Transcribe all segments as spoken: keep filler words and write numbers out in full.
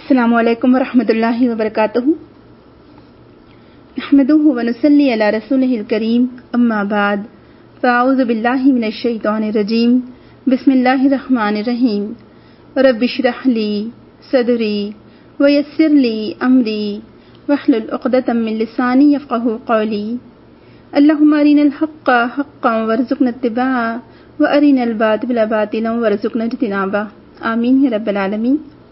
السلام علیکم ورحمۃ اللہ وبرکاتہ. نحمده ونصلی علی رسولہ الکریم. اما بعد فاعوذ باللہ من الشیطان الرجیم. بسم اللہ الرحمن الرحیم. رب اشرح لی صدری ویسر لی امری واحلل عقدۃ من لسانی یفقہوا قولی. اللہم ارنا الحق حقا وارزقنا اتباعہ وارنا الباطل باطلا وارزقنا اجتنابہ. آمین یا رب العالمین.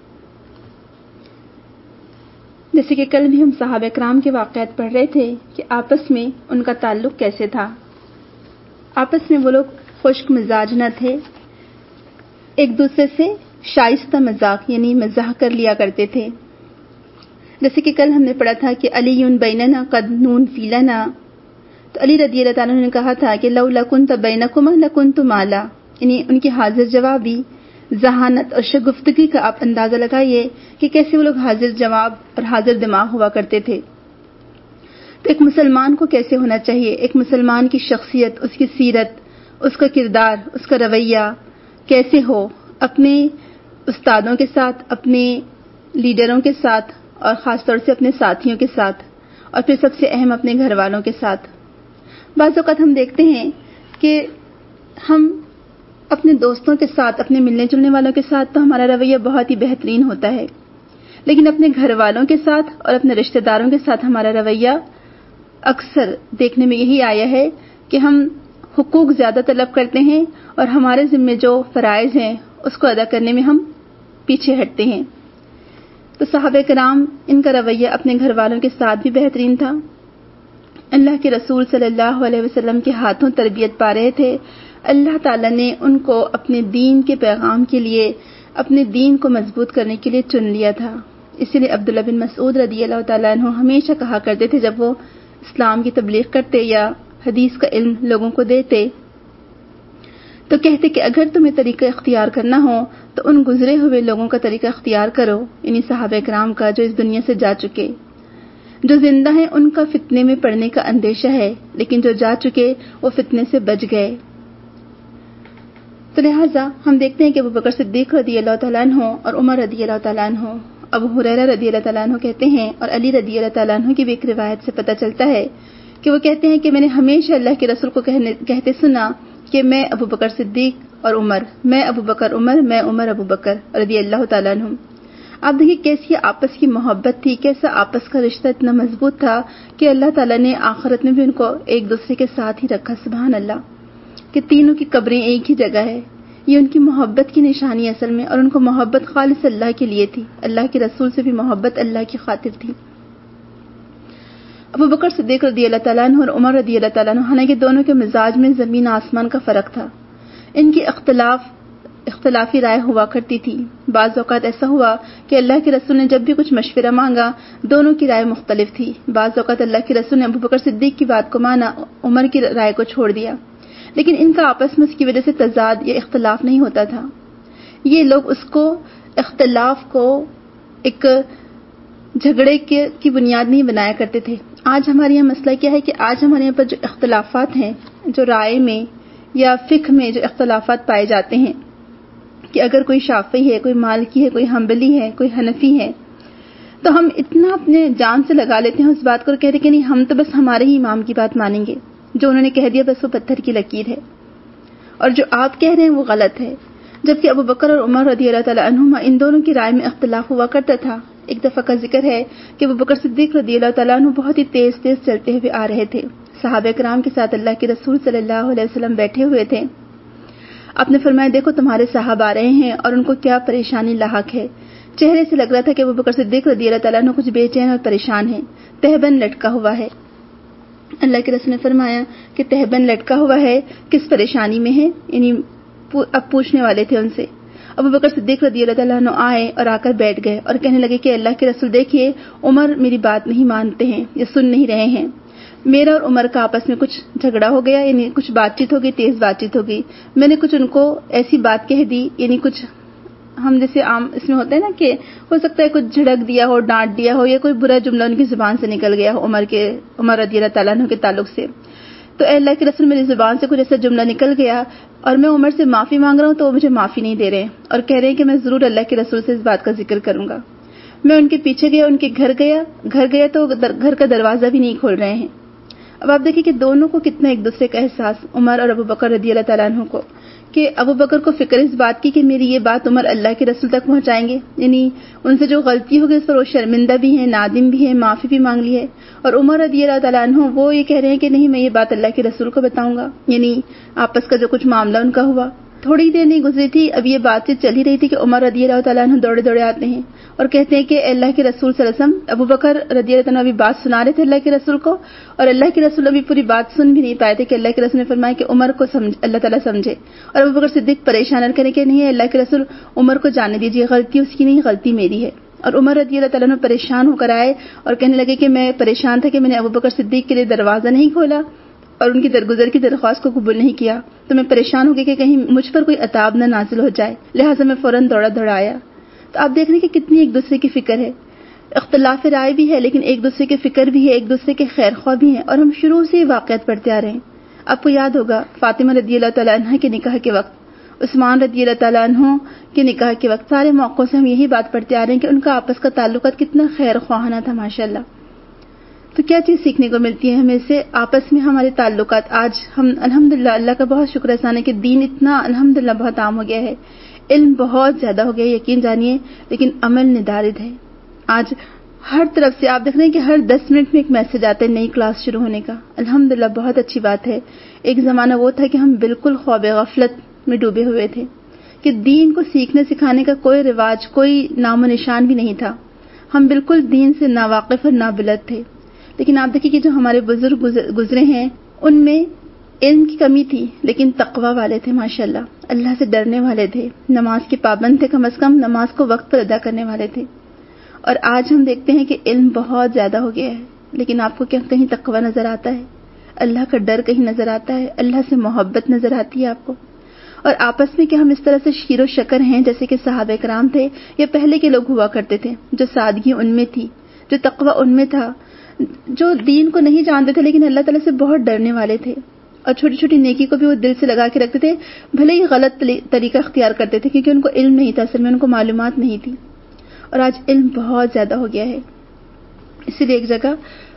جیسے کہ کل بھی ہم صحابہ کرام کے واقعات پڑھ رہے تھے کہ آپس میں ان کا تعلق کیسے تھا. آپس میں وہ لوگ خشک مزاج نہ تھے، ایک دوسرے سے شائستہ مذاق یعنی مزاح کر لیا کرتے تھے. جیسے کہ کل ہم نے پڑھا تھا کہ علی بیننا قد نون فی لنا، تو علی رضی اللہ تعالیٰ نے کہا تھا کہ لولا کنت بینکما لکنت مالا، یعنی ان کی حاضر جوابی، ذہانت اور شگفتگی کا آپ اندازہ لگائیے کہ کیسے وہ لوگ حاضر جواب اور حاضر دماغ ہوا کرتے تھے. تو ایک مسلمان کو کیسے ہونا چاہیے، ایک مسلمان کی شخصیت، اس کی سیرت، اس کا کردار، اس کا رویہ کیسے ہو اپنے استادوں کے ساتھ، اپنے لیڈروں کے ساتھ اور خاص طور سے اپنے ساتھیوں کے ساتھ، اور پھر سب سے اہم اپنے گھر والوں کے ساتھ. بعض اوقات ہم دیکھتے ہیں کہ ہم اپنے دوستوں کے ساتھ، اپنے ملنے جلنے والوں کے ساتھ تو ہمارا رویہ بہت ہی بہترین ہوتا ہے، لیکن اپنے گھر والوں کے ساتھ اور اپنے رشتہ داروں کے ساتھ ہمارا رویہ اکثر دیکھنے میں یہی آیا ہے کہ ہم حقوق زیادہ طلب کرتے ہیں اور ہمارے ذمے جو فرائض ہیں اس کو ادا کرنے میں ہم پیچھے ہٹتے ہیں. تو صحابہ کرام ان کا رویہ اپنے گھر والوں کے ساتھ بھی بہترین تھا. اللہ کے رسول صلی اللہ علیہ وسلم کے ہاتھوں تربیت پا رہے تھے. اللہ تعالیٰ نے ان کو اپنے دین کے پیغام کے لیے، اپنے دین کو مضبوط کرنے کے لیے چن لیا تھا. اسی لیے عبداللہ بن مسعود رضی اللہ تعالیٰ عنہ ہمیشہ کہا کرتے تھے جب وہ اسلام کی تبلیغ کرتے یا حدیث کا علم لوگوں کو دیتے تو کہتے کہ اگر تمہیں طریقہ اختیار کرنا ہو تو ان گزرے ہوئے لوگوں کا طریقہ اختیار کرو، یعنی صحابہ کرام کا جو اس دنیا سے جا چکے. جو زندہ ہیں ان کا فتنے میں پڑنے کا اندیشہ ہے، لیکن جو جا چکے وہ فتنے سے بچ گئے. تو لہٰذا ہم دیکھتے ہیں کہ ابو بکر صدیق رضی اللہ تعالیٰ عنہ اور عمر رضی اللہ تعالیٰ عنہ، ابو ہریرہ رضی اللہ تعالیٰ عنہ کہتے ہیں اور علی رضی اللہ تعالیٰ عنہ کی بھی ایک روایت سے پتہ چلتا ہے کہ وہ کہتے ہیں کہ میں نے ہمیشہ اللہ کے رسول کو کہنے کہتے سنا کہ میں ابو بکر صدیق اور عمر، میں ابو بکر عمر، میں عمر ابو بکر رضی اللہ تعالیٰ عنہ. آپ دیکھیے کیسی آپس کی محبت تھی، کیسا آپس کا رشتہ اتنا مضبوط تھا کہ اللہ تعالیٰ نے آخرت میں بھی ان کو ایک دوسرے کے ساتھ ہی رکھا. سبحان اللہ کہ تینوں کی قبریں ایک ہی جگہ ہے. یہ ان کی محبت کی نشانی اصل میں، اور ان کو محبت خالص اللہ کے لیے تھی. اللہ کے رسول سے بھی محبت اللہ کی خاطر تھی. ابو بکر صدیق رضی اللہ تعالیٰ عنہ اور عمر رضی اللہ تعالیٰ عنہ، حالانکہ دونوں کے مزاج میں زمین آسمان کا فرق تھا. ان کی اختلاف اختلافی رائے ہوا کرتی تھی. بعض اوقات ایسا ہوا کہ اللہ کے رسول نے جب بھی کچھ مشورہ مانگا دونوں کی رائے مختلف تھی. بعض اوقات اللہ کے رسول نے ابو بکر صدیق کی بات کو مانا، عمر کی رائے کو چھوڑ دیا، لیکن ان کا آپس میں اس کی وجہ سے تضاد یا اختلاف نہیں ہوتا تھا. یہ لوگ اس کو اختلاف کو ایک جھگڑے کے کی بنیاد نہیں بنایا کرتے تھے. آج ہمارے یہاں مسئلہ کیا ہے کہ آج ہمارے یہاں پر جو اختلافات ہیں، جو رائے میں یا فقہ میں جو اختلافات پائے جاتے ہیں کہ اگر کوئی شافعی ہے، کوئی مالکی ہے، کوئی حنبلی ہے، کوئی حنفی ہے، تو ہم اتنا اپنے جان سے لگا لیتے ہیں اس بات کو اور کہتے ہیں کہ نہیں ہم تو بس ہمارے ہی امام کی بات مانیں گے، جو انہوں نے کہہ دیا بس وہ پتھر کی لکیر ہے، اور جو آپ کہہ رہے ہیں وہ غلط ہے. جبکہ ابو بکر اور عمر رضی اللہ تعالیٰ عنہما ان دونوں کی رائے میں اختلاف ہوا کرتا تھا. ایک دفعہ کا ذکر ہے کہ ابو بکر صدیق رضی اللہ تعالیٰ عنہ بہت ہی تیز تیز چلتے ہوئے آ رہے تھے. صحابہ کرام کے ساتھ اللہ کے رسول صلی اللہ علیہ وسلم بیٹھے ہوئے تھے. آپ نے فرمایا دیکھو تمہارے صاحب آ رہے ہیں اور ان کو کیا پریشانی لاحق ہے. چہرے سے لگ رہا تھا کہ ابو بکر صدیق رضی اللہ تعالیٰ عنہ کچھ بے چین اور پریشان ہیں. تہبند لٹکا ہوا ہے. اللہ کے رسول نے فرمایا کہ تہبند لٹکا ہوا ہے، کس پریشانی میں ہے؟ یعنی اب پوچھنے والے تھے ان سے. ابو بکر صدیق رضی اللہ تعالیٰ عنہ آئے اور آ کر بیٹھ گئے اور کہنے لگے کہ اللہ کے رسول دیکھیے عمر میری بات نہیں مانتے ہیں یا سن نہیں رہے ہیں. میرا اور عمر کا آپس میں کچھ جھگڑا ہو گیا، یعنی کچھ بات چیت ہو گئی، تیز بات چیت ہو گئی. میں نے کچھ ان کو ایسی بات کہہ دی، یعنی کچھ ہم جیسے عام اس میں ہوتا ہے نا کہ ہو سکتا ہے کچھ جھڑک دیا ہو، ڈانٹ دیا ہو، یا کوئی برا جملہ ان کی زبان سے نکل گیا ہو عمر کے عمر رضی اللہ تعالیٰ عنہ کے تعلق سے. تو اے اللہ کے رسول میری زبان سے کچھ ایسا جملہ نکل گیا اور میں عمر سے معافی مانگ رہا ہوں تو وہ مجھے معافی نہیں دے رہے اور کہہ رہے ہیں کہ میں ضرور اللہ کے رسول سے اس بات کا ذکر کروں گا. میں ان کے پیچھے گیا, ان کے گھر گیا گھر گیا تو گھر کا دروازہ بھی نہیں کھول رہے ہیں. اب آپ دیکھیں کہ دونوں کو کتنا ایک دوسرے کا احساس, عمر اور ابو بکر رضی اللہ تعالیٰ عنہ کو, کہ ابو بکر کو فکر اس بات کی کہ میری یہ بات عمر اللہ کے رسول تک پہنچائیں گے, یعنی ان سے جو غلطی ہوگی اس پر وہ شرمندہ بھی ہیں, نادم بھی ہیں, معافی بھی مانگ لی ہے. اور عمر رضی اللہ تعالیٰ عنہ وہ یہ کہہ رہے ہیں کہ نہیں میں یہ بات اللہ کے رسول کو بتاؤں گا. یعنی آپس کا جو کچھ معاملہ ان کا ہوا, تھوڑی دیر نہیں گزری تھی, اب یہ بات چیت چل ہی رہی تھی کہ عمر رضی اللہ تعالیٰ عنہ دوڑے دوڑے آتے ہیں اور کہتے ہیں کہ اللہ کے رسول صلی اللہ علیہ وسلم, ابو بکر رضی اللہ عنہ ابھی بات سنا رہے تھے اللہ کے رسول کو, اور اللہ کے رسول ابھی پوری بات سن بھی نہیں پائے تھے کہ اللہ کے رسول نے فرمایا کہ عمر کو سمجھ, اللہ تعالیٰ سمجھے. اور ابو بکر صدیق پریشان کریں کہ نہیں اللہ کے رسول, عمر کو جانے دیجیے, غلطی اس کی نہیں, غلطی میری ہے. اور عمر رضی اللہ تعالیٰ عنہ پریشان ہو کر آئے اور کہنے لگے کہ میں پریشان تھا کہ میں نے ابو بکر صدیق کے لیے دروازہ نہیں کھولا اور ان کی درگزر کی درخواست کو قبول نہیں کیا, تو میں پریشان ہو گئی کہ کہیں مجھ پر کوئی عذاب نہ نازل ہو جائے, لہٰذا میں فوراً دوڑا دوڑا آیا. تو آپ دیکھ رہے ہیں کہ کتنی ایک دوسرے کی فکر ہے, اختلاف رائے بھی ہے لیکن ایک دوسرے کی فکر بھی ہے, ایک دوسرے کے خیر خواہ بھی ہیں. اور ہم شروع سے یہ واقعات پڑھتے آ رہے ہیں. آپ کو یاد ہوگا فاطمہ رضی اللہ تعالیٰ عنہ کے نکاح کے وقت, عثمان رضی اللہ تعالیٰ عنہ کے نکاح کے وقت, سارے موقعوں سے ہم یہی بات پڑھتے آ رہے ہیں کہ ان کا آپس کا تعلقات کتنا خیر خواہانہ تھا ماشاءاللہ. تو کیا چیز سیکھنے کو ملتی ہے ہمیں سے آپس میں ہمارے تعلقات. آج ہم الحمدللہ اللہ کا بہت شکر احسان ہے کہ دین اتنا الحمدللہ بہت عام ہو گیا ہے, علم بہت زیادہ ہو گیا ہے, یقین جانیے, لیکن عمل ندارد ہے. آج ہر طرف سے آپ دیکھ رہے ہیں کہ ہر دس منٹ میں ایک میسج آتا ہے نئی کلاس شروع ہونے کا. الحمدللہ بہت اچھی بات ہے. ایک زمانہ وہ تھا کہ ہم بالکل خواب غفلت میں ڈوبے ہوئے تھے کہ دین کو سیکھنے سکھانے کا کوئی رواج, کوئی نام و نشان بھی نہیں تھا. ہم بالکل دین سے ناواقف اور نابلد تھے. لیکن آپ دیکھیں کہ جو ہمارے بزرگ گزرے ہیں ان میں علم کی کمی تھی لیکن تقوی والے تھے ماشاءاللہ, اللہ سے ڈرنے والے تھے, نماز کے پابند تھے, کم از کم نماز کو وقت پر ادا کرنے والے تھے. اور آج ہم دیکھتے ہیں کہ علم بہت زیادہ ہو گیا ہے لیکن آپ کو کیا کہیں تقوی نظر آتا ہے, اللہ کا ڈر کہیں نظر آتا ہے, اللہ سے محبت نظر آتی ہے آپ کو. اور آپس میں کیا ہم اس طرح سے شیر و شکر ہیں جیسے کہ صحابہ کرام تھے یا پہلے کے لوگ ہوا کرتے تھے, جو سادگی ان میں تھی, جو تقوی ان میں تھا, جو دین کو نہیں جانتے تھے لیکن اللہ تعالیٰ سے بہت ڈرنے والے تھے, اور چھوٹی چھوٹی نیکی کو بھی وہ دل سے لگا کے رکھتے تھے, بھلے ہی غلط طریقہ اختیار کرتے تھے کیونکہ ان کو علم نہیں تھا, اصل میں ان کو معلومات نہیں تھی. اور آج علم بہت زیادہ ہو گیا ہے. اسی لیے ایک جگہ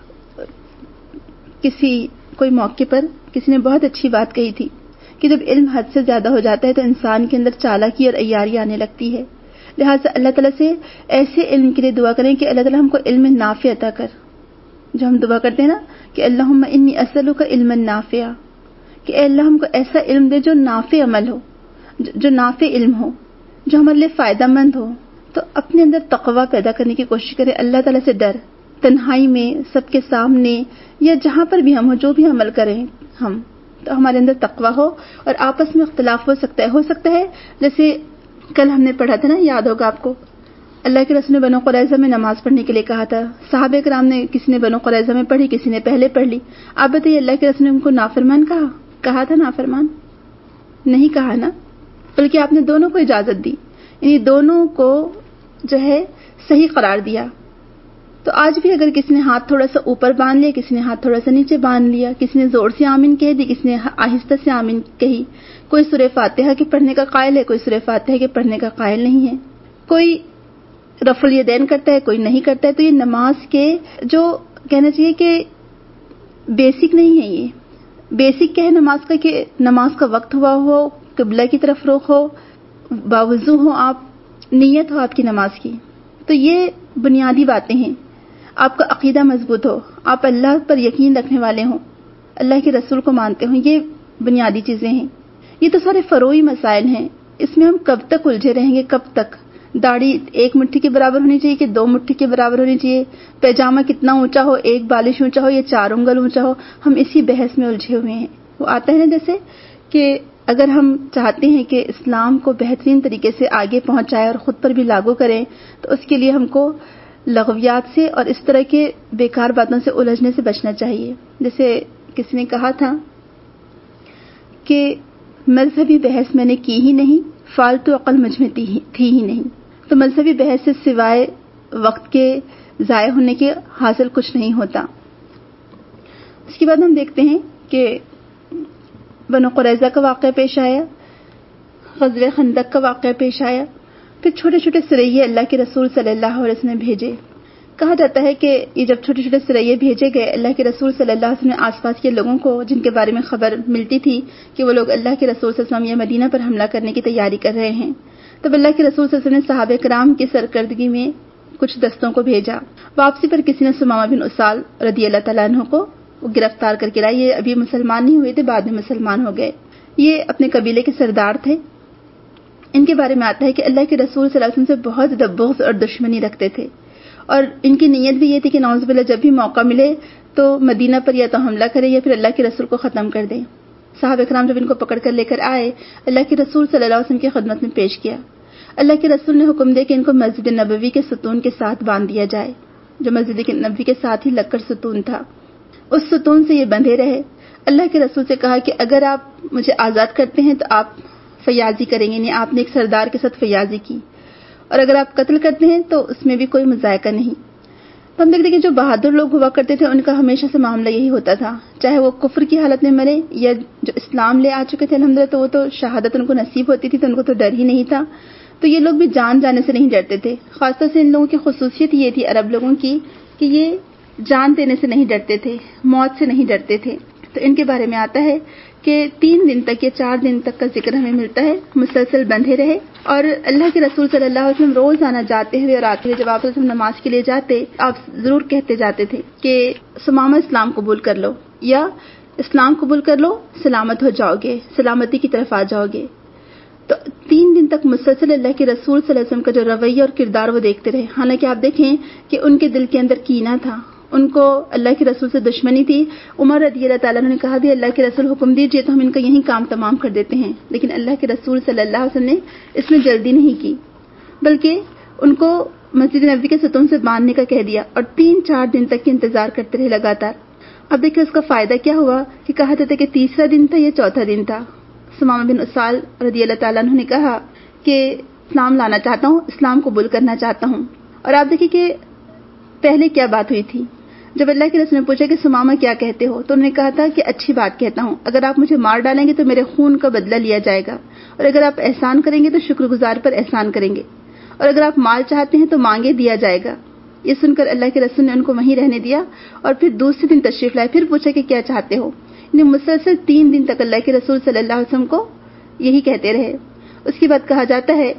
کسی کوئی موقع پر کسی نے بہت اچھی بات کہی تھی کہ جب علم حد سے زیادہ ہو جاتا ہے تو انسان کے اندر چالاکی اور عیاری آنے لگتی ہے. لہٰذا اللہ تعالیٰ سے ایسے علم کے لیے دعا کریں کہ اللہ تعالیٰ ہم کو علم نافع عطا کر. جو ہم دعا کرتے ہیں نا کہ اللہم انی اسألک علما نافعا, کہ اے اللہ ہم کو ایسا علم دے جو نافع عمل ہو, جو نافع علم ہو, جو ہمارے لیے فائدہ مند ہو. تو اپنے اندر تقوی پیدا کرنے کی کوشش کریں, اللہ تعالیٰ سے ڈر, تنہائی میں, سب کے سامنے, یا جہاں پر بھی ہم ہو, جو بھی عمل کریں ہم, تو ہمارے اندر تقوی ہو. اور آپس میں اختلاف ہو سکتا ہے ہو سکتا ہے جیسے کل ہم نے پڑھا تھا نا, یاد ہوگا آپ کو, اللہ کے رسول نے بنو قریظہ میں نماز پڑھنے کے لیے کہا تھا. صحابہ کرام نے, کسی نے بنو قریظہ میں پڑھی, کسی نے پہلے پڑھ لی. آپ بتائیے اللہ کے رسول نے ان کو نافرمان کہا کہا تھا نافرمان نہیں کہا نا, بلکہ آپ نے دونوں کو اجازت دی, یعنی دونوں کو جو ہے صحیح قرار دیا. تو آج بھی اگر کسی نے ہاتھ تھوڑا سا اوپر باندھ لیا, کسی نے ہاتھ تھوڑا سا نیچے باندھ لیا, کسی نے زور سے آمین کہہ دی, کسی نے آہستہ سے آمین کہی, کوئی سورہ فاتحہ کے پڑھنے کا قائل ہے, کوئی سورہ فاتحہ کے پڑھنے کا قائل نہیں ہے, کوئی رفع الیدین کرتا ہے, کوئی نہیں کرتا ہے. تو یہ نماز کے جو کہنا چاہیے کہ بیسک نہیں ہے, یہ بیسک کیا ہے نماز کا کہ نماز کا وقت ہوا ہو, قبلہ کی طرف رخ ہو, باوضو ہو آپ, نیت ہو آپ کی نماز کی. تو یہ بنیادی باتیں ہیں. آپ کا عقیدہ مضبوط ہو, آپ اللہ پر یقین رکھنے والے ہوں, اللہ کے رسول کو مانتے ہوں, یہ بنیادی چیزیں ہیں. یہ تو سارے فروعی مسائل ہیں, اس میں ہم کب تک الجھے رہیں گے, کب تک. داڑھی ایک مٹھی کے برابر ہونی چاہیے کہ دو مٹھی کے برابر ہونی چاہیے, پیجامہ کتنا اونچا ہو, ایک بالش اونچا ہو یا چار انگل اونچا ہو, ہم اسی بحث میں الجھے ہوئے ہیں. وہ آتا ہے نا جیسے کہ اگر ہم چاہتے ہیں کہ اسلام کو بہترین طریقے سے آگے پہنچائے اور خود پر بھی لاگو کریں, تو اس کے لیے ہم کو لغویات سے اور اس طرح کے بیکار باتوں سے الجھنے سے بچنا چاہیے. جیسے کسی نے کہا تھا کہ مذہبی بحث میں نے کی ہی نہیں, فالتو عقل مجھ میں تھی ہی نہیں. تو مذہبی بحث سے سوائے وقت کے ضائع ہونے کے حاصل کچھ نہیں ہوتا. اس کے بعد ہم دیکھتے ہیں کہ بنو قریظہ کا واقعہ پیش آیا, غزوہ خندق کا واقعہ پیش آیا, پھر چھوٹے چھوٹے سریے اللہ کے رسول صلی اللہ علیہ وسلم نے بھیجے. کہا جاتا ہے کہ یہ جب چھوٹے چھوٹے سریے بھیجے گئے اللہ کے رسول صلی اللہ علیہ وسلم نے آس پاس کے لوگوں کو جن کے بارے میں خبر ملتی تھی کہ وہ لوگ اللہ کے رسول صلی اللہ علیہ وسلم یا مدینہ پر حملہ کرنے کی تیاری کر رہے ہیں، تب اللہ کے رسول صلی اللہ علیہ وسلم نے صحابہ کرام کی سرکردگی میں کچھ دستوں کو بھیجا. واپسی پر کسی نے سمامہ بن اسال رضی اللہ تعالیٰ عنہ کو گرفتار کر کے لائے. یہ ابھی مسلمان نہیں ہوئے تھے، بعد میں مسلمان ہو گئے. یہ اپنے قبیلے کے سردار تھے. ان کے بارے میں آتا ہے کہ اللہ کے رسول صلی اللہ علیہ وسلم سے بہت زیادہ بغض اور دشمنی رکھتے تھے، اور ان کی نیت بھی یہ تھی کہ نعوذ باللہ جب بھی موقع ملے تو مدینہ پر یا تو حملہ کرے یا پھر اللہ کے رسول کو ختم کر دیں. صحابہ کرام جب ان کو پکڑ کر لے کر آئے، اللہ کے رسول صلی اللہ علیہ وسلم کی خدمت میں پیش کیا. اللہ کے رسول نے حکم دیا کہ ان کو مسجد نبوی کے ستون کے ساتھ باندھ دیا جائے، جو مسجد نبوی کے ساتھ ہی لگ کر ستون تھا. اس ستون سے یہ بندھے رہے. اللہ کے رسول سے کہا کہ اگر آپ مجھے آزاد کرتے ہیں تو آپ فیاضی کریں گے، یعنی آپ نے ایک سردار کے ساتھ فیاضی کی، اور اگر آپ قتل کرتے ہیں تو اس میں بھی کوئی مذائقہ نہیں. تو ہم دیکھتے ہیں کہ جو بہادر لوگ ہوا کرتے تھے ان کا ہمیشہ سے معاملہ یہی ہوتا تھا، چاہے وہ کفر کی حالت میں مرے یا جو اسلام لے آ چکے تھے الحمدللہ تو وہ تو شہادت ان کو نصیب ہوتی تھی، تو ان کو تو ڈر ہی نہیں تھا. تو یہ لوگ بھی جان جانے سے نہیں ڈرتے تھے. خاص طور سے ان لوگوں کی خصوصیت یہ تھی عرب لوگوں کی کہ یہ جان دینے سے نہیں ڈرتے تھے، موت سے نہیں ڈرتے تھے. تو ان کے بارے میں آتا ہے کہ تین دن تک یا چار دن تک کا ذکر ہمیں ملتا ہے، مسلسل بندھے رہے. اور اللہ کے رسول صلی اللہ علیہ وسلم روز آنا جاتے ہوئے اور آتے ہوئے جب آپ نماز کے لیے جاتے آپ ضرور کہتے جاتے تھے کہ سمامہ اسلام قبول کر لو، یا اسلام قبول کر لو سلامت ہو جاؤ گے، سلامتی کی طرف آ جاؤ گے. تو تین دن تک مسلسل اللہ کے رسول صلی اللہ علیہ وسلم کا جو رویہ اور کردار وہ دیکھتے رہے. حالانکہ آپ دیکھیں کہ ان کے دل کے اندر کینہ تھا، ان کو اللہ کے رسول سے دشمنی تھی. عمر رضی اللہ تعالیٰ نے کہا بھی اللہ کے رسول حکم دیجیے تو ہم ان کا یہی کام تمام کر دیتے ہیں، لیکن اللہ کے رسول صلی اللہ علیہ وسلم نے اس میں جلدی نہیں کی، بلکہ ان کو مسجد نبوی کے ستون سے باندھنے کا کہہ دیا اور تین چار دن تک کے انتظار کرتے رہے لگاتار. اب دیکھیں اس کا فائدہ کیا ہوا کہ کہا جاتا ہے کہ تیسرا دن تھا یا چوتھا دن تھا، سمامہ بن اسال رضی اللہ تعالیٰ عنہ نے کہا کہ اسلام لانا چاہتا ہوں، اسلام قبول کرنا چاہتا ہوں. اور آپ دیکھیں کہ پہلے کیا بات ہوئی تھی. جب اللہ کے رسول نے پوچھا کہ سمامہ کیا کہتے ہو تو انہوں نے کہا تھا کہ اچھی بات کہتا ہوں، اگر آپ مجھے مار ڈالیں گے تو میرے خون کا بدلہ لیا جائے گا، اور اگر آپ احسان کریں گے تو شکر گزار پر احسان کریں گے، اور اگر آپ مال چاہتے ہیں تو مانگے دیا جائے گا. یہ سن کر اللہ کے رسول نے ان کو وہیں رہنے دیا اور پھر دوسرے دن تشریف لائے. پھر پوچھا کہ کیا چاہتے ہو. یعنی مسلسل تین دن تک اللہ کے رسول صلی اللہ علیہ وسلم کو یہی کہتے رہے. اس کے بعد کہا جاتا ہے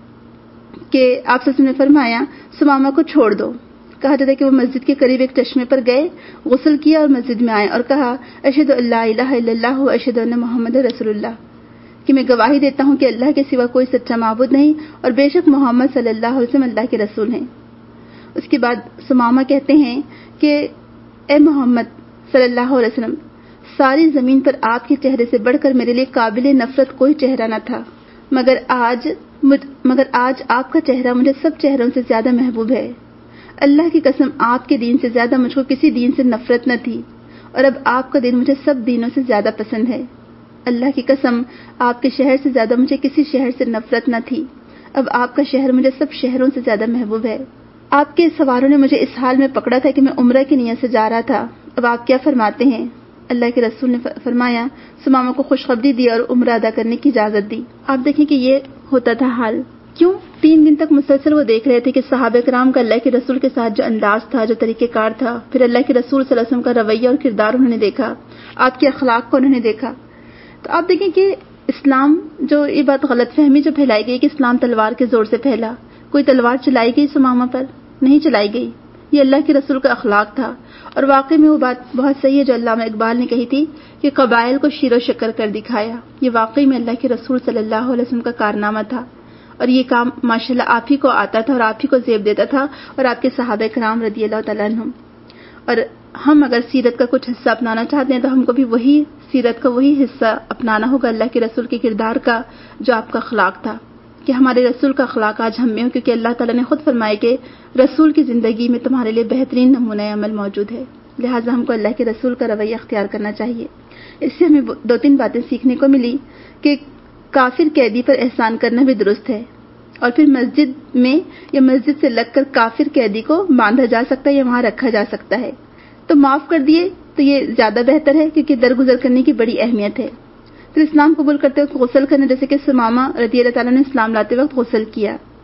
کہ آپ صلی اللہ علیہ وسلم نے فرمایا سمامہ کو چھوڑ دو. کہا جاتا ہے کہ وہ مسجد کے قریب ایک چشمے پر گئے، غسل کیا اور مسجد میں آئے اور کہا اشہد ان لا الہ الا اللہ و اشہد ان محمد رسول اللہ، کہ میں گواہی دیتا ہوں کہ اللہ کے سوا کوئی سچا معبود نہیں اور بے شک محمد صلی اللہ علیہ وسلم اللہ کے رسول ہیں. اس کے بعد سمامہ کہتے ہیں کہ اے محمد صلی اللہ علیہ وسلم، ساری زمین پر آپ کے چہرے سے بڑھ کر میرے لیے قابل نفرت کوئی چہرہ نہ تھا، مگر آج مگر آج آپ کا چہرہ مجھے سب چہروں سے زیادہ محبوب ہے. اللہ کی قسم آپ کے دین سے زیادہ مجھ کو کسی دین سے نفرت نہ تھی، اور اب آپ کا دین مجھے سب دینوں سے زیادہ پسند ہے. اللہ کی قسم آپ کے شہر سے زیادہ مجھے کسی شہر سے نفرت نہ تھی، اب آپ کا شہر مجھے سب شہروں سے زیادہ محبوب ہے. آپ کے سواروں نے مجھے اس حال میں پکڑا تھا کہ میں عمرہ کی نیت سے جا رہا تھا، اب آپ کیا فرماتے ہیں؟ اللہ کے رسول نے فرمایا سمامہ کو خوشخبری دی اور عمرہ ادا کرنے کی اجازت دی. آپ دیکھیں کہ یہ ہوتا تھا حال. کیوں؟ تین دن تک مسلسل وہ دیکھ رہے تھے کہ صحابہ کرام کا اللہ کے رسول کے ساتھ جو انداز تھا، جو طریقہ کار تھا، پھر اللہ کے رسول صلی اللہ علیہ وسلم کا رویہ اور کردار انہوں نے دیکھا، آپ کے اخلاق کو انہوں نے دیکھا. تو آپ دیکھیں کہ اسلام جو یہ بات غلط فہمی جو پھیلائی گئی کہ اسلام تلوار کے زور سے پھیلا، کوئی تلوار چلائی گئی سمامہ پر نہیں چلائی گئی. یہ اللہ کے رسول کا اخلاق تھا. اور واقعی میں وہ بات بہت صحیح ہے جو علامہ اقبال نے کہی تھی کہ قبائل کو شیر و شکر کر دکھایا. یہ واقعی میں اللہ کے رسول صلی اللہ علیہ وسلم کا کارنامہ تھا، اور یہ کام ماشاءاللہ آپ ہی کو آتا تھا اور آپ ہی کو زیب دیتا تھا اور آپ کے صحابہ کرام رضی اللہ تعالیٰ عنہم. اور ہم اگر سیرت کا کچھ حصہ اپنانا چاہتے ہیں تو ہم کو بھی وہی سیرت کا وہی حصہ اپنانا ہوگا اللہ کے رسول کے کردار کا جو آپ کا اخلاق تھا، کہ ہمارے رسول کا اخلاق آج ہم میں ہو، کیونکہ اللہ تعالیٰ نے خود فرمایا کہ رسول کی زندگی میں تمہارے لیے بہترین نمونہ عمل موجود ہے. لہٰذا ہم کو اللہ کے رسول کا رویہ اختیار کرنا چاہیے. اس سے ہمیں دو تین باتیں سیکھنے کو ملی کہ کافر قیدی پر احسان کرنا بھی درست ہے، اور پھر مسجد میں یا مسجد سے لگ کر کافر قیدی کو باندھا جا سکتا ہے یا وہاں رکھا جا سکتا ہے، تو معاف کر دیے تو یہ زیادہ بہتر ہے، کیونکہ درگزر کرنے کی بڑی اہمیت ہے. پھر اسلام قبول کرتے وقت غسل کرنا، جیسے کہ سمامہ رضی اللہ تعالیٰ نے اسلام لاتے وقت غسل کیا.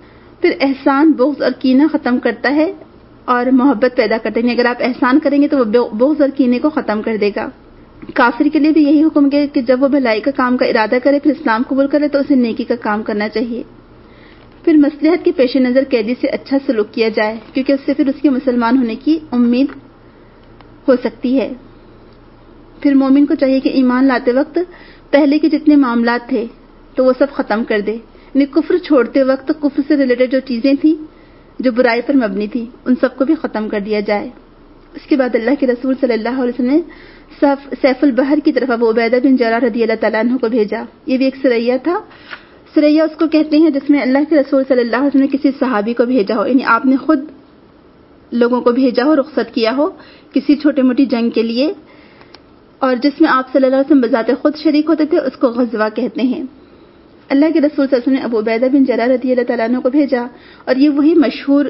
پھر احسان بغض اور کینہ ختم کرتا ہے اور محبت پیدا کرتا ہے. اگر آپ احسان کریں گے تو وہ بغض اور کینے کو ختم کر دے گا. کافر کے لیے بھی یہی حکم ہے کہ جب وہ بھلائی کا کام کا ارادہ کرے پھر اسلام قبول کرے تو اسے نیکی کا کام کرنا چاہیے. پھر مصلحت کے پیش نظر قیدی سے اچھا سلوک کیا جائے کیونکہ اس سے پھر اس کے مسلمان ہونے کی امید ہو سکتی ہے. پھر مومن کو چاہیے کہ ایمان لاتے وقت پہلے کے جتنے معاملات تھے تو وہ سب ختم کر دے. یعنی کفر چھوڑتے وقت کفر سے ریلیٹڈ جو چیزیں تھیں جو برائی پر مبنی تھی ان سب کو بھی ختم کر دیا جائے. اس کے بعد اللہ کے رسول صلی اللہ علیہ وسلم نے سیف البحر کی طرف ابو عبیدہ بن جراح رضی اللہ تعالیٰ عنہ کو بھیجا. یہ بھی ایک سریہ تھا. سریہ اس کو کہتے ہیں جس میں اللہ کے رسول صلی اللہ علیہ وسلم نے کسی صحابی کو بھیجا ہو. یعنی آپ نے خود لوگوں کو بھیجا ہو, رخصت کیا ہو کسی چھوٹی موٹی جنگ کے لیے, اور جس میں آپ صلی اللہ علیہ وسلم بذات خود شریک ہوتے تھے, اس کو غزوہ کہتے ہیں. اللہ کے رسول صلی اللہ علیہ وسلم نے ابو عبیدہ بن جراح رضی اللہ تعالیٰ عنہ کو بھیجا, اور یہ وہی مشہور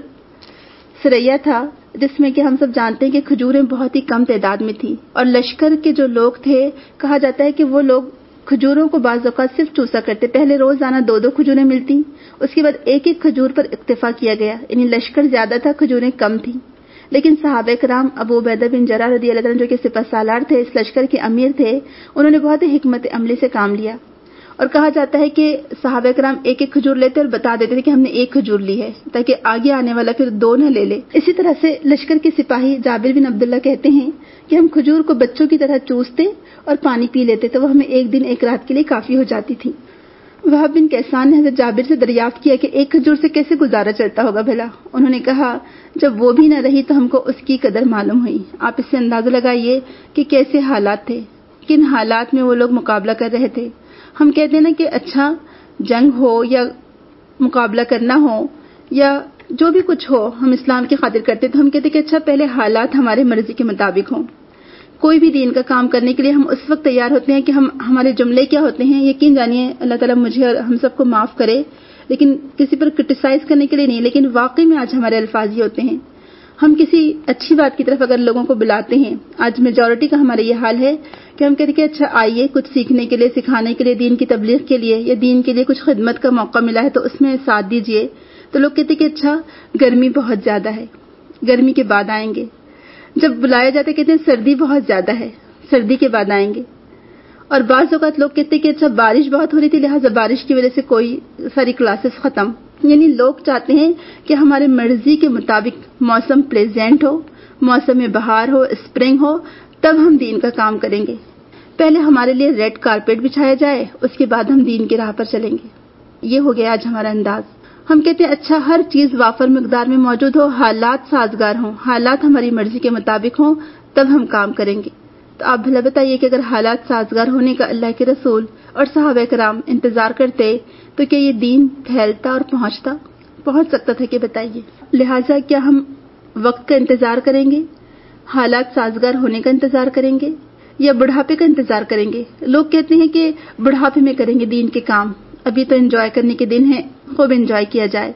سریہ تھا جس میں کہ ہم سب جانتے ہیں کہ کھجوریں بہت ہی کم تعداد میں تھی, اور لشکر کے جو لوگ تھے کہا جاتا ہے کہ وہ لوگ کھجوروں کو بعض اوقات صرف چوسا کرتے. پہلے روزانہ دو دو کھجوریں ملتی, اس کے بعد ایک ایک کھجور پر اکتفا کیا گیا. یعنی لشکر زیادہ تھا, کھجوریں کم تھیں. لیکن صحابہ کرام ابو عبیدہ بن جراح رضی اللہ عنہ جو کہ سپہ سالار تھے, اس لشکر کے امیر تھے, انہوں نے بہت ہی حکمت عملی سے کام لیا. اور کہا جاتا ہے کہ صحابہ کرام ایک ایک کھجور لیتے اور بتا دیتے تھے کہ ہم نے ایک کھجور لی ہے تاکہ آگے آنے والا پھر دو نہ لے لے. اسی طرح سے لشکر کے سپاہی جابر بن عبداللہ کہتے ہیں کہ ہم کھجور کو بچوں کی طرح چوستے اور پانی پی لیتے تو وہ ہمیں ایک دن ایک رات کے لیے کافی ہو جاتی تھی. وہب بن کیسان نے حضرت جابر سے دریافت کیا کہ ایک کھجور سے کیسے گزارا چلتا ہوگا بھلا. انہوں نے کہا جب وہ بھی نہ رہی تو ہم کو اس کی قدر معلوم ہوئی. آپ اس سے اندازہ لگائیے کہ کیسے حالات تھے, کن حالات میں وہ لوگ مقابلہ کر رہے تھے. ہم کہتے ہیں نا کہ اچھا جنگ ہو یا مقابلہ کرنا ہو یا جو بھی کچھ ہو ہم اسلام کی خاطر کرتے تو ہم کہتے ہیں کہ اچھا پہلے حالات ہمارے مرضی کے مطابق ہوں. کوئی بھی دین کا کام کرنے کے لیے ہم اس وقت تیار ہوتے ہیں کہ ہم ہمارے جملے کیا ہوتے ہیں. یقین جانیے اللہ تعالیٰ مجھے اور ہم سب کو معاف کرے, لیکن کسی پر کرٹیسائز کرنے کے لیے نہیں, لیکن واقعی میں آج ہمارے الفاظ یہ ہوتے ہیں. ہم کسی اچھی بات کی طرف اگر لوگوں کو بلاتے ہیں, آج میجورٹی کا ہمارا یہ حال ہے کہ ہم کہتے ہیں کہ اچھا آئیے کچھ سیکھنے کے لیے, سکھانے کے لیے, دین کی تبلیغ کے لیے یا دین کے لیے کچھ خدمت کا موقع ملا ہے تو اس میں ساتھ دیجیے. تو لوگ کہتے ہیں کہ اچھا گرمی بہت زیادہ ہے, گرمی کے بعد آئیں گے. جب بلایا جاتا ہے کہتے ہیں سردی بہت زیادہ ہے, سردی کے بعد آئیں گے. اور بعض اوقات لوگ کہتے ہیں کہ اچھا بارش بہت ہو رہی تھی لہٰذا بارش کی وجہ سے کوئی ساری کلاسز ختم. یعنی لوگ چاہتے ہیں کہ ہمارے مرضی کے مطابق موسم پلیزنٹ ہو, موسم بہار ہو, اسپرنگ ہو, تب ہم دین کا کام کریں گے. پہلے ہمارے لیے ریڈ کارپیٹ بچھایا جائے, اس کے بعد ہم دین کی راہ پر چلیں گے. یہ ہو گیا آج ہمارا انداز. ہم کہتے ہیں اچھا ہر چیز وافر مقدار میں موجود ہو, حالات سازگار ہوں, حالات ہماری مرضی کے مطابق ہوں, تب ہم کام کریں گے. تو آپ بھلا بتائیے کہ اگر حالات سازگار ہونے کا اللہ کے رسول اور صحابہ کرام انتظار کرتے تو کیا یہ دین پھیلتا اور پہنچتا پہنچ سکتا تھا کہ بتائیے. لہٰذا کیا ہم وقت کا انتظار کریں گے, حالات سازگار ہونے کا انتظار کریں گے, یا بڑھاپے کا انتظار کریں گے؟ لوگ کہتے ہیں کہ بڑھاپے میں کریں گے دین کے کام, ابھی تو انجوائے کرنے کے دن ہیں, خوب انجوائے کیا جائے.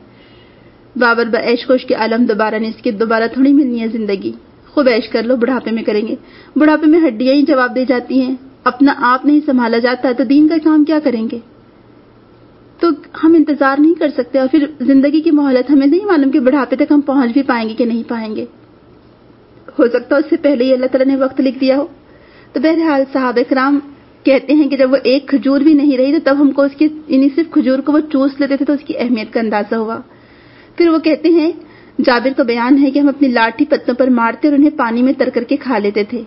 بابر با عیش خوش کے عالم دوبارہ نہیں, اس کی دوبارہ تھوڑی ملنی ہے زندگی, خوب عیش کر لو, بڑھاپے میں کریں گے. بڑھاپے میں ہڈیاں ہی جواب دے جاتی ہیں, اپنا آپ نہیں سنبھالا جاتا تو دین کا کام کیا کریں گے؟ تو ہم انتظار نہیں کر سکتے, اور پھر زندگی کی مہلت ہمیں نہیں معلوم کہ بڑھاپے تک ہم پہنچ بھی پائیں گے کہ نہیں پائیں گے. ہو سکتا ہے اس سے پہلے ہی اللہ تعالیٰ نے وقت لکھ دیا ہو. تو بہرحال صحابہ کرام کہتے ہیں کہ جب وہ ایک کھجور بھی نہیں رہی تو تب ہم کو اس کی, یعنی صرف کھجور کو وہ چوس لیتے تھے تو اس کی اہمیت کا اندازہ ہوا. پھر وہ کہتے ہیں, جابر کا بیان ہے کہ ہم اپنی لاٹھی پتوں پر مارتے اور انہیں پانی میں تر کر کے کھا لیتے تھے.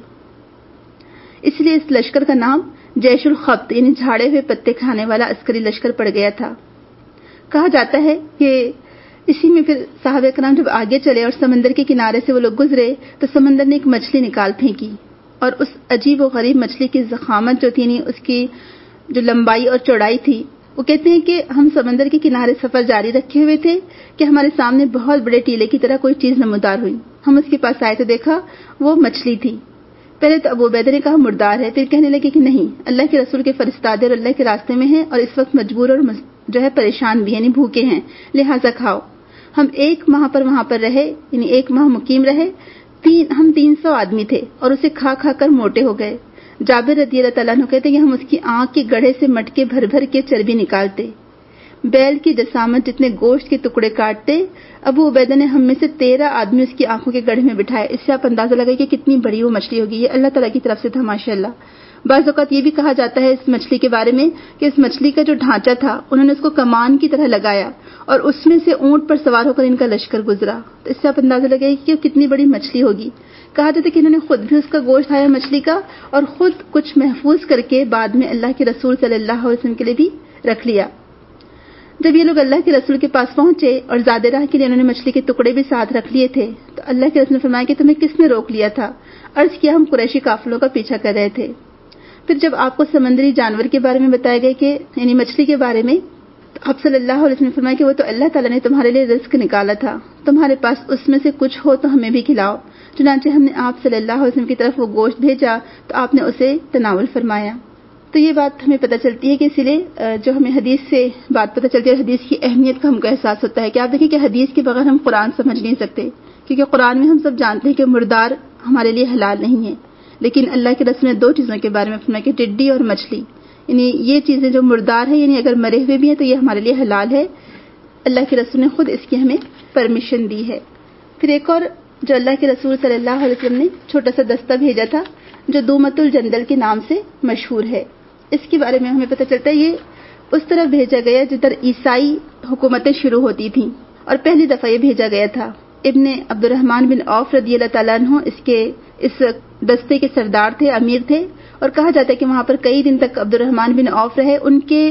اس لیے اس لشکر کا نام جیش الخبط یعنی جھاڑے ہوئے پتے کھانے والا عسکری لشکر پڑ گیا تھا. کہا جاتا ہے کہ اسی میں پھر صحابہ کرام جب آگے چلے اور سمندر کے کنارے سے وہ لوگ گزرے تو سمندر نے ایک مچھلی نکال پھینکی, اور اس عجیب و غریب مچھلی کی ضخامت جو تھی, یعنی اس کی جو لمبائی اور چوڑائی تھی, وہ کہتے ہیں کہ ہم سمندر کے کنارے سفر جاری رکھے ہوئے تھے کہ ہمارے سامنے بہت بڑے ٹیلے کی طرح کوئی چیز نمودار ہوئی. ہم اس کے پاس آئے تو دیکھا وہ مچھلی تھی. پہلے تو ابو عبیدہ نے کہا مردار ہے, پھر کہنے لگے کہ نہیں, اللہ کے رسول کے فرستادے اور اللہ کے راستے میں ہیں اور اس وقت مجبور اور جو ہے پریشان بھی, یعنی بھوکے ہیں, لہٰذا کھاؤ. ہم ایک ماہ پر وہاں پر رہے, یعنی ایک ماہ مقیم رہے. تین ہم تین سو آدمی تھے اور اسے کھا کھا کر موٹے ہو گئے. جابر رضی اللہ تعالیٰ عنہ کہتے ہیں کہ ہم اس کی آنکھ کے گڑھے سے مٹکے بھر بھر کے چربی نکالتے. بیل کی جسامت جتنے گوشت کے ٹکڑے کاٹتے، ابو عبیدہ نے ہم میں سے تیرہ آدمی اس کی آنکھوں کے گڑھ میں بٹھائے۔ اس سے آپ اندازہ لگائیں کہ کتنی بڑی وہ مچھلی ہوگی۔ یہ اللہ تعالیٰ کی طرف سے تھا ماشاءاللہ۔ بعض اوقات یہ بھی کہا جاتا ہے اس مچھلی کے بارے میں کہ اس مچھلی کا جو ڈھانچہ تھا انہوں نے اس کو کمان کی طرح لگایا اور اس میں سے اونٹ پر سوار ہو کر ان کا لشکر گزرا۔ تو اس سے آپ اندازہ لگائیں کہ کتنی بڑی مچھلی ہوگی۔ کہا جاتا ہے کہ انہوں نے خود بھی اس کا گوشت کھایا مچھلی کا، اور خود کچھ محفوظ کر کے بعد میں اللہ کے رسول صلی اللہ علیہ وسلم کے لیے بھی رکھ لیا۔ جب یہ لوگ اللہ کے رسول کے پاس پہنچے اور زیادہ راہ کے لیے انہوں نے مچھلی کے ٹکڑے بھی ساتھ رکھ لیے تھے، تو اللہ کے رسول نے فرمایا کہ تمہیں کس نے روک لیا تھا؟ عرض کیا ہم قریشی قافلوں کا پیچھا کر رہے تھے۔ پھر جب آپ کو سمندری جانور کے بارے میں بتایا گیا کہ یعنی مچھلی کے بارے میں، تو آپ صلی اللہ علیہ وسلم نے فرمایا کہ وہ تو اللہ تعالیٰ نے تمہارے لیے رزق نکالا تھا، تمہارے پاس اس میں سے کچھ ہو تو ہمیں بھی کھلاؤ۔ چنانچہ ہم نے آپ صلی اللہ علیہ وسلم کی طرف وہ گوشت بھیجا تو آپ نے اسے تناول فرمایا۔ تو یہ بات ہمیں پتہ چلتی ہے کہ اسی لیے جو ہمیں حدیث سے بات پتہ چلتی ہے، حدیث کی اہمیت کا ہم کو احساس ہوتا ہے کہ آپ دیکھیں کہ حدیث کے بغیر ہم قرآن سمجھ نہیں سکتے، کیونکہ قرآن میں ہم سب جانتے ہیں کہ مردار ہمارے لیے حلال نہیں ہے، لیکن اللہ کے رسول نے دو چیزوں کے بارے میں فرمایا کہ ٹڈی اور مچھلی، یعنی یہ چیزیں جو مردار ہیں، یعنی اگر مرے ہوئے بھی ہیں تو یہ ہمارے لیے حلال ہے۔ اللہ کے رسول نے خود اس کی ہمیں پرمیشن دی ہے۔ پھر ایک اور جو اللہ کے رسول صلی اللہ علیہ وسلم نے چھوٹا سا دستہ بھیجا تھا جو دومت الجندل کے نام سے مشہور ہے، اس کے بارے میں ہمیں پتہ چلتا ہے یہ اس طرح بھیجا گیا جدھر عیسائی حکومتیں شروع ہوتی تھیں، اور پہلی دفعہ یہ بھیجا گیا تھا۔ ابن عبد الرحمن بن عوف رضی اللہ تعالیٰ عنہ اس کے اس دستے کے سردار تھے، امیر تھے، اور کہا جاتا ہے کہ وہاں پر کئی دن تک عبد الرحمن بن عوف رہے۔ ان کے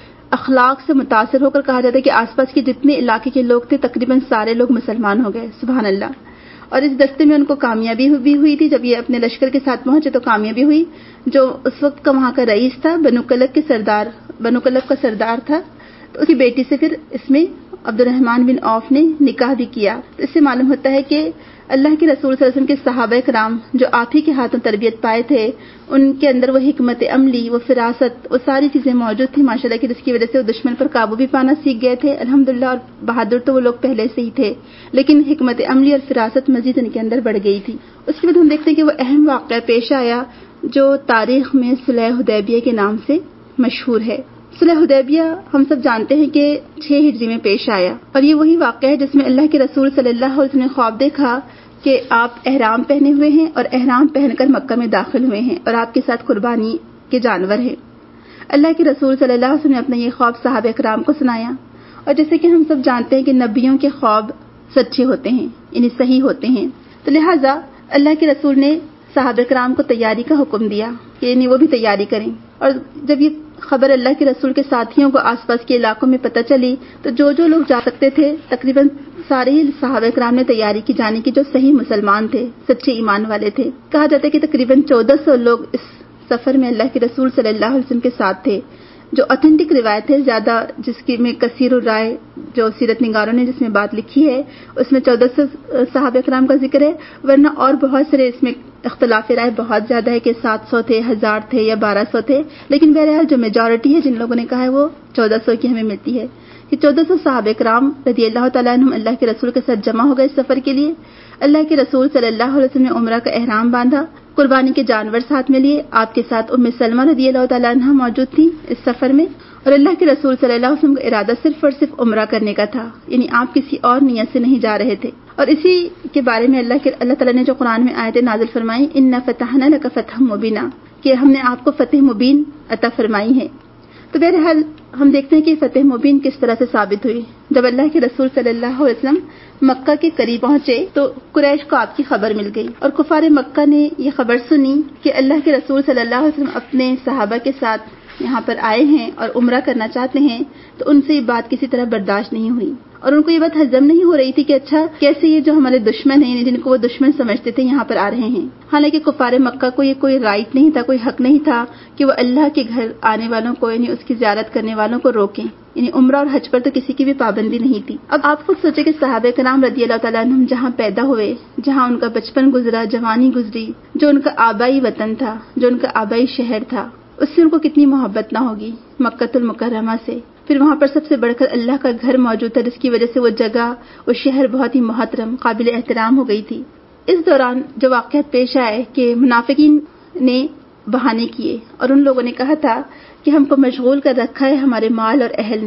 اخلاق سے متاثر ہو کر کہا جاتا ہے کہ آس پاس کے جتنے علاقے کے لوگ تھے تقریباً سارے لوگ مسلمان ہو گئے، سبحان اللہ۔ اور اس دستے میں ان کو کامیابی بھی ہوئی تھی، جب یہ اپنے لشکر کے ساتھ پہنچے تو کامیابی ہوئی۔ جو اس وقت کا وہاں کا رئیس تھا، بنو کلب کے سردار بنو کلب کا سردار تھا، تو اس کی بیٹی سے پھر اس میں عبد الرحمن بن عوف نے نکاح بھی کیا۔ تو اس سے معلوم ہوتا ہے کہ اللہ کے رسول صلی اللہ علیہ وسلم کے صحابہ کرام جو آپ ہی کے ہاتھوں تربیت پائے تھے، ان کے اندر وہ حکمت عملی، وہ فراست، وہ ساری چیزیں موجود تھیں ماشاءاللہ کی، جس کی وجہ سے وہ دشمن پر قابو بھی پانا سیکھ گئے تھے الحمدللہ، اور بہادر تو وہ لوگ پہلے سے ہی تھے، لیکن حکمت عملی اور فراست مزید ان کے اندر بڑھ گئی تھی۔ اس کے بعد ہم دیکھتے ہیں کہ وہ اہم واقعہ پیش آیا جو تاریخ میں صلح حدیبیہ کے نام سے مشہور ہے۔ صلح حدیبیہ ہم سب جانتے ہیں کہ چھ ہجری میں پیش آیا، اور یہ وہی واقعہ ہے جس میں اللہ کے رسول صلی اللہ علیہ وسلم نے خواب دیکھا کہ آپ احرام پہنے ہوئے ہیں اور احرام پہن کر مکہ میں داخل ہوئے ہیں اور آپ کے ساتھ قربانی کے جانور ہیں۔ اللہ کے رسول صلی اللہ علیہ وسلم نے اپنا یہ خواب صحابہ اکرام کو سنایا، اور جیسے کہ ہم سب جانتے ہیں کہ نبیوں کے خواب سچے ہوتے ہیں، یعنی صحیح ہوتے ہیں، تو لہٰذا اللہ کے رسول نے صحابہ کرام کو تیاری کا حکم دیا کہ یعنی وہ بھی تیاری کریں۔ اور جب یہ خبر اللہ کے رسول کے ساتھیوں کو آس پاس کے علاقوں میں پتہ چلی تو جو جو لوگ جا سکتے تھے تقریباً سارے ہی صحابہ کرام نے تیاری کی جانے کی، جو صحیح مسلمان تھے، سچے ایمان والے تھے۔ کہا جاتا ہے کہ تقریباً چودہ سو لوگ اس سفر میں اللہ کے رسول صلی اللہ علیہ وسلم کے ساتھ تھے۔ جو اتھینٹک روایت ہے زیادہ، جس کی میں کثیر الرائے جو سیرت نگاروں نے جس میں بات لکھی ہے، اس میں چودہ سو صحابہ کرام کا ذکر ہے، ورنہ اور بہت سارے اس میں اختلاف رائے بہت زیادہ ہے کہ سات سو تھے، ہزار تھے یا بارہ سو تھے، لیکن بہرحال جو میجورٹی ہے جن لوگوں نے کہا ہے وہ چودہ سو کی ہمیں ملتی ہے کہ چودہ سو صحابہ کرام رضی اللہ تعالیٰ عنہم اللہ کے رسول کے ساتھ جمع ہو گئے اس سفر کے لیے۔ اللہ کے رسول صلی اللہ علیہ وسلم نے عمرہ کا احرام باندھا، قربانی کے جانور ساتھ میں لیے، آپ کے ساتھ ام سلمہ رضی اللہ تعالیٰ عنہا موجود تھی اس سفر میں، اور اللہ کے رسول صلی اللہ علیہ وسلم کا ارادہ صرف اور صرف عمرہ کرنے کا تھا، یعنی آپ کسی اور نیت سے نہیں جا رہے تھے۔ اور اسی کے بارے میں اللہ کے اللہ تعالیٰ نے جو قرآن میں آیتیں نازل فرمائی، اِنَّا فَتَحْنَا لَكَ فَتْحًا مُبِينًا، کہ ہم نے آپ کو فتح مبین عطا فرمائی ہے۔ تو بہرحال ہم دیکھتے ہیں کہ فتح مبین کس طرح سے ثابت ہوئی۔ جب اللہ کے رسول صلی اللہ علیہ وسلم مکہ کے قریب پہنچے تو قریش کو آپ کی خبر مل گئی، اور کفار مکہ نے یہ خبر سنی کہ اللہ کے رسول صلی اللہ علیہ وسلم اپنے صحابہ کے ساتھ یہاں پر آئے ہیں اور عمرہ کرنا چاہتے ہیں، تو ان سے یہ بات کسی طرح برداشت نہیں ہوئی، اور ان کو یہ بات ہضم نہیں ہو رہی تھی کہ اچھا کیسے یہ جو ہمارے دشمن ہیں، جن کو وہ دشمن سمجھتے تھے، یہاں پر آ رہے ہیں۔ حالانکہ کفار مکہ کو یہ کوئی رائٹ نہیں تھا، کوئی حق نہیں تھا کہ وہ اللہ کے گھر آنے والوں کو، یعنی اس کی زیارت کرنے والوں کو روکیں، یعنی عمرہ اور حج پر تو کسی کی بھی پابندی نہیں تھی۔ اب آپ خود سوچیں کہ صحابہ کرام رضی اللہ تعالیٰ عنہم جہاں پیدا ہوئے، جہاں ان کا بچپن گزرا، جوانی گزری، جو ان کا آبائی وطن تھا، جو ان کا آبائی شہر تھا، اس سے ان کو کتنی محبت نہ ہوگی مکہ المکرمہ سے۔ پھر وہاں پر سب سے بڑھ کر اللہ کا گھر موجود تھا، جس کی وجہ سے وہ جگہ، وہ شہر بہت ہی محترم، قابل احترام ہو گئی تھی۔ اس دوران جو واقعات پیش آئے کہ منافقین نے بہانے کیے، اور ان لوگوں نے کہا تھا کہ ہم کو مشغول کر رکھا ہے ہمارے مال اور اہل نے،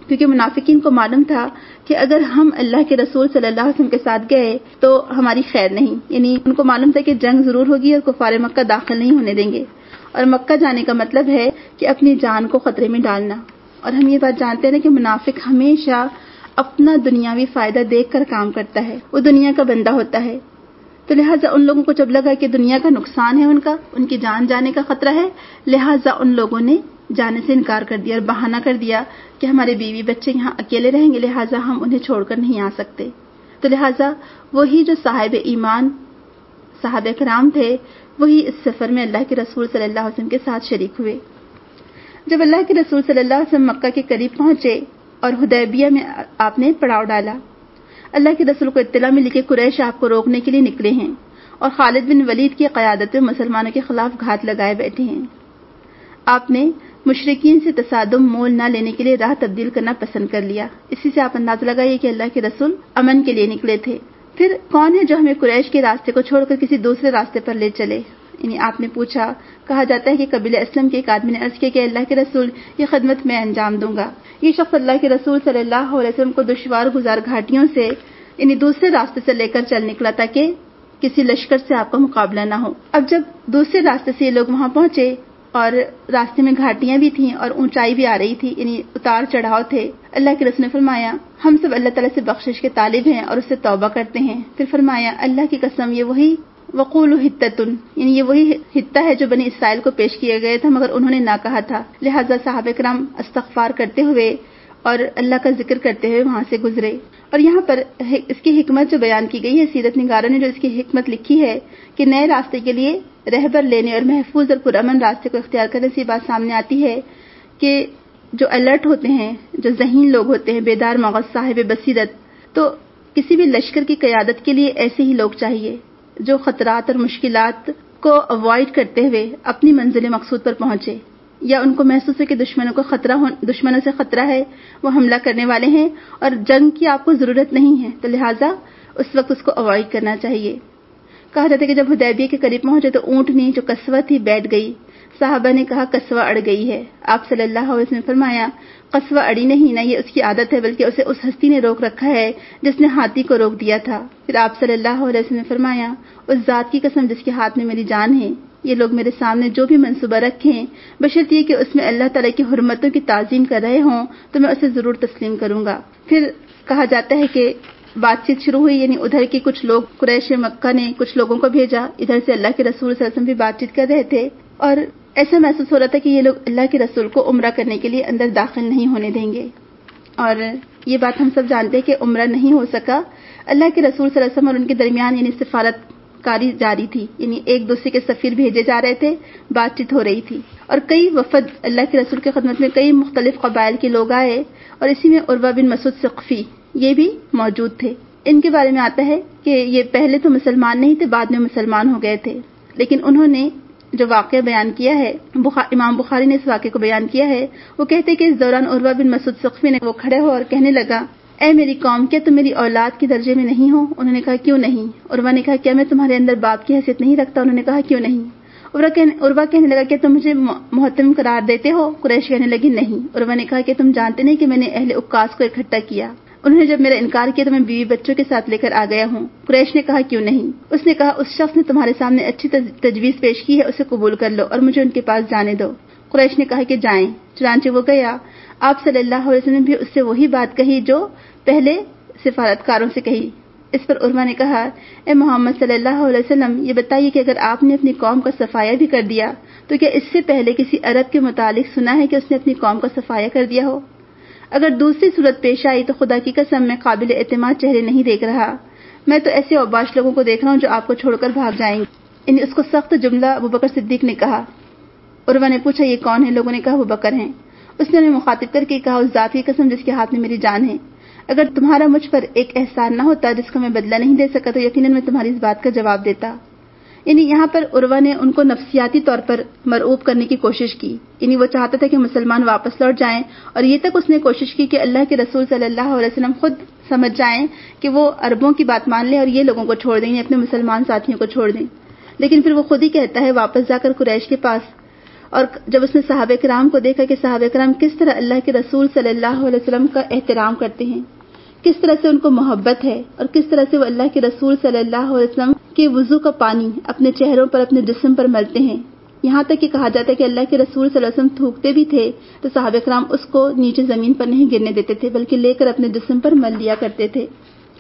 کیونکہ منافقین کو معلوم تھا کہ اگر ہم اللہ کے رسول صلی اللہ علیہ وسلم کے ساتھ گئے تو ہماری خیر نہیں، یعنی ان کو معلوم تھا کہ جنگ ضرور ہوگی اور کفار مکہ داخل نہیں ہونے دیں گے، اور مکہ جانے کا مطلب ہے کہ اپنی جان کو خطرے میں ڈالنا۔ اور ہم یہ بات جانتے ہیں کہ منافق ہمیشہ اپنا دنیاوی فائدہ دیکھ کر کام کرتا ہے، وہ دنیا کا بندہ ہوتا ہے۔ تو لہٰذا ان لوگوں کو جب لگا کہ دنیا کا نقصان ہے، ان کا ان کی جان جانے کا خطرہ ہے، لہٰذا ان لوگوں نے جانے سے انکار کر دیا اور بہانہ کر دیا کہ ہمارے بیوی بچے یہاں اکیلے رہیں گے، لہٰذا ہم انہیں چھوڑ کر نہیں آ سکتے۔ تو لہٰذا وہی جو صاحب ایمان صحابہ کرام تھے، وہی اس سفر میں اللہ کے رسول صلی اللہ علیہ وسلم کے ساتھ شریک ہوئے۔ جب اللہ کے رسول صلی اللہ علیہ وسلم مکہ کے قریب پہنچے اور حدیبیہ میں آپ نے پڑاؤ ڈالا، اللہ کے رسول کو اطلاع ملی کہ قریش آپ کو روکنے کے لیے نکلے ہیں اور خالد بن ولید کی قیادت میں مسلمانوں کے خلاف گھات لگائے بیٹھے ہیں۔ آپ نے مشرکین سے تصادم مول نہ لینے کے لیے راہ تبدیل کرنا پسند کر لیا۔ اسی سے آپ اندازہ لگائیے کہ اللہ کے رسول امن کے لیے نکلے تھے۔ پھر کون ہے جو ہمیں قریش کے راستے کو چھوڑ کر کسی دوسرے راستے پر لے چلے؟ یعنی آپ نے پوچھا، کہا جاتا ہے کہ قبیلہ اسلم کے ایک آدمی نے عرض کیا کہ اللہ کے رسول یہ خدمت میں انجام دوں گا۔ یہ شخص اللہ کے رسول صلی اللہ علیہ وسلم کو دشوار گزار گھاٹیوں سے یعنی دوسرے راستے سے لے کر چل نکلا تاکہ کسی لشکر سے آپ کا مقابلہ نہ ہو۔ اب جب دوسرے راستے سے یہ لوگ وہاں پہنچے اور راستے میں گھاٹیاں بھی تھیں اور اونچائی بھی آ رہی تھی، یعنی اتار چڑھاؤ تھے، اللہ کے رسول نے فرمایا ہم سب اللہ تعالیٰ سے بخشش کے طالب ہیں اور اس سے توبہ کرتے ہیں۔ پھر فرمایا اللہ کی قسم یہ وہی وقولوا حطۃ، یعنی یہ وہی حطہ ہے جو بنی اسرائیل کو پیش کیا گیا تھا مگر انہوں نے نہ کہا تھا، لہٰذا صحابہ کرام استغفار کرتے ہوئے اور اللہ کا ذکر کرتے ہوئے وہاں سے گزرے۔ اور یہاں پر اس کی حکمت جو بیان کی گئی ہے، سیرت نگاروں نے جو اس کی حکمت لکھی ہے کہ نئے راستے کے لیے رہبر لینے اور محفوظ اور پرامن راستے کو اختیار کرنے سے یہ بات سامنے آتی ہے کہ جو الرٹ ہوتے ہیں، جو ذہین لوگ ہوتے ہیں، بیدار مغز صاحب بصیرت، تو کسی بھی لشکر کی قیادت کے لیے ایسے ہی لوگ چاہیے جو خطرات اور مشکلات کو اوائڈ کرتے ہوئے اپنی منزل مقصود پر پہنچے، یا ان کو محسوس ہے کہ دشمنوں کو خطرہ ہو دشمنوں سے خطرہ ہے، وہ حملہ کرنے والے ہیں اور جنگ کی آپ کو ضرورت نہیں ہے، تو لہٰذا اس وقت اس کو اوائڈ کرنا چاہیے۔ کہا جاتا ہے کہ جب حدیبیہ کے قریب پہنچے تو اونٹنی جو قصوہ تھی بیٹھ گئی۔ صحابہ نے کہا قصوہ اڑ گئی ہے۔ آپ صلی اللہ علیہ وسلم نے فرمایا قصوہ اڑی نہیں، نہ یہ اس کی عادت ہے بلکہ اسے اس ہستی نے روک رکھا ہے جس نے ہاتھی کو روک دیا تھا۔ پھر آپ صلی اللہ علیہ وسلم نے فرمایا اس ذات کی قسم جس کے ہاتھ میں میری جان ہے، یہ لوگ میرے سامنے جو بھی منصوبہ رکھیں بشرط یہ کہ اس میں اللہ تعالیٰ کی حرمتوں کی تعظیم کر رہے ہوں تو میں اسے ضرور تسلیم کروں گا۔ پھر کہا جاتا ہے کہ بات چیت شروع ہوئی، یعنی ادھر کے کچھ لوگ قریش مکہ نے کچھ لوگوں کو بھیجا، ادھر سے اللہ کے رسول صلی اللہ علیہ وسلم بھی بات چیت کر رہے تھے، اور ایسا محسوس ہو رہا تھا کہ یہ لوگ اللہ کے رسول کو عمرہ کرنے کے لیے اندر داخل نہیں ہونے دیں گے۔ اور یہ بات ہم سب جانتے ہیں کہ عمرہ نہیں ہو سکا۔ اللہ کے رسول صلی اللہ علیہ وسلم اور ان کے درمیان یعنی سفارت کاری جاری تھی، یعنی ایک دوسرے کے سفیر بھیجے جا رہے تھے، بات چیت ہو رہی تھی، اور کئی وفد اللہ کے رسول کی خدمت میں کئی مختلف قبائل کے لوگ آئے، اور اسی میں عروہ بن مسعود ثقفی یہ بھی موجود تھے۔ ان کے بارے میں آتا ہے کہ یہ پہلے تو مسلمان نہیں تھے، بعد میں مسلمان ہو گئے تھے، لیکن انہوں نے جو واقعہ بیان کیا ہے، امام بخاری نے اس واقعے کو بیان کیا ہے، وہ کہتے کہ اس دوران عروہ بن مسعود ثقفی نے وہ کھڑے ہو اور کہنے لگا اے میری قوم، کیا تم میری اولاد کے درجے میں نہیں ہو؟ انہوں نے کہا کیوں نہیں؟ عروہ نے کہا کیا میں تمہارے اندر باپ کی حیثیت نہیں رکھتا؟ انہوں نے کہا کیوں نہیں؟ عروہ کہنے لگا کیا تم مجھے محتم قرار دیتے ہو؟ قریش کہنے لگی نہیں۔ عروہ نے کہا کہ تم جانتے نہیں کہ میں نے اہل عکاظ کو اکٹھا کیا، انہوں نے جب میرا انکار کیا تو میں بیوی بچوں کے ساتھ لے کر آ گیا ہوں۔ قریش نے کہا کیوں نہیں؟ اس نے کہا اس شخص نے تمہارے سامنے اچھی تجویز پیش کی ہے، اسے قبول کر لو اور مجھے ان کے پاس جانے دو۔ قریش نے کہا کہ جائیں، چنانچہ وہ گیا۔ آپ صلی اللہ علیہ وسلم نے بھی اس سے وہی بات کہی جو پہلے سفارتکاروں سے کہی۔ اس پر عروہ نے کہا اے محمد صلی اللہ علیہ وسلم، یہ بتائیے کہ اگر آپ نے اپنی قوم کا صفایا بھی کر دیا تو کیا اس سے پہلے کسی عرب کے متعلق سنا ہے کہ اس نے اپنی قوم کا صفایا کر دیا ہو؟ اگر دوسری صورت پیش آئی تو خدا کی قسم میں قابل اعتماد چہرے نہیں دیکھ رہا، میں تو ایسے اوباش لوگوں کو دیکھ رہا ہوں جو آپ کو چھوڑ کر بھاگ جائیں گے۔ یعنی اس کو سخت جملہ ابوبکر صدیق نے کہا۔ عروہ نے پوچھا یہ کون ہے؟ لوگوں نے کہا ابوبکر ہیں۔ اس نے انہیں مخاطب کر کے کہا اس ذات کی قسم جس کے ہاتھ میں میری جان ہے، اگر تمہارا مجھ پر ایک احسان نہ ہوتا جس کا میں بدلہ نہیں دے سکا تو یقیناً میں تمہاری اس بات کا جواب دیتا۔ یعنی یہاں پر عروہ نے ان کو نفسیاتی طور پر مرعوب کرنے کی کوشش کی، یعنی وہ چاہتا تھا کہ مسلمان واپس لوٹ جائیں، اور یہ تک اس نے کوشش کی کہ اللہ کے رسول صلی اللہ علیہ وسلم خود سمجھ جائیں کہ وہ عربوں کی بات مان لیں اور یہ لوگوں کو چھوڑ دیں، اپنے مسلمان ساتھیوں کو چھوڑ دیں، لیکن پھر وہ خود ہی کہتا ہے واپس جا کر قریش کے پاس اور جب اس نے صحابہ کرام کو دیکھا کہ صحابہ کرام کس طرح اللہ کے رسول صلی اللہ علیہ وسلم کا احترام کرتے ہیں، کس طرح سے ان کو محبت ہے، اور کس طرح سے وہ اللہ کے رسول صلی اللہ علیہ وسلم کے وضو کا پانی اپنے چہروں پر، اپنے جسم پر ملتے ہیں، یہاں تک کہ کہا جاتا ہے کہ اللہ کے رسول صلی اللہ علیہ وسلم تھوکتے بھی تھے تو صحابہ کرام اس کو نیچے زمین پر نہیں گرنے دیتے تھے بلکہ لے کر اپنے جسم پر مل لیا کرتے تھے۔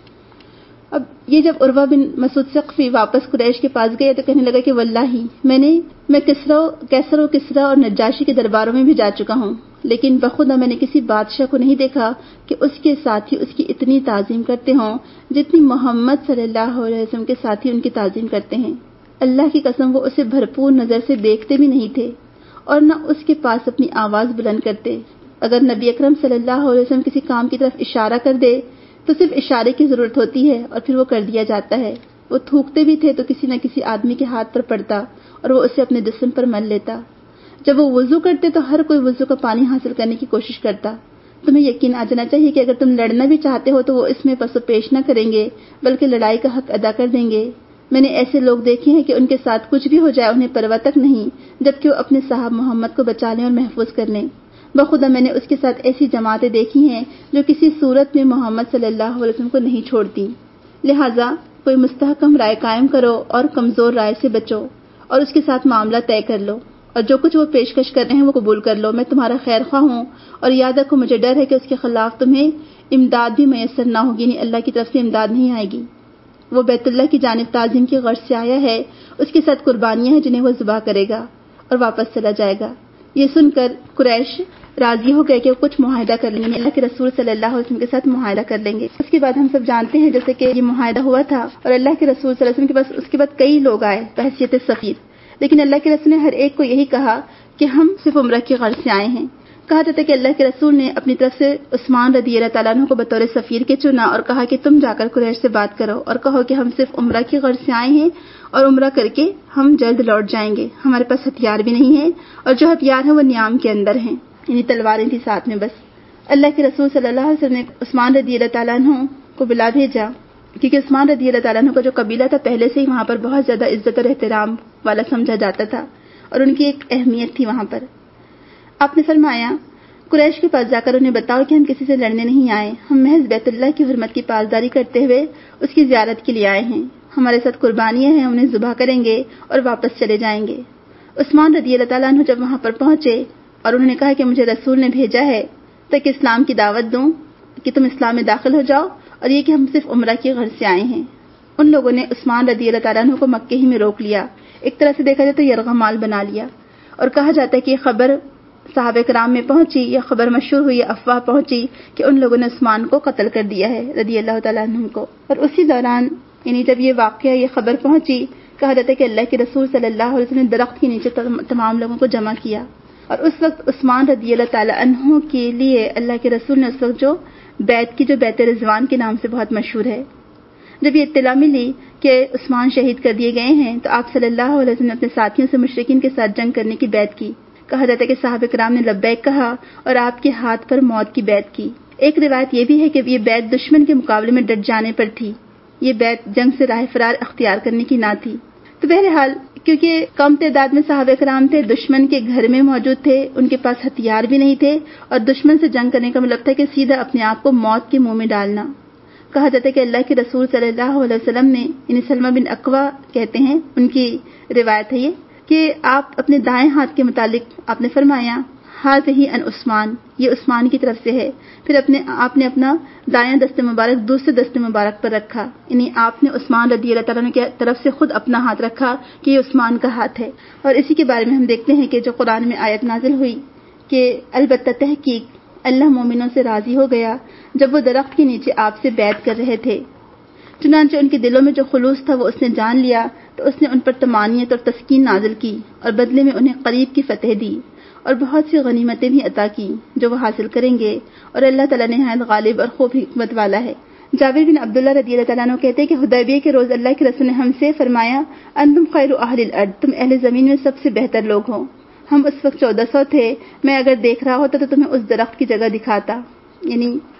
اب یہ جب عروہ بن مسعود ثقفی واپس قریش کے پاس گئے تو کہنے لگا کہ واللہ میں نے میں کسرا کیسر و کسرا اور نجاشی کے درباروں میں بھی جا چکا ہوں، لیکن بخدا میں نے کسی بادشاہ کو نہیں دیکھا کہ اس کے ساتھی اس کی اتنی تعظیم کرتے ہوں جتنی محمد صلی اللہ علیہ وسلم کے ساتھی ان کی تعظیم کرتے ہیں۔ اللہ کی قسم وہ اسے بھرپور نظر سے دیکھتے بھی نہیں تھے اور نہ اس کے پاس اپنی آواز بلند کرتے۔ اگر نبی اکرم صلی اللہ علیہ وسلم کسی کام کی طرف اشارہ کر دے تو صرف اشارے کی ضرورت ہوتی ہے اور پھر وہ کر دیا جاتا ہے۔ وہ تھوکتے بھی تھے تو کسی نہ کسی آدمی کے ہاتھ پر پڑتا اور وہ اسے اپنے جسم پر مل لیتا۔ جب وہ وضو کرتے تو ہر کوئی وضو کا پانی حاصل کرنے کی کوشش کرتا۔ تمہیں یقین آ جانا چاہیے کہ اگر تم لڑنا بھی چاہتے ہو تو وہ اس میں پس و پیش نہ کریں گے بلکہ لڑائی کا حق ادا کر دیں گے۔ میں نے ایسے لوگ دیکھے ہیں کہ ان کے ساتھ کچھ بھی ہو جائے انہیں پرواہ تک نہیں جبکہ وہ اپنے صاحب محمد کو بچا لیں اور محفوظ کر لیں۔ بخدا میں نے اس کے ساتھ ایسی جماعتیں دیکھی ہیں جو کسی صورت میں محمد صلی اللہ علیہ وسلم کو نہیں چھوڑتی۔ لہٰذا کوئی مستحکم رائے قائم کرو اور کمزور رائے سے بچو اور اس کے ساتھ معاملہ طے کر لو، اور جو کچھ وہ پیشکش کر رہے ہیں وہ قبول کر لو۔ میں تمہارا خیر خواہ ہوں اور یاد رکھو مجھے ڈر ہے کہ اس کے خلاف تمہیں امداد بھی میسر نہ ہوگی، یعنی اللہ کی طرف سے امداد نہیں آئے گی۔ وہ بیت اللہ کی جانب تعظیم کی غرض سے آیا ہے، اس کے ساتھ قربانیاں ہیں جنہیں وہ ذبح کرے گا اور واپس چلا جائے گا۔ یہ سن کر قریش راضی ہو گئے کہ وہ کچھ معاہدہ کر لیں گے، اللہ کے رسول صلی اللہ علیہ وسلم کے ساتھ معاہدہ کر لیں گے۔ اس کے بعد ہم سب جانتے ہیں جیسے کہ یہ معاہدہ ہوا تھا اور اللہ کے رسول صلی اللہ علیہ وسلم کے پاس اس کے بعد کئی لوگ آئے بحیثیت سفیر، لیکن اللہ کے رسول نے ہر ایک کو یہی کہا کہ ہم صرف عمرہ کی غرض سے آئے ہیں۔ کہا جاتا ہے کہ اللہ کے رسول نے اپنی طرف سے عثمان رضی اللہ تعالیٰ عنہ کو بطور سفیر کے چنا اور کہا کہ تم جا کر قریش سے بات کرو اور کہو کہ ہم صرف عمرہ کی غرض سے آئے ہیں اور عمرہ کر کے ہم جلد لوٹ جائیں گے، ہمارے پاس ہتھیار بھی نہیں ہیں اور جو ہتھیار ہیں وہ نیام کے اندر ہیں، یعنی تلواریں تھی ساتھ میں بس۔ اللہ کے رسول صلی اللہ علیہ وسلم نے عثمان رضی اللہ تعالیٰ عنہ کو بلا بھیجا کیونکہ عثمان رضی اللہ تعالیٰ عنہ کا جو قبیلہ تھا پہلے سے ہی وہاں پر بہت زیادہ عزت اور احترام والا سمجھا جاتا تھا اور ان کی ایک اہمیت تھی وہاں پر۔ آپ نے فرمایا قریش کے پاس جا کر انہیں بتاؤ کہ ہم کسی سے لڑنے نہیں آئے، ہم محض بیت اللہ کی حرمت کی پاسداری کرتے ہوئے اس کی زیارت کے لیے آئے ہیں، ہمارے ساتھ قربانیاں ہیں، انہیں ذبح کریں گے اور واپس چلے جائیں گے۔ عثمان رضی اللہ تعالیٰ عنہ جب وہاں پر پہنچے اور انہوں نے کہا کہ مجھے رسول نے بھیجا ہے تاکہ اسلام کی دعوت دوں کہ تم اسلام میں داخل ہو جاؤ اور یہ کہ ہم صرف عمرہ کی غرض سے آئے ہیں، ان لوگوں نے عثمان رضی اللہ تعالیٰ عنہ کو مکے ہی میں روک لیا، ایک طرح سے دیکھا جائے تو یرغمال بنا لیا، اور کہا جاتا ہے کہ یہ خبر صحابہ کرام میں پہنچی، یہ خبر مشہور ہوئی، افواہ پہنچی کہ ان لوگوں نے عثمان کو قتل کر دیا ہے رضی اللہ تعالیٰ عنہ کو۔ اور اسی دوران یعنی جب یہ واقعہ یہ خبر پہنچی کہا جاتا ہے کہ اللہ کے رسول صلی اللہ علیہ وسلم نے درخت کے نیچے تمام لوگوں کو جمع کیا، اور اس وقت عثمان رضی اللہ تعالیٰ عنہ کے لیے اللہ کے رسول نے اس وقت جو بیت کی جو بیت رضوان کے نام سے بہت مشہور ہے، جب یہ اطلاع ملی کہ عثمان شہید کر دیے گئے ہیں تو آپ صلی اللہ علیہ وسلم نے اپنے ساتھیوں سے مشرکین کے ساتھ جنگ کرنے کی بیعت کی۔ کہا جاتا ہے کہ صحابہ کرام نے لبیک کہا اور آپ کے ہاتھ پر موت کی بیعت کی۔ ایک روایت یہ بھی ہے کہ یہ بیعت دشمن کے مقابلے میں ڈٹ جانے پر تھی، یہ بیعت جنگ سے راہ فرار اختیار کرنے کی نہ تھی۔ تو بہرحال کیونکہ کم تعداد میں صحابہ کرام تھے، دشمن کے گھر میں موجود تھے، ان کے پاس ہتھیار بھی نہیں تھے، اور دشمن سے جنگ کرنے کا مطلب تھا کہ سیدھا اپنے آپ کو موت کے منہ میں ڈالنا۔ کہا جاتا ہے کہ اللہ کے رسول صلی اللہ علیہ وسلم نے یعنی سلمہ بن اکوا کہتے ہیں، ان کی روایت ہے یہ کہ آپ اپنے دائیں ہاتھ کے متعلق آپ نے فرمایا ہذہ ان عثمان، یہ عثمان کی طرف سے ہے، پھر اپنے آپ نے اپنا دائیں دست مبارک دوسرے دست مبارک پر رکھا، یعنی آپ نے عثمان رضی اللہ تعالیٰ کی طرف سے خود اپنا ہاتھ رکھا کہ یہ عثمان کا ہاتھ ہے۔ اور اسی کے بارے میں ہم دیکھتے ہیں کہ جو قرآن میں آیت نازل ہوئی کہ البتہ تحقیق اللہ مومنوں سے راضی ہو گیا جب وہ درخت کے نیچے آپ سے بیعت کر رہے تھے، چنانچہ ان کے دلوں میں جو خلوص تھا وہ اس نے جان لیا تو اس نے ان پر طمانینت اور تسکین نازل کی اور بدلے میں انہیں قریب کی فتح دی اور بہت سی غنیمتیں بھی عطا کی جو وہ حاصل کریں گے، اور اللہ تعالیٰ نہایت غالب اور خوب حکمت والا ہے۔ جابر بن عبداللہ رضی اللہ تعالیٰ عنہ کہتے ہیں کہ حدیبیہ کے روز اللہ کے رسول نے ہم سے فرمایا انتم خیر اہل الارض، تم اہل زمین میں سب سے بہتر لوگ ہو۔ ہم اس وقت چودہ سو تھے، میں اگر دیکھ رہا ہوتا تو تمہیں اس درخت کی جگہ دکھاتا، یعنی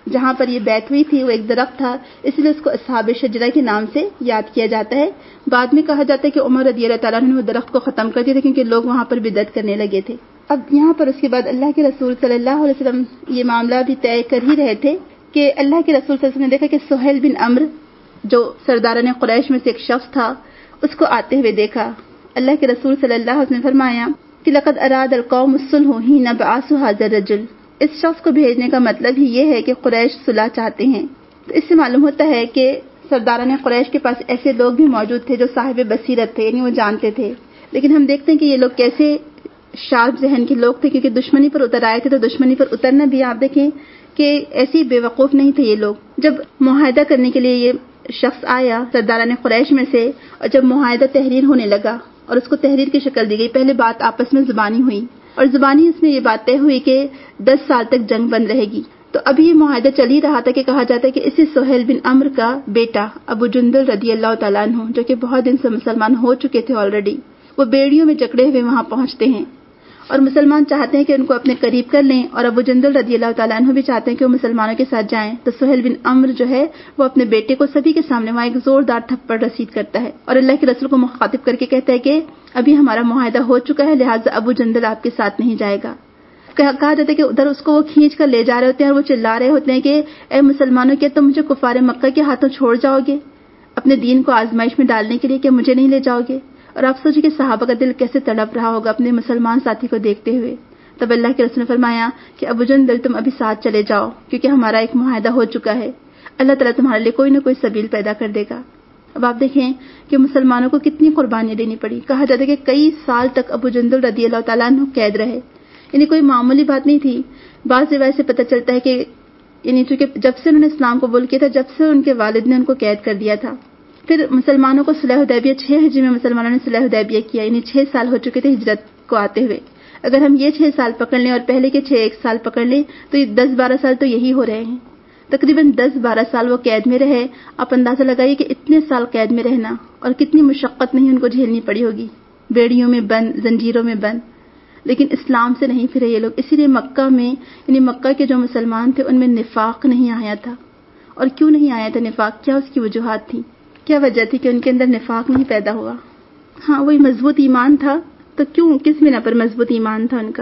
جہاں پر یہ بیعت ہوئی تھی وہ ایک درخت تھا، اس لیے اس کو اصحاب شجرہ کے نام سے یاد کیا جاتا ہے۔ بعد میں کہا جاتا ہے کہ عمر رضی اللہ تعالیٰ عنہ نے وہ درخت کو ختم کر دیا تھا کیونکہ لوگ وہاں پر بدعت کرنے لگے تھے۔ اب یہاں پر اس کے بعد اللہ کے رسول صلی اللہ علیہ وسلم یہ معاملہ بھی طے کر ہی رہے تھے کہ اللہ کے رسول صلی اللہ علیہ وسلم نے دیکھا کہ سہیل بن عمرو جو سرداران قریش میں سے ایک شخص تھا اس کو آتے ہوئے دیکھا۔ اللہ کے رسول صلی اللہ علیہ وسلم نے فرمایا کہ لقد اراد القوم الصلح حين بعثوا هذا الرجل، اس شخص کو بھیجنے کا مطلب ہی یہ ہے کہ قریش صلح چاہتے ہیں۔ تو اس سے معلوم ہوتا ہے کہ سرداران قریش کے پاس ایسے لوگ بھی موجود تھے جو صاحب بصیرت تھے، یعنی وہ جانتے تھے، لیکن ہم دیکھتے ہیں کہ یہ لوگ کیسے شارپ ذہن کے لوگ تھے، کیونکہ دشمنی پر اتر آئے تھے تو دشمنی پر اترنا بھی آپ دیکھیں کہ ایسی بے وقوف نہیں تھے یہ لوگ۔ جب معاہدہ کرنے کے لیے یہ شخص آیا سرداران قریش میں سے، اور جب معاہدہ تحریر ہونے لگا اور اس کو تحریر کی شکل دی گئی، پہلے بات آپس میں زبانی ہوئی اور زبانی اس میں یہ بات طے ہوئی کہ دس سال تک جنگ بند رہے گی۔ تو ابھی یہ معاہدہ چل ہی رہا تھا کہ کہا جاتا ہے کہ اسی سہیل بن عمرو کا بیٹا ابو جندل رضی اللہ تعالیٰ عنہ جو کہ بہت دن سے مسلمان ہو چکے تھے آلریڈی، وہ بیڑیوں میں جکڑے ہوئے وہاں پہنچتے ہیں اور مسلمان چاہتے ہیں کہ ان کو اپنے قریب کر لیں، اور ابو جندل رضی اللہ تعالیٰ عنہ بھی چاہتے ہیں کہ وہ مسلمانوں کے ساتھ جائیں۔ تو سہیل بن عمرو جو ہے وہ اپنے بیٹے کو سبھی کے سامنے وہاں ایک زوردار تھپڑ رسید کرتا ہے اور اللہ کے رسول کو مخاطب کر کے کہتا ہے کہ ابھی ہمارا معاہدہ ہو چکا ہے، لہٰذا ابو جندل آپ کے ساتھ نہیں جائے گا۔ کہا جاتا ہے کہ ادھر اس کو وہ کھینچ کر لے جا رہے ہوتے ہیں اور وہ چلا رہے ہوتے ہیں کہ اے مسلمانوں، کیا تم مجھے کفار مکہ کے ہاتھوں چھوڑ جاؤ گے اپنے دین کو آزمائش میں ڈالنے کے لیے، کہ مجھے نہیں لے جاؤ گے؟ اور آپ سوچیں کہ صحابہ کا دل کیسے تڑپ رہا ہوگا اپنے مسلمان ساتھی کو دیکھتے ہوئے۔ تب اللہ کے رسول نے فرمایا کہ ابو جندل تم ابھی ساتھ چلے جاؤ کیونکہ ہمارا ایک معاہدہ ہو چکا ہے، اللہ تعالیٰ تمہارے لیے کوئی نہ کوئی سبیل پیدا کر دے گا۔ اب آپ دیکھیں کہ مسلمانوں کو کتنی قربانیاں دینی پڑی۔ کہا جاتا ہے کہ کئی سال تک ابو جندل رضی اللہ تعالیٰ عنہ قید رہے، یعنی کوئی معمولی بات نہیں تھی۔ بعض روایت سے پتہ چلتا ہے کہ یعنی چونکہ جب سے انہوں نے اسلام قبول کیا تھا، جب سے ان کے والد نے ان کو قید کر دیا تھا۔ پھر مسلمانوں کو صلح حدیبیہ چھ ہجری میں مسلمانوں نے صلح حدیبیہ کیا، یعنی چھ سال ہو چکے تھے ہجرت کو آتے ہوئے۔ اگر ہم یہ چھ سال پکڑ لیں اور پہلے کے چھ ایک سال پکڑ لیں تو یہ دس بارہ سال تو یہی ہو رہے ہیں، تقریباً دس بارہ سال وہ قید میں رہے۔ آپ اندازہ لگائیے کہ اتنے سال قید میں رہنا اور کتنی مشقت نہیں ان کو جھیلنی پڑی ہوگی، بیڑیوں میں بند، زنجیروں میں بند، لیکن اسلام سے نہیں پھرے یہ لوگ۔ اسی لیے مکہ میں یعنی مکہ کے جو مسلمان تھے ان میں نفاق نہیں آیا تھا۔ اور کیوں نہیں آیا تھا نفاق؟ کیا اس کی وجوہات تھی؟ کیا وجہ تھی کہ ان کے اندر نفاق نہیں پیدا ہوا؟ ہاں، وہی مضبوط ایمان تھا۔ تو کیوں، کس بنا پر مضبوط ایمان تھا ان کا؟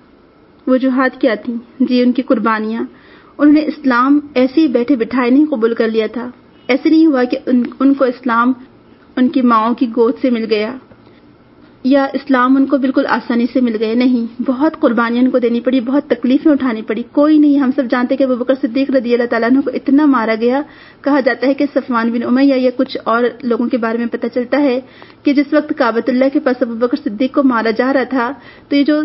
وجوہات کیا تھیں؟ جی ان کی قربانیاں۔ انہوں نے اسلام ایسے ہی بیٹھے بٹھائے نہیں قبول کر لیا تھا۔ ایسے نہیں ہوا کہ ان, ان کو اسلام ان کی ماؤں کی گود سے مل گیا یا اسلام ان کو بالکل آسانی سے مل گئے، نہیں، بہت قربانیاں ان کو دینی پڑی، بہت تکلیفیں اٹھانی پڑی۔ کوئی نہیں، ہم سب جانتے کہ ابوبکر صدیق رضی اللہ تعالیٰ عنہ کو اتنا مارا گیا، کہا جاتا ہے کہ صفوان بن امیہ یا کچھ اور لوگوں کے بارے میں پتہ چلتا ہے کہ جس وقت کعبۃ اللہ کے پاس ابوبکر صدیق کو مارا جا رہا تھا تو یہ جو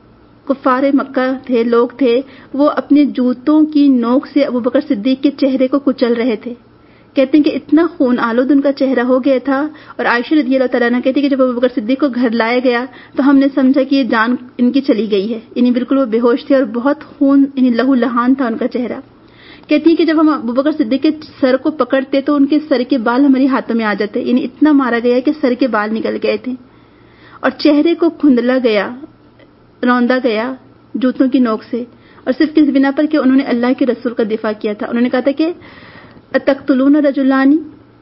کفار مکہ تھے، لوگ تھے، وہ اپنے جوتوں کی نوک سے ابوبکر صدیق کے چہرے کو کچل رہے تھے۔ کہتے ہیں کہ اتنا خون آلود ان کا چہرہ ہو گیا تھا، اور عائشہ رضی اللہ تعالیٰ عنہ کہتی ہے کہ جب ابوبکر صدیق کو گھر لایا گیا تو ہم نے سمجھا کہ یہ جان ان کی چلی گئی ہے، یعنی بالکل وہ بے ہوش تھے اور بہت خون یعنی لہو لہان تھا ان کا چہرہ۔ کہتی ہیں کہ جب ہم ابوبکر صدیق کے سر کو پکڑتے تو ان کے سر کے بال ہمارے ہاتھوں میں آ جاتے، یعنی اتنا مارا گیا کہ سر کے بال نکل گئے تھے، اور چہرے کو کھندلا گیا، روندا گیا جوتوں کی نوک سے، اور صرف کس بنا پر کہ انہوں نے اللہ کے رسول کا دفاع کیا تھا۔ انہوں نے کہا تھا کہ اتقتلون رجلانی،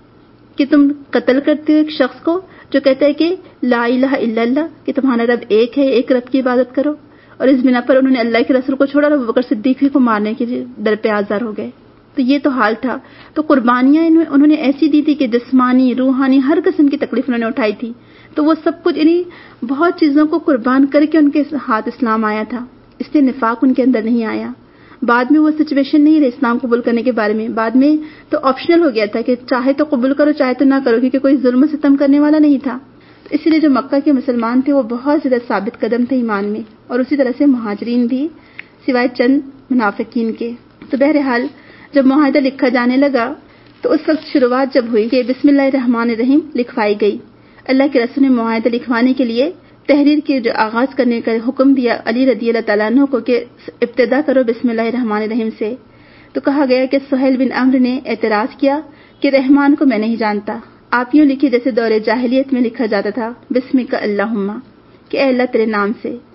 کہ تم قتل کرتے ہو ایک شخص کو جو کہتا ہے کہ لا الہ الا اللہ، کہ تمہارا رب ایک ہے، ایک رب کی عبادت کرو، اور اس بنا پر انہوں نے اللہ کے رسول کو چھوڑا اور ابوبکر صدیق کو مارنے کے در پہ آزار ہو گئے۔ تو یہ تو حال تھا۔ تو قربانیاں انہوں نے ایسی دی تھی کہ جسمانی، روحانی، ہر قسم کی تکلیف انہوں نے اٹھائی تھی۔ تو وہ سب کچھ یعنی بہت چیزوں کو قربان کر کے ان کے ہاتھ اسلام آیا تھا، اس لیے نفاق ان کے اندر نہیں آیا۔ بعد میں وہ سچویشن نہیں رہی اسلام قبول کرنے کے بارے میں، بعد میں تو آپشنل ہو گیا تھا کہ چاہے تو قبول کرو چاہے تو نہ کرو، کیونکہ کوئی ظلم و ستم کرنے والا نہیں تھا۔ تو اسی لیے جو مکہ کے مسلمان تھے وہ بہت زیادہ ثابت قدم تھے ایمان میں، اور اسی طرح سے مہاجرین بھی سوائے چند منافقین کے۔ تو بہرحال جب معاہدہ لکھا جانے لگا تو اس وقت شروعات جب ہوئی کہ بسم اللہ الرحمن الرحیم لکھوائی گئی۔ اللہ کے رسول نے معاہدہ لکھوانے کے لیے تحریر کے جو آغاز کرنے کا حکم دیا علی رضی اللہ تعالیٰ عنہ کو کہ ابتدا کرو بسم اللہ الرحمن الرحیم سے، تو کہا گیا کہ سہیل بن عمرو نے اعتراض کیا کہ رحمان کو میں نہیں جانتا، آپ یوں لکھیے جیسے دور جاہلیت میں لکھا جاتا تھا، بسمک اللہم، کہ اے اللہ تیرے نام سے۔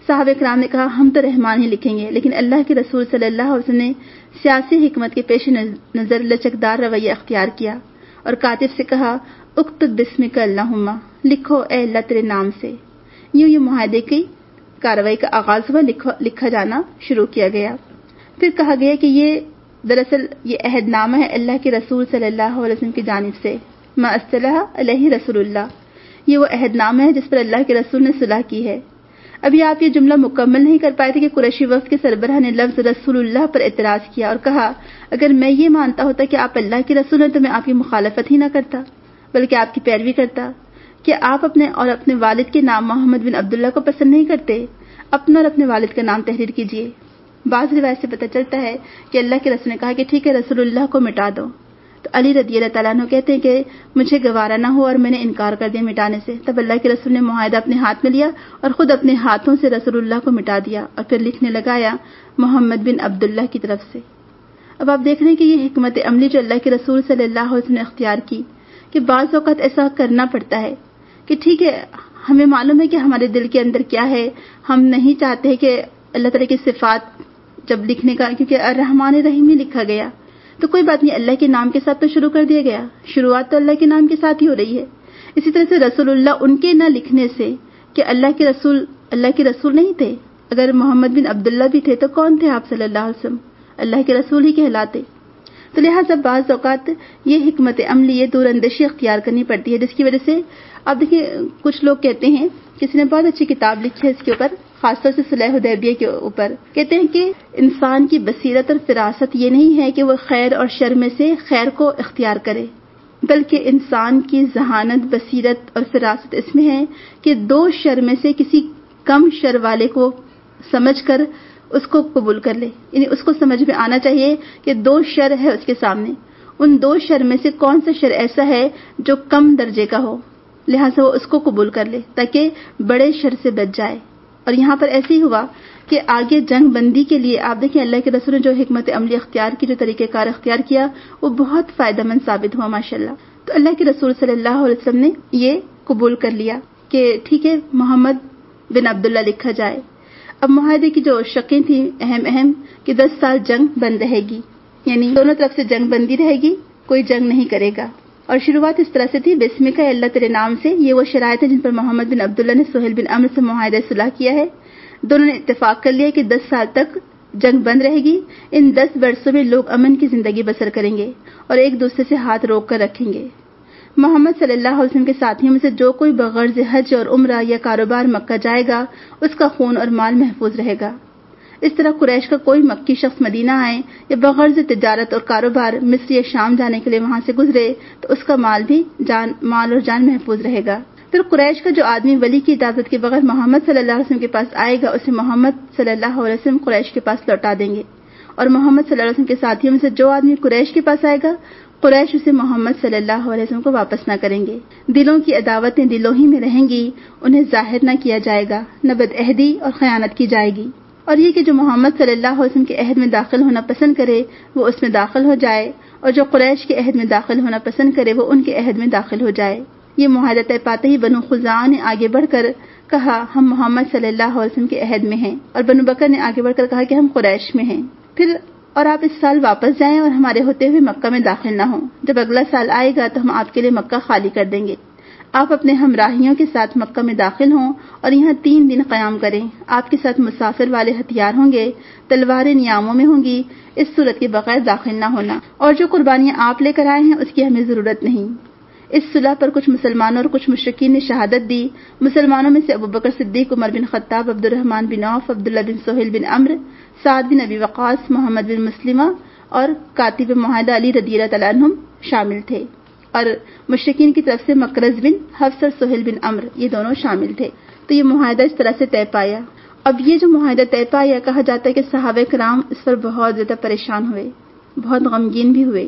صحابہ کرام نے کہا ہم تو رحمان ہی لکھیں گے، لیکن اللہ کے رسول صلی اللہ علیہ وسلم نے سیاسی حکمت کے پیش نظر لچکدار رویہ اختیار کیا اور کاتب سے کہا اکتب بسمک اللہم، لکھو اے اللہ تیرے نام سے۔ یوں یہ معاہدے کی کارروائی کا آغاز ہوا، لکھا جانا شروع کیا گیا۔ پھر کہا گیا کہ یہ دراصل یہ عہد نامہ ہے اللہ کے رسول صلی اللہ علیہ وسلم کی جانب سے، ما اصطلح علیہ رسول اللہ، یہ وہ عہد نامہ ہے جس پر اللہ کے رسول نے صلح کی ہے۔ ابھی آپ یہ جملہ مکمل نہیں کر پائے تھے کہ قریشی وفد کے سربراہ نے لفظ رسول اللہ پر اعتراض کیا اور کہا اگر میں یہ مانتا ہوتا کہ آپ اللہ کے رسول ہیں تو میں آپ کی مخالفت ہی نہ کرتا بلکہ آپ کی پیروی کرتا۔ کہ آپ اپنے اور اپنے والد کے نام محمد بن عبداللہ کو پسند نہیں کرتے؟ اپنا اور اپنے والد کا نام تحریر کیجیے۔ بعض روایت سے پتہ چلتا ہے کہ اللہ کے رسول نے کہا کہ ٹھیک ہے رسول اللہ کو مٹا دو، تو علی رضی اللہ تعالیٰ عنہ کہتے ہیں کہ مجھے گوارا نہ ہو اور میں نے انکار کر دیا مٹانے سے۔ تب اللہ کے رسول نے معاہدہ اپنے ہاتھ میں لیا اور خود اپنے ہاتھوں سے رسول اللہ کو مٹا دیا اور پھر لکھنے لگایا محمد بن عبداللہ کی طرف سے۔ اب آپ دیکھ رہے ہیں کہ یہ حکمت عملی جو اللہ کے رسول صلی اللہ علیہ وسلم نے اختیار کی کہ بعض اوقات ایسا کرنا پڑتا ہے کہ ٹھیک ہے ہمیں معلوم ہے کہ ہمارے دل کے اندر کیا ہے، ہم نہیں چاہتے کہ اللہ تعالیٰ کی صفات جب لکھنے کا، کیونکہ الرحمن الرحیم ہی لکھا گیا تو کوئی بات نہیں، اللہ کے نام کے ساتھ تو شروع کر دیا گیا، شروعات تو اللہ کے نام کے ساتھ ہی ہو رہی ہے۔ اسی طرح سے رسول اللہ ان کے نہ لکھنے سے کہ اللہ کے رسول اللہ کے رسول نہیں تھے، اگر محمد بن عبداللہ بھی تھے تو کون تھے آپ صلی اللہ علیہ وسلم؟ اللہ کے رسول ہی کہلاتے۔ تو لہٰذا بعض اوقات یہ حکمت عملی یہ دور اندیشی اختیار کرنی پڑتی ہے، جس کی وجہ سے آپ دیکھیے کچھ لوگ کہتے ہیں، کسی نے بہت اچھی کتاب لکھی ہے اس کے اوپر، خاص طور سے صلح حدیبیہ کے اوپر، کہتے ہیں کہ انسان کی بصیرت اور فراست یہ نہیں ہے کہ وہ خیر اور شر میں سے خیر کو اختیار کرے، بلکہ انسان کی ذہانت، بصیرت اور فراست اس میں ہے کہ دو شر میں سے کسی کم شر والے کو سمجھ کر اس کو قبول کر لے، یعنی اس کو سمجھ میں آنا چاہیے کہ دو شر ہے اس کے سامنے، ان دو شر میں سے کون سا شر ایسا ہے جو کم درجے کا ہو، لہٰذا وہ اس کو قبول کر لے تاکہ بڑے شر سے بچ جائے۔ اور یہاں پر ایسے ہی ہوا کہ آگے جنگ بندی کے لیے آپ دیکھیں اللہ کے رسول نے جو حکمت عملی اختیار کی، جو طریقہ کار اختیار کیا، وہ بہت فائدہ مند ثابت ہوا ماشاءاللہ۔ تو اللہ کے رسول صلی اللہ علیہ وسلم نے یہ قبول کر لیا کہ ٹھیک ہے محمد بن عبداللہ لکھا جائے۔ اب معاہدے کی جو شقیں تھیں اہم اہم کہ دس سال جنگ بند رہے گی، یعنی دونوں طرف سے جنگ بندی رہے گی، کوئی جنگ نہیں کرے گا۔ اور شروعات اس طرح سے تھی بسمک اللہ تیرے نام سے، یہ وہ شرائط ہیں جن پر محمد بن عبداللہ نے سہیل بن عمرو سے معاہدہ صلح کیا ہے۔ دونوں نے اتفاق کر لیا کہ دس سال تک جنگ بند رہے گی، ان دس برسوں میں لوگ امن کی زندگی بسر کریں گے اور ایک دوسرے سے ہاتھ روک کر رکھیں گے۔ محمد صلی اللہ علیہ وسلم کے ساتھیوں میں سے جو کوئی بغرض حج اور عمرہ یا کاروبار مکہ جائے گا اس کا خون اور مال محفوظ رہے گا۔ اس طرح قریش کا کوئی مکی شخص مدینہ آئے یا بغرض تجارت اور کاروبار مصر یا شام جانے کے لیے وہاں سے گزرے تو اس کا مال بھی جان مال اور جان محفوظ رہے گا۔ پھر قریش کا جو آدمی ولی کی اجازت کے بغیر محمد صلی اللہ علیہ وسلم کے پاس آئے گا اسے محمد صلی اللہ علیہ وسلم قریش کے پاس لوٹا دیں گے، اور محمد صلی اللہ علیہ وسلم کے ساتھیوں میں سے جو آدمی قریش کے پاس آئے گا قریش اسے محمد صلی اللہ علیہ وسلم کو واپس نہ کریں گے۔ دلوں کی عداوتیں دلوں ہی میں رہیں گی، انہیں ظاہر نہ کیا جائے گا، نہ بدعہدی اور خیانت کی جائے گی۔ اور یہ کہ جو محمد صلی اللہ علیہ وسلم کے عہد میں داخل ہونا پسند کرے وہ اس میں داخل ہو جائے، اور جو قریش کے عہد میں داخل ہونا پسند کرے وہ ان کے عہد میں داخل ہو جائے۔ یہ معاہدہ طے پاتے ہی بنو خزاعہ نے آگے بڑھ کر کہا ہم محمد صلی اللہ علیہ وسلم کے عہد میں ہیں، اور بنو بکر نے آگے بڑھ کر کہا کہ ہم قریش میں ہیں۔ پھر اور آپ اس سال واپس جائیں اور ہمارے ہوتے ہوئے مکہ میں داخل نہ ہوں، جب اگلا سال آئے گا تو ہم آپ کے لیے مکہ خالی کر دیں گے۔ آپ اپنے ہمراہیوں کے ساتھ مکہ میں داخل ہوں اور یہاں تین دن قیام کریں۔ آپ کے ساتھ مسافر والے ہتھیار ہوں گے، تلواریں نیاموں میں ہوں گی، اس صورت کے بغیر داخل نہ ہونا، اور جو قربانیاں آپ لے کر آئے ہیں اس کی ہمیں ضرورت نہیں۔ اس صلح پر کچھ مسلمانوں اور کچھ مشرکین نے شہادت دی۔ مسلمانوں میں سے ابوبکر صدیق، عمر بن خطاب، عبد الرحمن بن عوف، عبداللہ بن سہیل بن عمرو، سعد بن ابی وقاص، محمد بن مسلمہ اور کاتب معاہدہ علی رضی اللہ تعالیٰ عنہم شامل تھے، اور مشرکین کی طرف سے مکرز بن حفص اور سہیل بن عمرو یہ دونوں شامل تھے۔ تو یہ معاہدہ اس طرح سے طے پایا۔ اب یہ جو معاہدہ طے پایا، کہا جاتا ہے کہ صحابہ کرام اس پر بہت زیادہ پریشان ہوئے، بہت غمگین بھی ہوئے،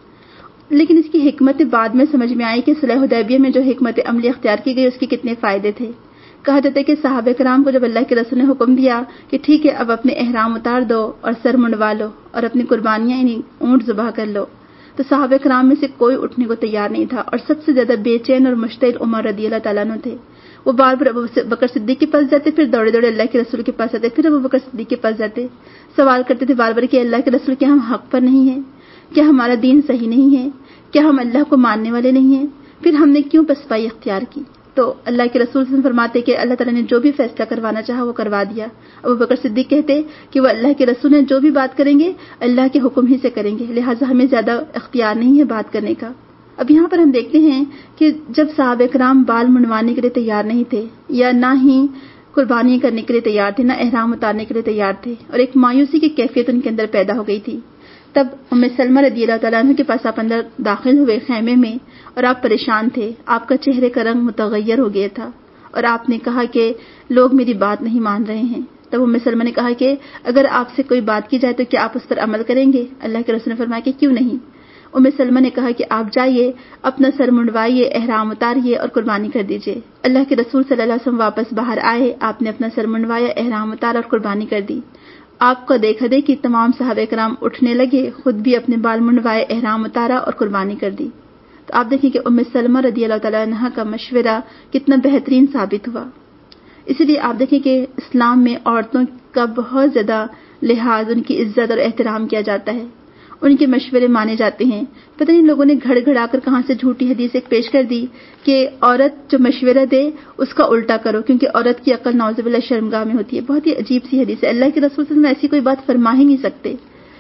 لیکن اس کی حکمت بعد میں سمجھ میں آئی کہ صلح حدیبیہ میں جو حکمت عملی اختیار کی گئی اس کے کتنے فائدے تھے۔ کہا جاتا ہے کہ صحابہ کرام کو جب اللہ کے رسول نے حکم دیا کہ ٹھیک ہے اب اپنے احرام اتار دو اور سر منڈوا لو اور اپنی قربانیاں یعنی اونٹ ذبح کر لو، تو صحابہ کرام میں سے کوئی اٹھنے کو تیار نہیں تھا، اور سب سے زیادہ بے چین اور مشتعل عمر رضی اللہ تعالیٰ عنہ تھے۔ وہ بار بار ابو بکر صدیق کے پاس جاتے، پھر دوڑے دوڑے اللہ کے رسول کے پاس آتے، پھر ابو بکر صدیق کے پاس جاتے، سوال کرتے تھے بار بار کہ اللہ کے رسول کیا ہم حق پر نہیں ہیں؟ کیا ہمارا دین صحیح نہیں ہے؟ کیا ہم اللہ کو ماننے والے نہیں ہیں؟ پھر ہم نے کیوں پسپائی اختیار کی؟ تو اللہ کے رسول صلی اللہ علیہ وسلم فرماتے کہ اللہ تعالیٰ نے جو بھی فیصلہ کروانا چاہا وہ کروا دیا۔ ابو بکر صدیق کہتے کہ وہ اللہ کے رسول نے جو بھی بات کریں گے اللہ کے حکم ہی سے کریں گے، لہٰذا ہمیں زیادہ اختیار نہیں ہے بات کرنے کا۔ اب یہاں پر ہم دیکھتے ہیں کہ جب صحابہ کرام بال منڈوانے کے لیے تیار نہیں تھے یا نہ ہی قربانی کرنے کے لیے تیار تھے، نہ احرام اتارنے کے لیے تیار تھے، اور ایک مایوسی کی کیفیت ان کے اندر پیدا ہو گئی تھی، تب ام سلمہ رضی اللہ تعالیٰ عنہ کے پاس آپ اندر داخل ہوئے خیمے میں، اور آپ پریشان تھے، آپ کا چہرے کا رنگ متغیر ہو گیا تھا، اور آپ نے کہا کہ لوگ میری بات نہیں مان رہے ہیں۔ تب ام سلمہ نے کہا کہ اگر آپ سے کوئی بات کی جائے تو کیا آپ اس پر عمل کریں گے؟ اللہ کے رسول نے فرمایا کہ کیوں نہیں۔ ام سلمہ نے کہا کہ آپ جائیے، اپنا سر منڈوائیے، احرام اتاریے اور قربانی کر دیجیے۔ اللہ کے رسول صلی اللہ علیہ وسلم واپس باہر آئے، آپ نے اپنا سر منڈوایا، احرام اتارا اور قربانی کر دی۔ آپ کا دیکھا دیکھی تمام صحابہ کرام اٹھنے لگے، خود بھی اپنے بال منڈوائے، احرام اتارا اور قربانی کر دی۔ تو آپ دیکھیں کہ ام سلمہ رضی اللہ تعالیٰ عنہا کا مشورہ کتنا بہترین ثابت ہوا۔ اسی لیے آپ دیکھیں کہ اسلام میں عورتوں کا بہت زیادہ لحاظ، ان کی عزت اور احترام کیا جاتا ہے، ان کے مشورے مانے جاتے ہیں۔ پتہ نہیں لوگوں نے گھڑ گھڑا کر کہاں سے جھوٹی حدیث ایک پیش کر دی کہ عورت جو مشورہ دے اس کا الٹا کرو، کیونکہ عورت کی عقل نعوذ باللہ شرمگاہ میں ہوتی ہے۔ بہت ہی عجیب سی حدیث ہے، اللہ کے رسول صلی اللہ علیہ وسلم ایسی کوئی بات فرما ہی نہیں سکتے۔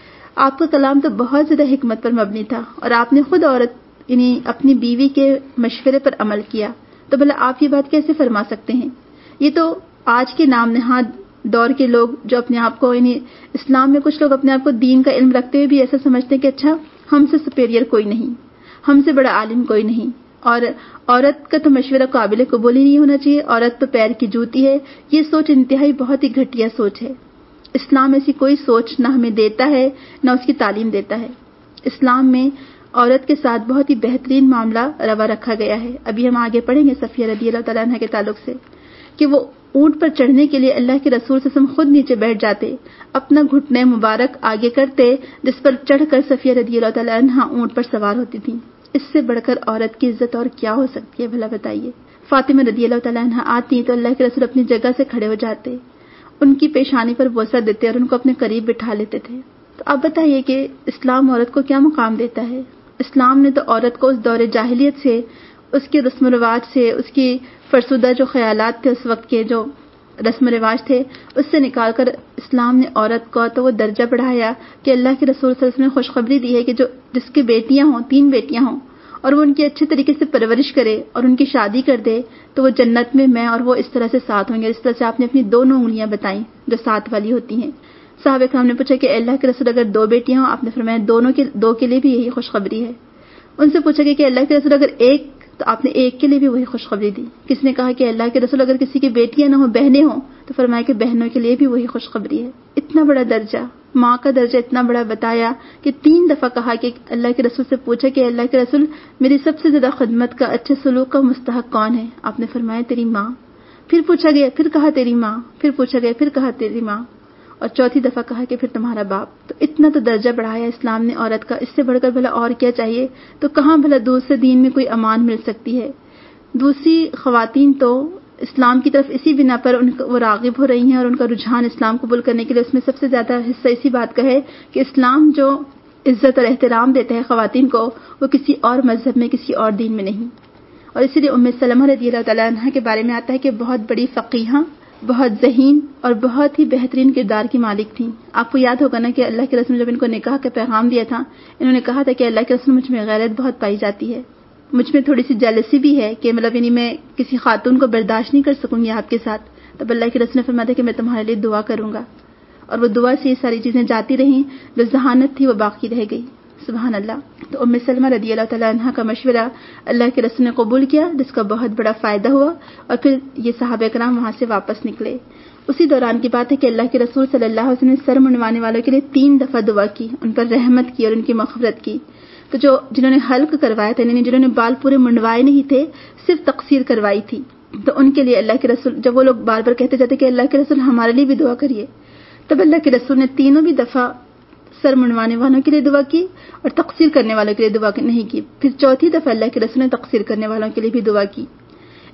آپ کا کلام تو بہت زیادہ حکمت پر مبنی تھا، اور آپ نے خود عورت یعنی اپنی بیوی کے مشورے پر عمل کیا، تو بھلا آپ یہ بات کیسے فرما سکتے ہیں؟ یہ تو آج کے نام نہاد دور کے لوگ جو اپنے آپ کو یعنی اسلام میں کچھ لوگ اپنے آپ کو دین کا علم رکھتے ہوئے بھی ایسا سمجھتے ہیں کہ اچھا ہم سے سپیریئر کوئی نہیں، ہم سے بڑا عالم کوئی نہیں، اور عورت کا تو مشورہ قابل قبول ہی نہیں ہونا چاہیے، عورت تو پیر کی جوتی ہے۔ یہ سوچ انتہائی بہت ہی گھٹیا سوچ ہے۔ اسلام ایسی کوئی سوچ نہ ہمیں دیتا ہے نہ اس کی تعلیم دیتا ہے۔ اسلام میں عورت کے ساتھ بہت ہی بہترین معاملہ روا رکھا گیا ہے۔ ابھی ہم آگے پڑھیں گے صفیہ رضی اللہ تعالیٰ عنہ کے تعلق سے کہ وہ اونٹ پر چڑھنے کے لیے اللہ کے رسول صلی اللہ علیہ وسلم خود نیچے بیٹھ جاتے، اپنا گھٹنے مبارک آگے کرتے، جس پر چڑھ کر صفیہ رضی اللہ تعالیٰ عنہ اونٹ پر سوار ہوتی تھیں۔ اس سے بڑھ کر عورت کی عزت اور کیا ہو سکتی ہے بھلا بتائیے؟ فاطمہ رضی اللہ تعالیٰ عنہ آتی تو اللہ کے رسول اپنی جگہ سے کھڑے ہو جاتے، ان کی پیشانی پر بوسہ دیتے اور ان کو اپنے قریب بٹھا لیتے تھے۔ تو آپ بتائیے کہ اسلام عورت کو کیا مقام دیتا ہے؟ اسلام نے تو عورت کو اس دور جاہلیت سے، اس کے رسم و رواج سے، اس کی فرسودہ جو خیالات تھے، اس وقت کے جو رسم و رواج تھے، اس سے نکال کر اسلام نے عورت کو تو وہ درجہ بڑھایا کہ اللہ کے رسول صلی اللہ علیہ وسلم نے خوشخبری دی ہے کہ جو جس کی بیٹیاں ہوں، تین بیٹیاں ہوں، اور وہ ان کی اچھے طریقے سے پرورش کرے اور ان کی شادی کر دے تو وہ جنت میں میں اور وہ اس طرح سے ساتھ ہوں گے۔ اس طرح سے آپ نے اپنی دونوں انگلیاں بتائیں جو ساتھ والی ہوتی ہیں۔ صحابہ کرام نے پوچھا کہ اللہ کے رسول اگر دو بیٹیاں ہوں، آپ نے فرمایا دونوں کے دو کے لیے بھی یہی خوشخبری ہے۔ ان سے پوچھا کہ اللہ کے رسول اگر ایک، تو آپ نے ایک کے لیے بھی وہی خوشخبری دی۔ کس نے کہا کہ اللہ کے رسول اگر کسی کی بیٹیاں نہ ہوں، بہنیں ہوں، تو فرمایا کہ بہنوں کے لیے بھی وہی خوشخبری ہے۔ اتنا بڑا درجہ، ماں کا درجہ اتنا بڑا بتایا کہ تین دفعہ کہا کہ اللہ کے رسول سے پوچھا کہ اللہ کے رسول میری سب سے زیادہ خدمت کا، اچھے سلوک کا مستحق کون ہے؟ آپ نے فرمایا تیری ماں۔ پھر پوچھا گیا، پھر کہا تیری ماں، پھر پوچھا گیا، پھر کہا تیری ماں، اور چوتھی دفعہ کہا کہ پھر تمہارا باپ۔ تو اتنا تو درجہ بڑھایا اسلام نے عورت کا، اس سے بڑھ کر بھلا اور کیا چاہیے؟ تو کہاں بھلا دوسرے دین میں کوئی امان مل سکتی ہے؟ دوسری خواتین تو اسلام کی طرف اسی بنا پر ان وہ راغب ہو رہی ہیں اور ان کا رجحان اسلام قبول کرنے کے لیے اس میں سب سے زیادہ حصہ اسی بات کا ہے کہ اسلام جو عزت اور احترام دیتا ہے خواتین کو، وہ کسی اور مذہب میں، کسی اور دین میں نہیں۔ اور اسی لیے ام سلمہ رضی اللہ تعالیٰ عنہ کے بارے میں آتا ہے کہ بہت بڑی فقیہہ، بہت ذہین اور بہت ہی بہترین کردار کی مالک تھیں۔ آپ کو یاد ہوگا نا کہ اللہ کے رسول جب ان کو نکاح کا پیغام دیا تھا، انہوں نے کہا تھا کہ اللہ کے رسول مجھ میں غیرت بہت پائی جاتی ہے، مجھ میں تھوڑی سی جیلسی بھی ہے کہ مطلب یعنی میں کسی خاتون کو برداشت نہیں کر سکوں گی آپ کے ساتھ۔ تب اللہ کے رسول نے فرمایا کہ میں تمہارے لیے دعا کروں گا، اور وہ دعا سے یہ ساری چیزیں جاتی رہیں، جو ذہانت تھی وہ باقی رہ گئی۔ سبحان اللہ۔ تو ام سلمہ رضی اللہ تعالیٰ عنہ کا مشورہ اللہ کے رسول نے قبول کیا، جس کا بہت بڑا فائدہ ہوا، اور پھر یہ صحابہ کرام وہاں سے واپس نکلے۔ اسی دوران کی بات ہے کہ اللہ کے رسول صلی اللہ علیہ وسلم نے سر منڈوانے والوں کے لیے تین دفعہ دعا کی، ان پر رحمت کی اور ان کی مغفرت کی۔ تو جو جنہوں نے حلق کروایا تھا، یعنی جنہوں نے بال پورے منڈوائے نہیں تھے، صرف تقصیر کروائی تھی، تو ان کے لیے اللہ کے رسول، جب وہ لوگ بار بار کہتے جاتے کہ اللہ کے رسول ہمارے لیے بھی دعا کریے، تب اللہ کے رسول نے تینوں بھی دفعہ سر منڈوانے والوں کے لیے دعا کی اور تقصیر کرنے والوں کے لیے دعا نہیں کی۔ پھر چوتھی دفعہ اللہ کے رسول نے تقصیر کرنے والوں کے لیے بھی دعا کی۔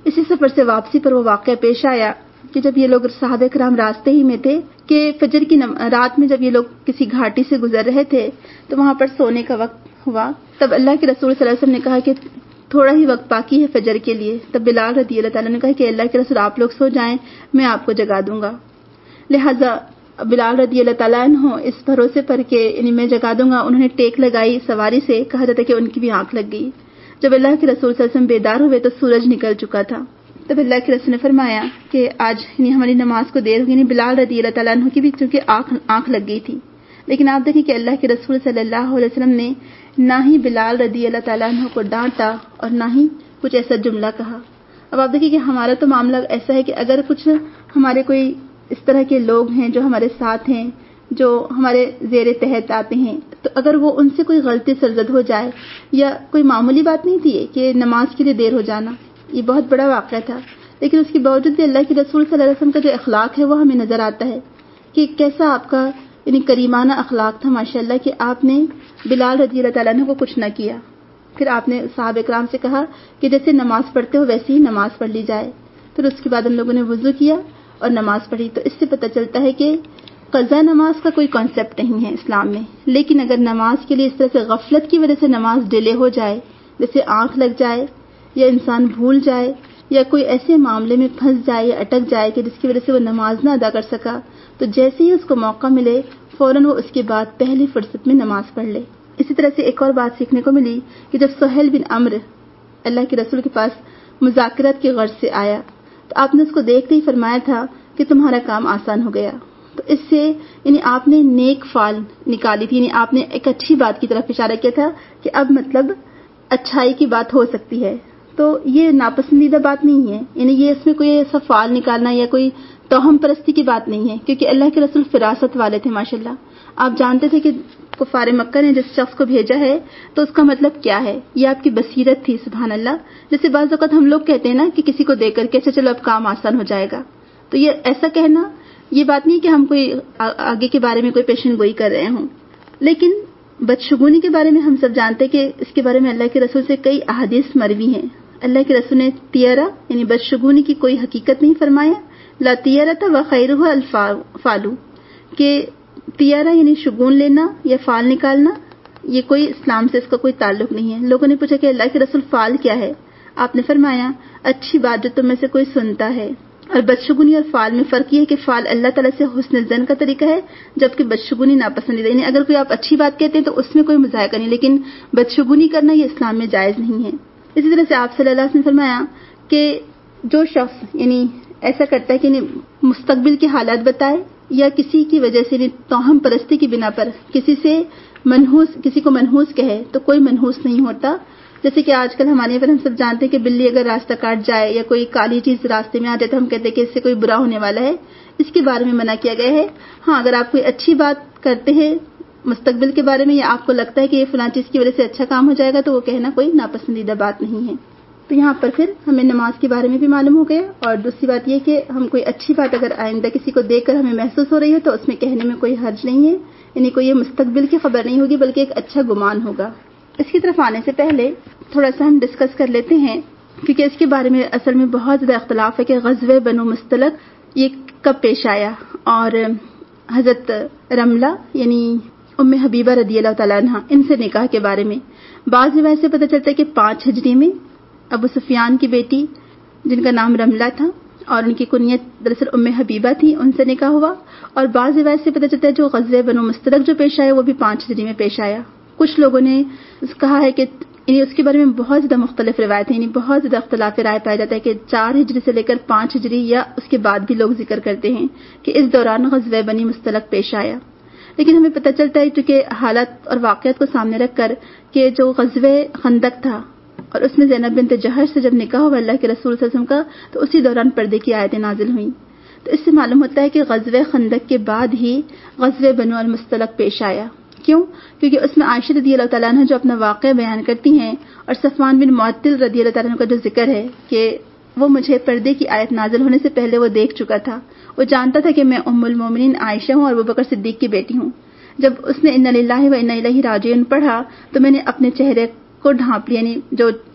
اسی سفر سے واپسی پر وہ واقعہ پیش آیا کہ جب یہ لوگ صحابہ کرام راستے ہی میں تھے کہ فجر کی نم... رات میں جب یہ لوگ کسی گھاٹی سے گزر رہے تھے تو وہاں پر سونے کا وقت ہوا. تب اللہ کے رسول صلی اللہ علیہ وسلم نے کہا کہ تھوڑا ہی وقت باقی ہے فجر کے لیے. تب بلال رضی اللہ تعالیٰ نے کہا کہ اللہ کے رسول آپ لوگ سو جائیں, میں آپ کو جگا دوں گا. لہذا بلال رضی اللہ تعالیٰ عنہ اس بھروسے پر کہ یعنی میں جگا دوں گا, انہوں نے ٹیک لگائی سواری سے. کہا جاتا ہے کہ ان کی بھی آنکھ لگ گئی. جب اللہ کے رسول صلی اللہ علیہ وسلم بیدار ہوئے تو سورج نکل چکا تھا. تب اللہ کے رسول نے فرمایا کہ آج یعنی ہماری نماز کو دیر ہوئی. یعنی بلال رضی اللہ تعالیٰ عنہ کی بھی چونکہ آنکھ آنکھ لگ گئی تھی. لیکن آپ دیکھیں کہ اللہ کے رسول صلی اللہ علیہ وسلم نے نہ ہی بلال رضی اللہ تعالیٰ عنہ کو ڈانٹا اور نہ ہی کچھ ایسا جملہ کہا. اب آپ دیکھیں کہ ہمارا تو معاملہ ایسا ہے کہ اگر کچھ ہمارے کوئی اس طرح کے لوگ ہیں جو ہمارے ساتھ ہیں, جو ہمارے زیر تحت آتے ہیں, تو اگر وہ ان سے کوئی غلطی سرزد ہو جائے, یا کوئی معمولی بات نہیں تھی کہ نماز کے لیے دیر ہو جانا, یہ بہت بڑا واقعہ تھا, لیکن اس کے باوجود بھی اللہ کے رسول صلی اللہ علیہ وسلم کا جو اخلاق ہے وہ ہمیں نظر آتا ہے کہ کیسا آپ کا یعنی کریمانہ اخلاق تھا ماشاءاللہ, کہ آپ نے بلال رضی اللہ تعالیٰ عنہ کو کچھ نہ کیا. پھر آپ نے صحابہ کرام سے کہا کہ جیسے نماز پڑھتے ہو ویسے ہی نماز پڑھ لی جائے. پھر اس کے بعد ہم لوگوں نے وضو کیا اور نماز پڑھی. تو اس سے پتہ چلتا ہے کہ قضا نماز کا کوئی کانسیپٹ نہیں ہے اسلام میں, لیکن اگر نماز کے لیے اس طرح سے غفلت کی وجہ سے نماز ڈیلے ہو جائے, جیسے آنکھ لگ جائے یا انسان بھول جائے یا کوئی ایسے معاملے میں پھنس جائے یا اٹک جائے کہ جس کی وجہ سے وہ نماز نہ ادا کر سکا, تو جیسے ہی اس کو موقع ملے فوراً وہ اس کے بعد پہلی فرصت میں نماز پڑھ لے. اسی طرح سے ایک اور بات سیکھنے کو ملی کہ جب سہیل بن عمرو اللہ کے رسول کے پاس مذاکرات کی غرض سے آیا تو آپ نے اس کو دیکھتے ہی فرمایا تھا کہ تمہارا کام آسان ہو گیا. تو اس سے یعنی آپ نے نیک فعل نکالی تھی, یعنی آپ نے ایک اچھی بات کی طرف اشارہ کیا تھا کہ اب مطلب اچھائی کی بات ہو سکتی ہے. تو یہ ناپسندیدہ بات نہیں ہے, یعنی یہ اس میں کوئی ایسا فعل نکالنا یا کوئی توہم پرستی کی بات نہیں ہے, کیونکہ اللہ کے رسول فراست والے تھے ماشاءاللہ. آپ جانتے تھے کہ کفار مکہ نے جس شخص کو بھیجا ہے تو اس کا مطلب کیا ہے, یہ آپ کی بصیرت تھی سبحان اللہ. جیسے بعض اوقات ہم لوگ کہتے ہیں نا کہ کسی کو دیکھ کر کے اچھا چلو اب کام آسان ہو جائے گا, تو یہ ایسا کہنا یہ بات نہیں کہ ہم کوئی آگے کے بارے میں کوئی پیشن گوئی کر رہے ہوں. لیکن بدشگونی کے بارے میں ہم سب جانتے کہ اس کے بارے میں اللہ کے رسول سے کئی احادیث مروی ہیں. اللہ کے رسول نے تیرہ یعنی بدشگونی کی کوئی حقیقت نہیں فرمایا, لا تیرہ و خیرہ الفالو, کہ تیارہ یعنی شگون لینا یا فال نکالنا یہ کوئی اسلام سے اس کا کوئی تعلق نہیں ہے. لوگوں نے پوچھا کہ اللہ کے رسول فال کیا ہے, آپ نے فرمایا اچھی بات جو تم میں سے کوئی سنتا ہے. اور بدشگونی اور فال میں فرق یہ ہے کہ فال اللہ تعالیٰ سے حسن زن کا طریقہ ہے, جبکہ بدشگونی ناپسندیدہ. یعنی اگر کوئی آپ اچھی بات کہتے ہیں تو اس میں کوئی مذائقہ نہیں, لیکن بدشگونی کرنا یہ اسلام میں جائز نہیں ہے. اسی طرح سے آپ صلی اللہ علیہ وسلم نے فرمایا کہ جو شخص یعنی ایسا کرتا ہے کہ مستقبل کے حالات بتائے یا کسی کی وجہ سے توہم پرستی کی بنا پر کسی سے منحوس کسی کو منحوس کہے تو کوئی منحوس نہیں ہوتا. جیسے کہ آج کل ہمارے یہاں پر ہم سب جانتے ہیں کہ بلی اگر راستہ کاٹ جائے یا کوئی کالی چیز راستے میں آ جائے تو ہم کہتے ہیں کہ اس سے کوئی برا ہونے والا ہے, اس کے بارے میں منع کیا گیا ہے. ہاں اگر آپ کوئی اچھی بات کرتے ہیں مستقبل کے بارے میں یا آپ کو لگتا ہے کہ یہ فلاں چیز کی وجہ سے اچھا کام ہو جائے گا تو وہ کہنا کوئی ناپسندیدہ بات نہیں ہے. تو یہاں پر پھر ہمیں نماز کے بارے میں بھی معلوم ہو گیا. اور دوسری بات یہ کہ ہم کوئی اچھی بات اگر آئندہ کسی کو دیکھ کر ہمیں محسوس ہو رہی ہے تو اس میں کہنے میں کوئی حرج نہیں ہے, یعنی کوئی یہ مستقبل کی خبر نہیں ہوگی بلکہ ایک اچھا گمان ہوگا. اس کی طرف آنے سے پہلے تھوڑا سا ہم ڈسکس کر لیتے ہیں کیونکہ اس کے بارے میں اصل میں بہت زیادہ اختلاف ہے کہ غزوہ بنو مستلق یہ کب پیش آیا, اور حضرت رملہ یعنی ام حبیبہ رضی اللہ تعالیٰ عنہ ان سے نکاح کے بارے میں بعض روایت سے پتہ چلتا ہے کہ پانچ ہجری میں ابو سفیان کی بیٹی جن کا نام رملہ تھا اور ان کی کنیت دراصل ام حبیبہ تھی, ان سے نکاح ہوا. اور بعض روایت سے پتہ چلتا ہے جو غزوہ بنو مستلق جو پیش آیا وہ بھی پانچ ہجری میں پیش آیا. کچھ لوگوں نے کہا ہے کہ یعنی اس کے بارے میں بہت زیادہ مختلف روایت ہیں, یعنی بہت زیادہ اختلاف رائے پایا جاتا ہے کہ چار ہجری سے لے کر پانچ ہجری یا اس کے بعد بھی لوگ ذکر کرتے ہیں کہ اس دوران غزوہ بنی مستلق پیش آیا. لیکن ہمیں پتہ چلتا ہے چونکہ حالات اور واقعات کو سامنے رکھ کر کہ جو غزوہ خندق تھا اور اس میں زینب بنت جہش سے جب نکاح ہوا اللہ کے رسول صلی اللہ علیہ وسلم کا تو اسی دوران پردے کی آیتیں نازل ہوئیں. تو اس سے معلوم ہوتا ہے کہ غزوہ خندق کے بعد ہی غزوہ بنو المستلق پیش آیا. کیوں؟ کیونکہ اس میں عائشہ رضی اللہ تعالیٰ عنہ جو اپنا واقعہ بیان کرتی ہیں اور صفوان بن معطل رضی اللہ تعالیٰ عنہ کا جو ذکر ہے کہ وہ مجھے پردے کی آیت نازل ہونے سے پہلے وہ دیکھ چکا تھا, وہ جانتا تھا کہ میں ام المومنین عائشہ ہوں اور ابو بکر صدیق کی بیٹی ہوں. جب اس نے انا للہ و انا الیہ راجعون پڑھا تو میں نے اپنے چہرے کو ڈھانپ لیا, یعنی جو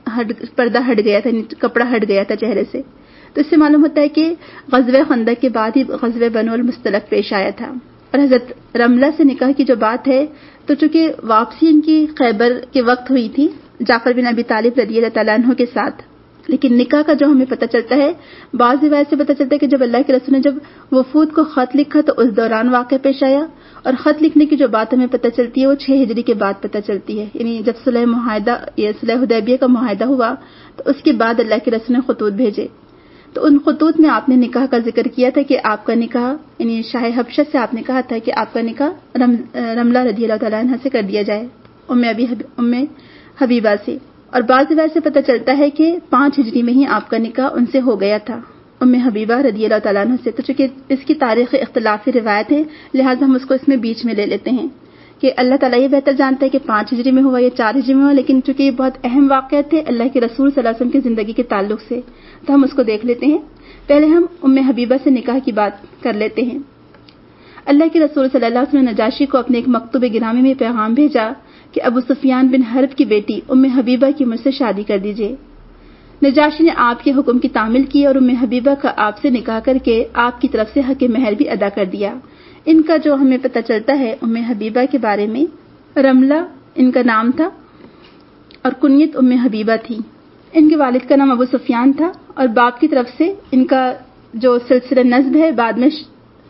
ہٹ پردہ ہٹ گیا تھا, کپڑا ہٹ گیا تھا چہرے سے. تو اس سے معلوم ہوتا ہے کہ غزوہ خندق کے بعد ہی غزوہ بنو المصطلق پیش آیا تھا. اور حضرت رملہ سے نکاح کی جو بات ہے تو چونکہ واپسی ان کی خیبر کے وقت ہوئی تھی جعفر بن ابی طالب رضی اللہ تعالیٰ عنہ کے ساتھ, لیکن نکاح کا جو ہمیں پتہ چلتا ہے بعض روایت سے پتہ چلتا ہے کہ جب اللہ کے رسول نے جب وفود کو خط لکھا تو اس دوران واقع پیش آیا. اور خط لکھنے کی جو بات ہمیں پتہ چلتی ہے وہ چھ ہجری کے بعد پتہ چلتی ہے, یعنی جب صلح معاہدہ یا صلح حدیبیہ کا معاہدہ ہوا تو اس کے بعد اللہ کے رسول نے خطوط بھیجے. تو ان خطوط میں آپ نے نکاح کا ذکر کیا تھا کہ آپ کا نکاح یعنی شاہ حبشہ سے آپ نے کہا تھا کہ آپ کا نکاح رم رملہ رضی اللہ تعالیٰ عنہ سے کر دیا جائے, ام ابی ام حبیبہ سے. اور بعض روایت سے پتہ چلتا ہے کہ پانچ ہجری میں ہی آپ کا نکاح ان سے ہو گیا تھا, ام حبیبہ رضی اللہ تعالیٰ عنہ سے. تو چونکہ اس کی تاریخ اختلافی روایت ہے لہٰذا ہم اس کو اس میں بیچ میں لے لیتے ہیں کہ اللہ تعالیٰ یہ بہتر جانتا ہے کہ پانچ ہجری میں ہوا یا چار ہجری میں ہوا, لیکن چونکہ یہ بہت اہم واقعات تھے اللہ کے رسول صلی اللہ علیہ وسلم کی زندگی کے تعلق سے تو ہم اس کو دیکھ لیتے ہیں. پہلے ہم ام حبیبہ سے نکاح کی بات کر لیتے ہیں. اللہ کے رسول صلی اللہ علیہ وسلم نے نجاشی کو اپنے ایک مکتوب گرامی میں پیغام بھیجا کہ ابو سفیان بن حرب کی بیٹی ام حبیبہ کی مجھ سے شادی کر دیجیے. نجاشی نے آپ کے حکم کی تعمیل کی اور ام حبیبہ کا آپ سے نکاح کر کے آپ کی طرف سے حق مہر بھی ادا کر دیا. ان کا جو ہمیں پتہ چلتا ہے ام حبیبہ کے بارے میں, رملہ ان کا نام تھا اور کنیت ام حبیبہ تھی. ان کے والد کا نام ابو سفیان تھا اور باپ کی طرف سے ان کا جو سلسلہ نسب ہے بعد میں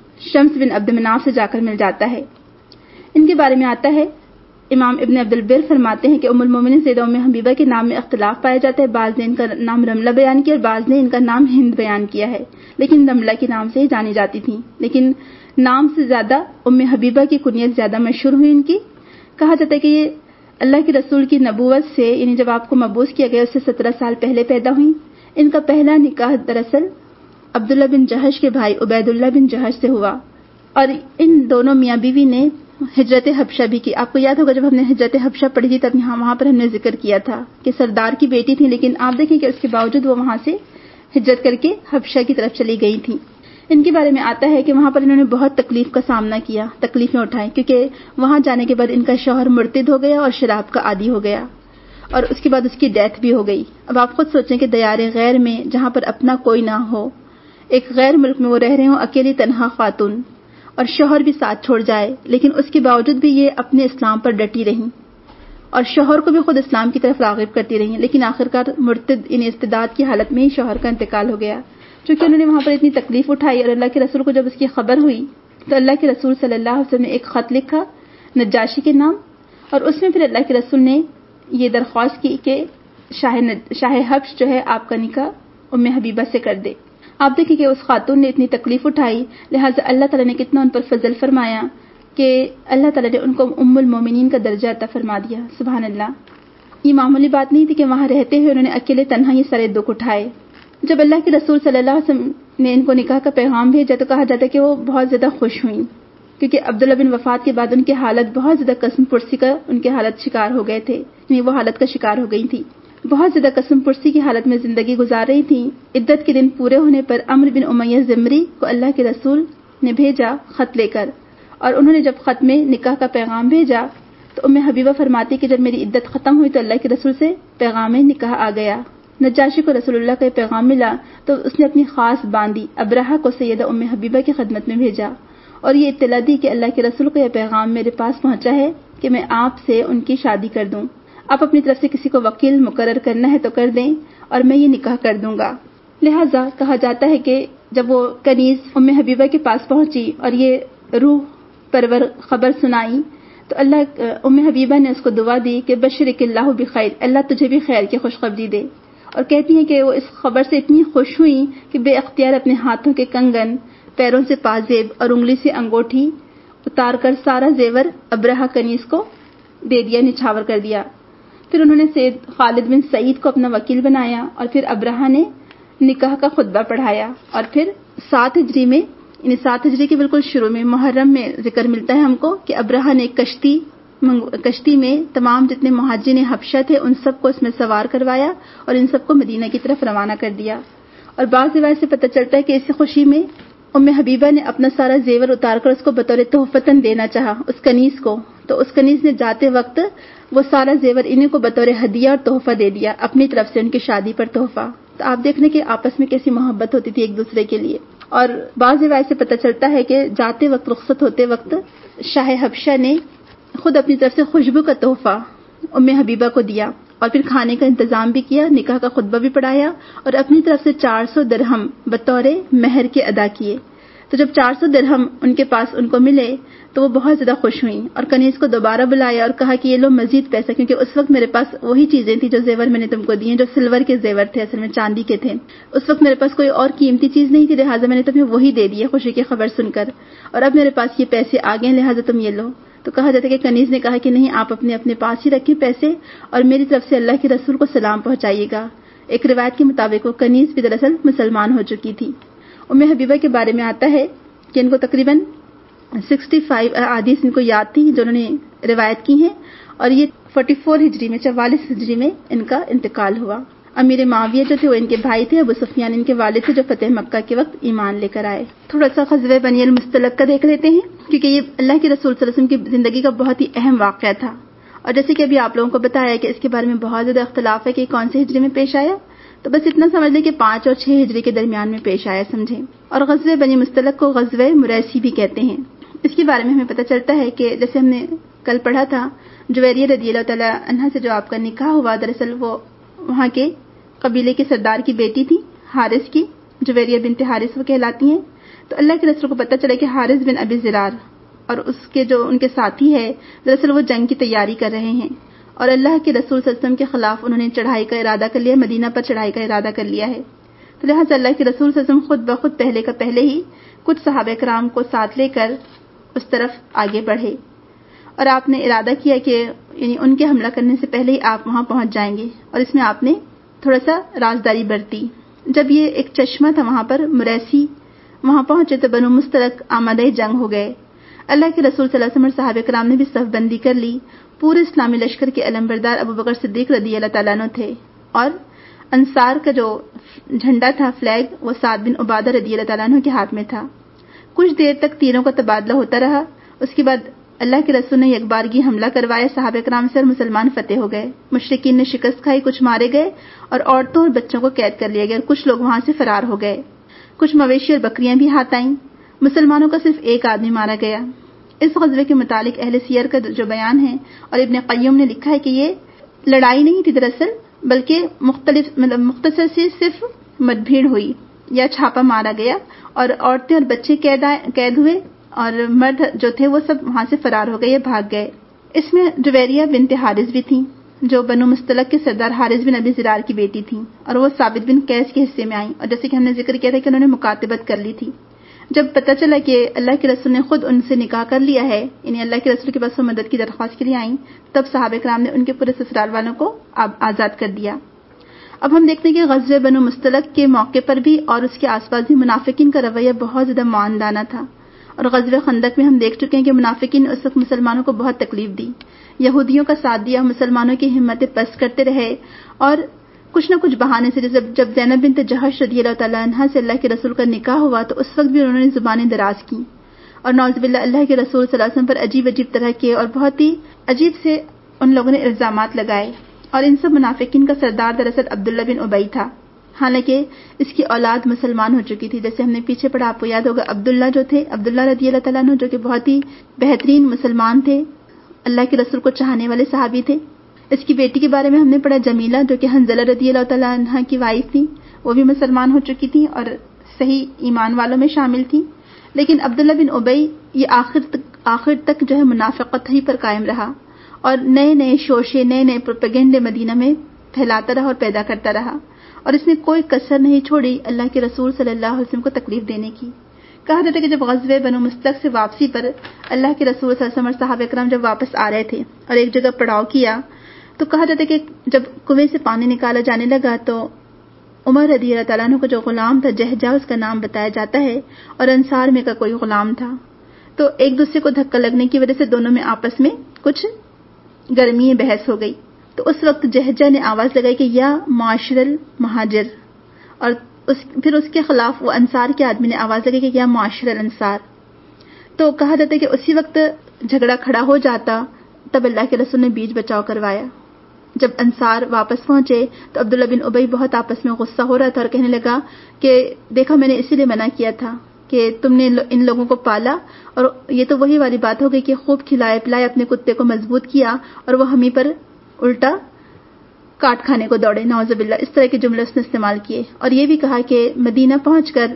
شمس بن عبد مناف سے جا کر مل جاتا ہے. ان کے بارے میں آتا ہے امام ابن عبد البر فرماتے ہیں کہ ام المومنین سیدہ ام حبیبہ کے نام میں اختلاف پایا جاتا ہے. بعض نے ان کا نام رملہ بیان کیا اور بعض نے ان کا نام ہند بیان کیا ہے, لیکن رملہ کے نام سے ہی جانی جاتی تھیں. لیکن نام سے زیادہ ام حبیبہ کی کنیت زیادہ مشہور ہوئی ان کی. کہا جاتا ہے کہ یہ اللہ کے رسول کی نبوت سے یعنی جب آپ کو مبعوث کیا گیا اس سے سترہ سال پہلے پیدا ہوئی. ان کا پہلا نکاح دراصل عبداللہ بن جہش کے بھائی عبید اللہ بن جہش سے ہوا اور ان دونوں میاں بیوی نے ہجرت حبشہ بھی کی. آپ کو یاد ہوگا جب ہم نے ہجرت حبشہ پڑھی تھی تب یہاں وہاں پر ہم نے ذکر کیا تھا کہ سردار کی بیٹی تھی, لیکن آپ دیکھیں کہ اس کے باوجود وہ وہاں سے ہجرت کر کے حبشہ کی طرف چلی گئی تھیں. ان کے بارے میں آتا ہے کہ وہاں پر انہوں نے بہت تکلیف کا سامنا کیا, تکلیفیں اٹھائیں, کیونکہ وہاں جانے کے بعد ان کا شوہر مرتد ہو گیا اور شراب کا عادی ہو گیا اور اس کے بعد اس کی ڈیتھ بھی ہو گئی. اب آپ خود سوچیں کہ دیار غیر میں جہاں پر اپنا کوئی نہ ہو, ایک غیر ملک میں وہ رہ رہے ہوں, اکیلی تنہا خاتون, اور شوہر بھی ساتھ چھوڑ جائے, لیکن اس کے باوجود بھی یہ اپنے اسلام پر ڈٹی رہیں اور شوہر کو بھی خود اسلام کی طرف راغب کرتی رہیں. لیکن آخرکار مرتد یعنی ارتداد کی حالت میں ہی شوہر کا انتقال ہو گیا. چونکہ انہوں نے وہاں پر اتنی تکلیف اٹھائی اور اللہ کے رسول کو جب اس کی خبر ہوئی تو اللہ کے رسول صلی اللہ علیہ وسلم نے ایک خط لکھا نجاشی کے نام, اور اس میں پھر اللہ کے رسول نے یہ درخواست کی کہ شاہ شاہ حبش جو ہے آپ کا نکاح ام حبیبہ سے کر دے. آپ دیکھیں کہ اس خاتون نے اتنی تکلیف اٹھائی, لہٰذا اللہ تعالیٰ نے کتنا ان پر فضل فرمایا کہ اللہ تعالیٰ نے ان کو ام المومنین کا درجہ عطا فرما دیا. سبحان اللہ. یہ معمولی بات نہیں تھی کہ وہاں رہتے ہوئے انہوں نے اکیلے تنہا یہ سارے دکھ اٹھائے. جب اللہ کے رسول صلی اللہ علیہ وسلم نے ان کو نکاح کا پیغام بھیجا تو کہا جاتا ہے کہ وہ بہت زیادہ خوش ہوئیں, کیونکہ عبداللہ بن وفات کے بعد ان کی حالت بہت زیادہ قسم پرسی کا ان کے حالت شکار ہو گئے تھے, یعنی وہ حالت کا شکار ہو گئی تھی, بہت زیادہ قسم پرسی کی حالت میں زندگی گزار رہی تھیں. عدت کے دن پورے ہونے پر عمرو بن امیہ زمری کو اللہ کے رسول نے بھیجا خط لے کر, اور انہوں نے جب خط میں نکاح کا پیغام بھیجا تو ام حبیبہ فرماتی کہ جب میری عدت ختم ہوئی تو اللہ کے رسول سے پیغام نکاح آ گیا. نجاشی کو رسول اللہ کا پیغام ملا تو اس نے اپنی خاص باندی ابرہہ کو سیدہ ام حبیبہ کی خدمت میں بھیجا اور یہ اطلاع دی کہ اللہ کے رسول کا یہ پیغام میرے پاس پہنچا ہے کہ میں آپ سے ان کی شادی کر دوں. آپ اپنی طرف سے کسی کو وکیل مقرر کرنا ہے تو کر دیں اور میں یہ نکاح کر دوں گا. لہٰذا کہا جاتا ہے کہ جب وہ کنیز ام حبیبہ کے پاس پہنچی اور یہ روح پرور خبر سنائی تو اللہ ام حبیبہ نے اس کو دعا دی کہ بشرک اللہ بخیر, اللہ تجھے بھی خیر کی خوشخبری دے. اور کہتی ہیں کہ وہ اس خبر سے اتنی خوش ہوئی کہ بے اختیار اپنے ہاتھوں کے کنگن, پیروں سے پازیب اور انگلی سے انگوٹھی اتار کر سارا زیور ابرہہ کنیز کو دے دیا, نچھاور کر دیا. پھر انہوں نے سید خالد بن سعید کو اپنا وکیل بنایا اور پھر ابرہہ نے نکاح کا خطبہ پڑھایا. اور پھر سات ہجری میں یعنی سات ہجری کے بالکل شروع میں محرم میں ذکر ملتا ہے ہم کو کہ ابرہہ نے ایک کشتی کشتی میں تمام جتنے مہاجرین حبشہ تھے ان سب کو اس میں سوار کروایا اور ان سب کو مدینہ کی طرف روانہ کر دیا. اور بعض روایت سے پتہ چلتا ہے کہ اس خوشی میں ام حبیبہ نے اپنا سارا زیور اتار کر اس کو بطور تحفتاً دینا چاہا اس کنیز کو, تو اس کنیز نے جاتے وقت وہ سارا زیور انہیں کو بطور ہدیہ اور تحفہ دے دیا اپنی طرف سے ان کی شادی پر تحفہ. تو آپ دیکھ لیں کہ آپس میں کیسی محبت ہوتی تھی ایک دوسرے کے لیے. اور بعض روایت سے پتہ چلتا ہے کہ جاتے وقت رخصت ہوتے وقت شاہ حبشہ نے خود اپنی طرف سے خوشبو کا تحفہ ام حبیبہ کو دیا اور پھر کھانے کا انتظام بھی کیا, نکاح کا خطبہ بھی پڑھایا اور اپنی طرف سے چار سو درہم بطور مہر کے ادا کیے. تو جب چار سو درہم ان کے پاس ان کو ملے تو وہ بہت زیادہ خوش ہوئیں اور کنیز کو دوبارہ بلایا اور کہا کہ یہ لو مزید پیسہ, کیونکہ اس وقت میرے پاس وہی چیزیں تھیں جو زیور میں نے تم کو دیے جو سلور کے زیور تھے, اصل میں چاندی کے تھے. اس وقت میرے پاس کوئی اور قیمتی چیز نہیں تھی, لہٰذا میں نے تمہیں وہی دے دی خوشی کی خبر سن کر, اور اب میرے پاس یہ پیسے آ گئے لہٰذا تم یہ لو. تو کہا جاتا ہے کہ کنیز نے کہا کہ نہیں, آپ اپنے اپنے پاس ہی رکھیں پیسے اور میری طرف سے اللہ کے رسول کو سلام پہنچائیے گا. ایک روایت کے مطابق وہ کنیز بھی دراصل مسلمان ہو چکی تھی. ام حبیبہ کے بارے میں آتا ہے کہ ان کو تقریباً سکسٹی فائیو احادیث ان کو یاد تھی جو انہوں نے روایت کی ہیں, اور یہ فورٹی فور ہجری میں چوالیس ہجری میں ان کا انتقال ہوا. امیر معاویہ جو تھے وہ ان کے بھائی تھے, ابو سفیان ان کے والد تھے جو فتح مکہ کے وقت ایمان لے کر آئے. تھوڑا سا غزوہ بنی المصطلق کا دیکھ لیتے ہیں کیونکہ یہ اللہ کے رسول صلی اللہ علیہ وسلم کی زندگی کا بہت ہی اہم واقعہ تھا, اور جیسے کہ ابھی آپ لوگوں کو بتایا کہ اس کے بارے میں بہت زیادہ اختلاف ہے کہ کون سے ہجری میں پیش آیا, تو بس اتنا سمجھ لیں کہ پانچ اور چھ ہجری کے درمیان میں پیش آیا سمجھیں. اور غزوہ بنی مصطلق کو غزوہ مریسی بھی کہتے ہیں. اس کے بارے میں ہمیں پتہ چلتا ہے کہ جیسے ہم نے کل پڑھا تھا جویریہ رضی اللہ تعالی عنہا سے جو آپ کا نکاح ہوا, دراصل وہ وہاں کے قبیلے کے سردار کی بیٹی تھی حارث کی, جویریہ بنت حارث وہ کہلاتی ہیں. تو اللہ کے رسول کو پتہ چلا کہ حارث بن ابی زرار اور اس کے جو ان کے ساتھی ہے دراصل وہ جنگ کی تیاری کر رہے ہیں, اور اللہ کے رسول صلی اللہ علیہ وسلم کے خلاف انہوں نے چڑھائی کا ارادہ کر لیا, مدینہ پر چڑھائی کا ارادہ کر لیا ہے. تو لہٰذا اللہ کے رسول صلی اللہ علیہ وسلم خود بخود پہلے کا پہلے ہی کچھ صحابہ کرام کو ساتھ لے کر اس طرف آگے بڑھے, اور آپ نے ارادہ کیا کہ یعنی ان کے حملہ کرنے سے پہلے ہی آپ وہاں پہنچ جائیں گے, اور اس میں آپ نے تھوڑا سا رازداری برتی. جب یہ ایک چشمہ تھا وہاں پر مریسی, وہاں پہنچے تو بنو مستلق آمادہ جنگ ہو گئے. اللہ کے رسول صلی اللہ علیہ وسلم اور صحابہ کرام نے بھی صف بندی کر لی. پورے اسلامی لشکر کے علمبردار ابو بکر صدیق رضی اللہ تعالیٰ عنہ تھے, اور انصار کا جو جھنڈا تھا فلیگ وہ سعد بن عبادہ رضی اللہ تعالیٰ عنہ کے ہاتھ میں تھا. کچھ دیر تک تیروں کا تبادلہ ہوتا رہا. اس کے بعد اللہ کے رسول نے یک بارگی حملہ کروایا صحابہ کرام سے, اور مسلمان فتح ہو گئے. مشرکین نے شکست کھائی, کچھ مارے گئے اور عورتوں اور بچوں کو قید کر لیا گیا, اور کچھ لوگ وہاں سے فرار ہو گئے. کچھ مویشی اور بکریاں بھی ہاتھ آئیں. مسلمانوں کا صرف ایک آدمی مارا گیا. اس غزوے کے متعلق اہل سیر کا جو بیان ہے اور ابن قیم نے لکھا ہے کہ یہ لڑائی نہیں تھی دراصل, بلکہ مختلف مطلب مختصر سی صرف مد بھیڑ ہوئی یا چھاپا مارا گیا, اور عورتیں اور بچے قید قید ہوئے, اور مرد جو تھے وہ سب وہاں سے فرار ہو گئے یا بھاگ گئے. اس میں جویریہ بنت حارث بھی تھیں جو بنو مستلق کے سردار حارث بن ابی زرار کی بیٹی تھیں, اور وہ ثابت بن قیس کے حصے میں آئیں, اور جیسے کہ ہم نے ذکر کیا تھا کہ انہوں نے مکاتبت کر لی تھی. جب پتہ چلا کہ اللہ کے رسول نے خود ان سے نکاح کر لیا ہے, یعنی اللہ کے رسول کے پاس وہ مدد کی درخواست کے لیے آئیں, تب صحابہ کرام نے ان کے پورے سسرال والوں کو آزاد کر دیا. اب ہم دیکھتے ہیں کہ غزوہ بنو مستلق کے موقع پر بھی اور اس کے آس پاس بھی منافقین کا رویہ بہت زیادہ معاندانہ تھا, اور غزوہ خندق میں ہم دیکھ چکے ہیں کہ منافقین نے اس وقت مسلمانوں کو بہت تکلیف دی, یہودیوں کا ساتھ دیا, مسلمانوں کی ہمتیں پست کرتے رہے, اور کچھ نہ کچھ بہانے سے جب جب زینب بنت جہش رضی اللہ تعالیٰ عنہا سے اللہ کے رسول کا نکاح ہوا تو اس وقت بھی انہوں نے زبانیں دراز کی, اور نعوذ باللہ اللہ کے رسول صلی اللہ علیہ وسلم پر عجیب عجیب طرح کے اور بہت ہی عجیب سے ان لوگوں نے الزامات لگائے. اور ان سب منافقین کا سردار دراصل عبداللہ بن ابی تھا, حالانکہ اس کی اولاد مسلمان ہو چکی تھی. جیسے ہم نے پیچھے پڑھا, آپ کو یاد ہوگا عبداللہ جو تھے, عبداللہ رضی اللہ تعالیٰ عنہ جو کہ بہت ہی بہترین مسلمان تھے, اللہ کے رسول کو چاہنے والے صحابی تھے. اس کی بیٹی کے بارے میں ہم نے پڑھا جمیلہ جو کہ حنظلہ رضی اللہ تعالیٰ عنہ کی وائف تھی, وہ بھی مسلمان ہو چکی تھی اور صحیح ایمان والوں میں شامل تھی. لیکن عبداللہ بن ابی یہ آخر تک آخر تک جو ہے منافقت ہی پر قائم رہا, اور نئے نئے شوشے نئے نئے پروپیگنڈے مدینہ میں پھیلاتا رہا اور پیدا کرتا رہا, اور اس نے کوئی کسر نہیں چھوڑی اللہ کے رسول صلی اللہ علیہ وسلم کو تکلیف دینے کی. کہا جاتا ہے کہ جب غزوہ بنو مستلق سے واپسی پر اللہ کے رسول صلی اللہ علیہ وسلم اور صحابہ کرام جب واپس آ رہے تھے اور ایک جگہ پڑاؤ کیا, تو کہا جاتا ہے کہ جب کنویں سے پانی نکالا جانے لگا تو عمر رضی اللہ تعالیٰ عنہ کا جو غلام تھا جہجہ اس کا نام بتایا جاتا ہے, اور انصار میں کا کوئی غلام تھا, تو ایک دوسرے کو دھکا لگنے کی وجہ سے دونوں میں آپس میں کچھ گرمی بحث ہو گئی. تو اس وقت جہجہ نے آواز لگائی کہ یا معاشر المہاجر, اور اس پھر اس کے خلاف وہ انصار کے آدمی نے آواز لگائی کہ یا معاشر الانصار. تو کہا جاتا ہے کہ اسی وقت جھگڑا کھڑا ہو جاتا تب اللہ کے رسول نے بیچ بچاؤ کروایا۔ جب انصار واپس پہنچے تو عبداللہ بن ابی بہت آپس میں غصہ ہو رہا تھا اور کہنے لگا کہ دیکھا میں نے اسی لیے منع کیا تھا کہ تم نے ان لوگوں کو پالا، اور یہ تو وہی والی بات ہو گئی کہ خوب کھلائے پلائے اپنے کتے کو مضبوط کیا اور وہ ہمیں پر الٹا کاٹ کھانے کو دوڑے، نعوذ باللہ۔ اس طرح کے جملے اس نے استعمال کیے، اور یہ بھی کہا کہ مدینہ پہنچ کر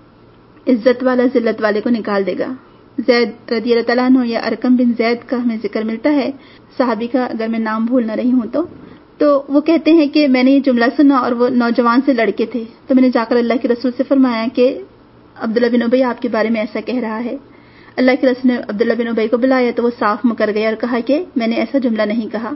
عزت والا ذلت والے کو نکال دے گا۔ زید رضی اللہ تعالیٰ عنہ یا ارقم بن زید کا ہمیں ذکر ملتا ہے، صحابی کا، اگر میں نام بھول نہ رہی ہوں تو تو وہ کہتے ہیں کہ میں نے یہ جملہ سنا اور وہ نوجوان سے لڑکے تھے، تو میں نے جا کر اللہ کے رسول سے فرمایا کہ عبداللہ بن ابی آپ کے بارے میں ایسا کہہ رہا ہے۔ اللہ کے رسول نے عبداللہ بن ابی کو بلایا تو وہ صاف مکر گیا اور کہا کہ میں نے ایسا جملہ نہیں کہا۔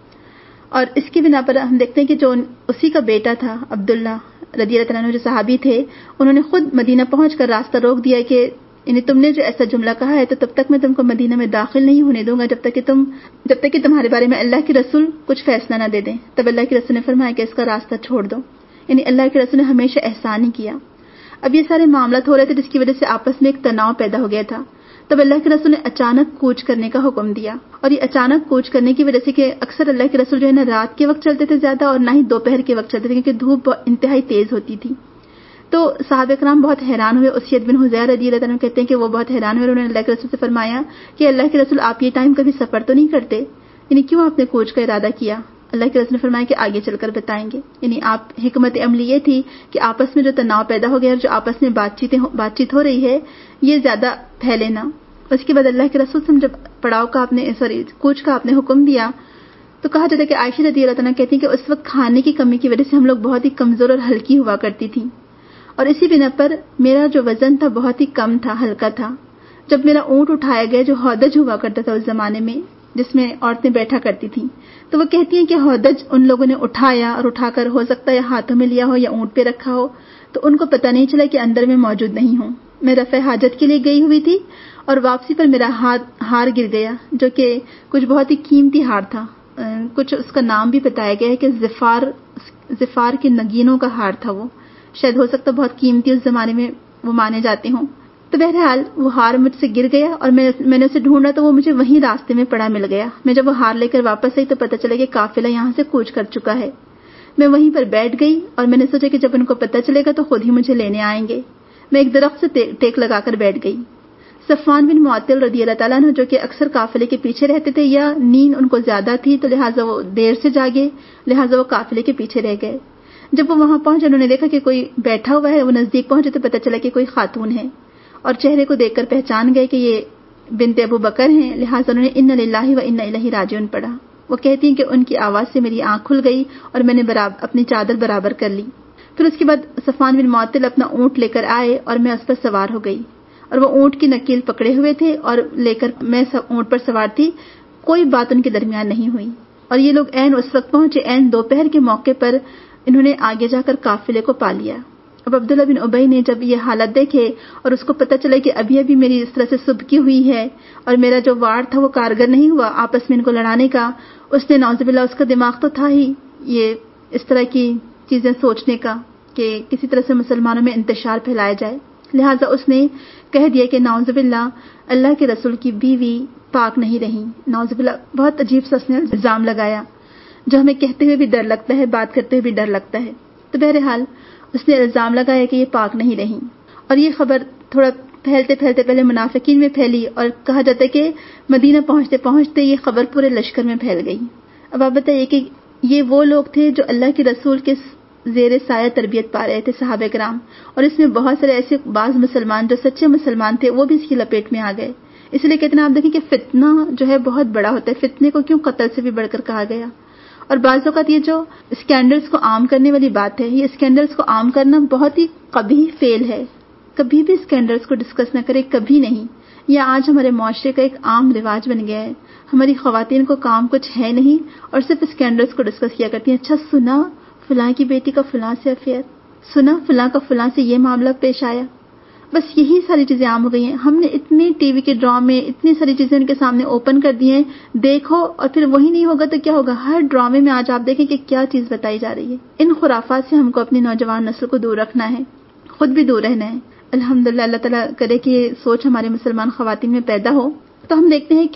اور اس کی بنا پر ہم دیکھتے ہیں کہ جو اسی کا بیٹا تھا عبداللہ رضی اللہ عنہ جو صحابی تھے، انہوں نے خود مدینہ پہنچ کر راستہ روک دیا کہ یعنی تم نے جو ایسا جملہ کہا ہے تو تب تک میں تم کو مدینہ میں داخل نہیں ہونے دوں گا جب تک کہ تم جب تک کہ تمہارے بارے میں اللہ کے رسول کچھ فیصلہ نہ دے دیں۔ تب اللہ کے رسول نے فرمایا کہ اس کا راستہ چھوڑ دو، یعنی اللہ کے رسول نے ہمیشہ احسان ہی کیا۔ اب یہ سارے معاملات ہو رہے تھے جس کی وجہ سے آپس میں ایک تناؤ پیدا ہو گیا تھا۔ تب اللہ کے رسول نے اچانک کوچ کرنے کا حکم دیا، اور یہ اچانک کوچ کرنے کی وجہ سے کہ اکثر اللہ کے رسول جو ہے نا رات کے وقت چلتے تھے زیادہ اور نہ ہی دوپہر کے وقت چلتے تھے کیونکہ دھوپ انتہائی تیز ہوتی تھی۔ تو صحابہ کرام بہت حیران ہوئے۔ اسید بن حضیر رضی اللہ عنہ کہتے ہیں کہ وہ بہت حیران ہوئے، انہوں نے اللہ کے رسول سے فرمایا کہ اللہ کے رسول آپ یہ ٹائم کبھی سفر تو نہیں کرتے، یعنی کیوں آپ نے کوچ کا ارادہ کیا؟ اللہ کے رسول نے فرمایا کہ آگے چل کر بتائیں گے، یعنی آپ حکمت عملی یہ تھی کہ آپس میں جو تناؤ پیدا ہو گیا اور جو آپس میں بات چیتیں بات چیت ہو رہی ہے یہ زیادہ پھیلے نہ۔ اس کے بعد اللہ کے رسول سے جب پڑاؤ کا آپ نے سوری کوچ کا آپ نے حکم دیا تو کہا جاتا ہے کہ عائشہ رضی اللہ عنہ کہتی ہیں کہ اس وقت کھانے کی کمی کی وجہ سے ہم لوگ بہت ہی کمزور اور ہلکی ہوا کرتی تھی، اور اسی بنا پر میرا جو وزن تھا بہت ہی کم تھا، ہلکا تھا۔ جب میرا اونٹ اٹھایا گیا جو ہودج ہوا کرتا تھا اس زمانے میں جس میں عورتیں بیٹھا کرتی تھیں، تو وہ کہتی ہیں کہ ہودج ان لوگوں نے اٹھایا اور اٹھا کر ہو سکتا ہے ہاتھوں میں لیا ہو یا اونٹ پہ رکھا ہو، تو ان کو پتہ نہیں چلا کہ اندر میں موجود نہیں ہوں۔ میں رفع حاجت کے لیے گئی ہوئی تھی اور واپسی پر میرا ہاتھ ہار گر گیا جو کہ کچھ بہت ہی قیمتی ہار تھا، کچھ اس کا نام بھی بتایا گیا ہے کہ زفار زفار کے نگینوں کا ہار تھا، وہ شاید ہو سکتا بہت قیمتی اس زمانے میں وہ مانے جاتے ہوں۔ تو بہرحال وہ ہار مجھ سے گر گیا اور میں میں نے اسے ڈھونڈا تو وہ مجھے وہیں راستے میں پڑا مل گیا۔ میں جب وہ ہار لے کر واپس آئی تو پتہ چلا کہ قافلہ یہاں سے کوچ کر چکا ہے۔ میں وہیں پر بیٹھ گئی اور میں نے سوچا کہ جب ان کو پتہ چلے گا تو خود ہی مجھے لینے آئیں گے۔ میں ایک درخت سے ٹیک لگا کر بیٹھ گئی۔ صفوان بن معطل رضی اللہ تعالیٰ عنہ جو کہ اکثر قافلے کے پیچھے رہتے تھے، یا نیند ان کو زیادہ تھی تو لہٰذا وہ دیر سے جاگے، لہٰذا وہ قافلے کے پیچھے رہ گئے۔ جب وہ وہاں پہنچے انہوں نے دیکھا کہ کوئی بیٹھا ہوا ہے، وہ نزدیک پہنچے تو پتہ چلا کہ کوئی خاتون ہے، اور چہرے کو دیکھ کر پہچان گئے کہ یہ بنت ابو بکر ہیں، لہٰذا انہوں نے ان للہ و انا الیہ راجعون پڑھا۔ وہ کہتی ہیں کہ ان کی آواز سے میری آنکھ کھل گئی اور میں نے برابر اپنی چادر برابر کر لی۔ پھر اس کے بعد صفوان بن معطل اپنا اونٹ لے کر آئے اور میں اس پر سوار ہو گئی، اور وہ اونٹ کی نکیل پکڑے ہوئے تھے اور لے کر میں اونٹ پر سوار تھی۔ کوئی بات ان کے درمیان نہیں ہوئی، اور یہ لوگ عین اس وقت پہنچے، عین دوپہر کے موقع پر انہوں نے آگے جا کر قافلے کو پا لیا۔ اب عبداللہ بن ابی نے جب یہ حالت دیکھے اور اس کو پتہ چلا کہ ابھی ابھی میری اس طرح سے سبکی ہوئی ہے اور میرا جو وار تھا وہ کارگر نہیں ہوا آپس میں ان کو لڑانے کا، اس نے نعوذ باللہ اس کا دماغ تو تھا ہی یہ اس طرح کی چیزیں سوچنے کا کہ کسی طرح سے مسلمانوں میں انتشار پھیلایا جائے، لہٰذا اس نے کہہ دیا کہ نعوذ باللہ اللہ کے رسول کی بیوی پاک نہیں رہی۔ نعوذ باللہ بہت عجیب سا اس نے الزام لگایا جو ہمیں کہتے ہوئے بھی ڈر لگتا ہے، بات کرتے ہوئے بھی ڈر لگتا ہے۔ تو بہرحال اس نے الزام لگایا کہ یہ پاک نہیں رہی، اور یہ خبر تھوڑا پھیلتے پھیلتے پہلے منافقین میں پھیلی، اور کہا جاتا ہے کہ مدینہ پہنچتے پہنچتے یہ خبر پورے لشکر میں پھیل گئی۔ اب آپ بتائیے کہ یہ وہ لوگ تھے جو اللہ کے رسول کے زیر سایہ تربیت پا رہے تھے، صحابہ کرام، اور اس میں بہت سارے ایسے بعض مسلمان جو سچے مسلمان تھے وہ بھی اس کی لپیٹ میں آ گئے۔ اس لیے کہتے ہیں آپ دیکھیں کہ فتنہ جو ہے بہت بڑا ہوتا ہے، فتنے کو کیوں قتل سے بھی بڑھ کر کہا گیا۔ اور بعض اوقات یہ جو اسکینڈلز کو عام کرنے والی بات ہے، یہ اسکینڈلز کو عام کرنا بہت ہی قبیح فعل ہے۔ کبھی بھی اسکینڈلز کو ڈسکس نہ کرے، کبھی نہیں۔ یہ آج ہمارے معاشرے کا ایک عام رواج بن گیا ہے، ہماری خواتین کو کام کچھ ہے نہیں اور صرف اسکینڈلز کو ڈسکس کیا کرتی ہیں۔ اچھا سنا فلاں کی بیٹی کا فلاں سے افیئر، سنا فلاں کا فلاں سے یہ معاملہ پیش آیا، بس یہی ساری چیزیں عام ہو گئی ہیں۔ ہم نے اتنے ٹی وی کے ڈرامے، اتنی ساری چیزیں ان کے سامنے اوپن کر دی ہیں، دیکھو، اور پھر وہی نہیں ہوگا تو کیا ہوگا؟ ہر ڈرامے میں آج آپ دیکھیں کہ کیا چیز بتائی جا رہی ہے۔ ان خرافات سے ہم کو اپنی نوجوان نسل کو دور رکھنا ہے، خود بھی دور رہنا ہے۔ الحمدللہ اللہ تعالیٰ کرے کہ یہ سوچ ہمارے مسلمان خواتین میں پیدا ہو۔ تو ہم دیکھتے ہیں کہ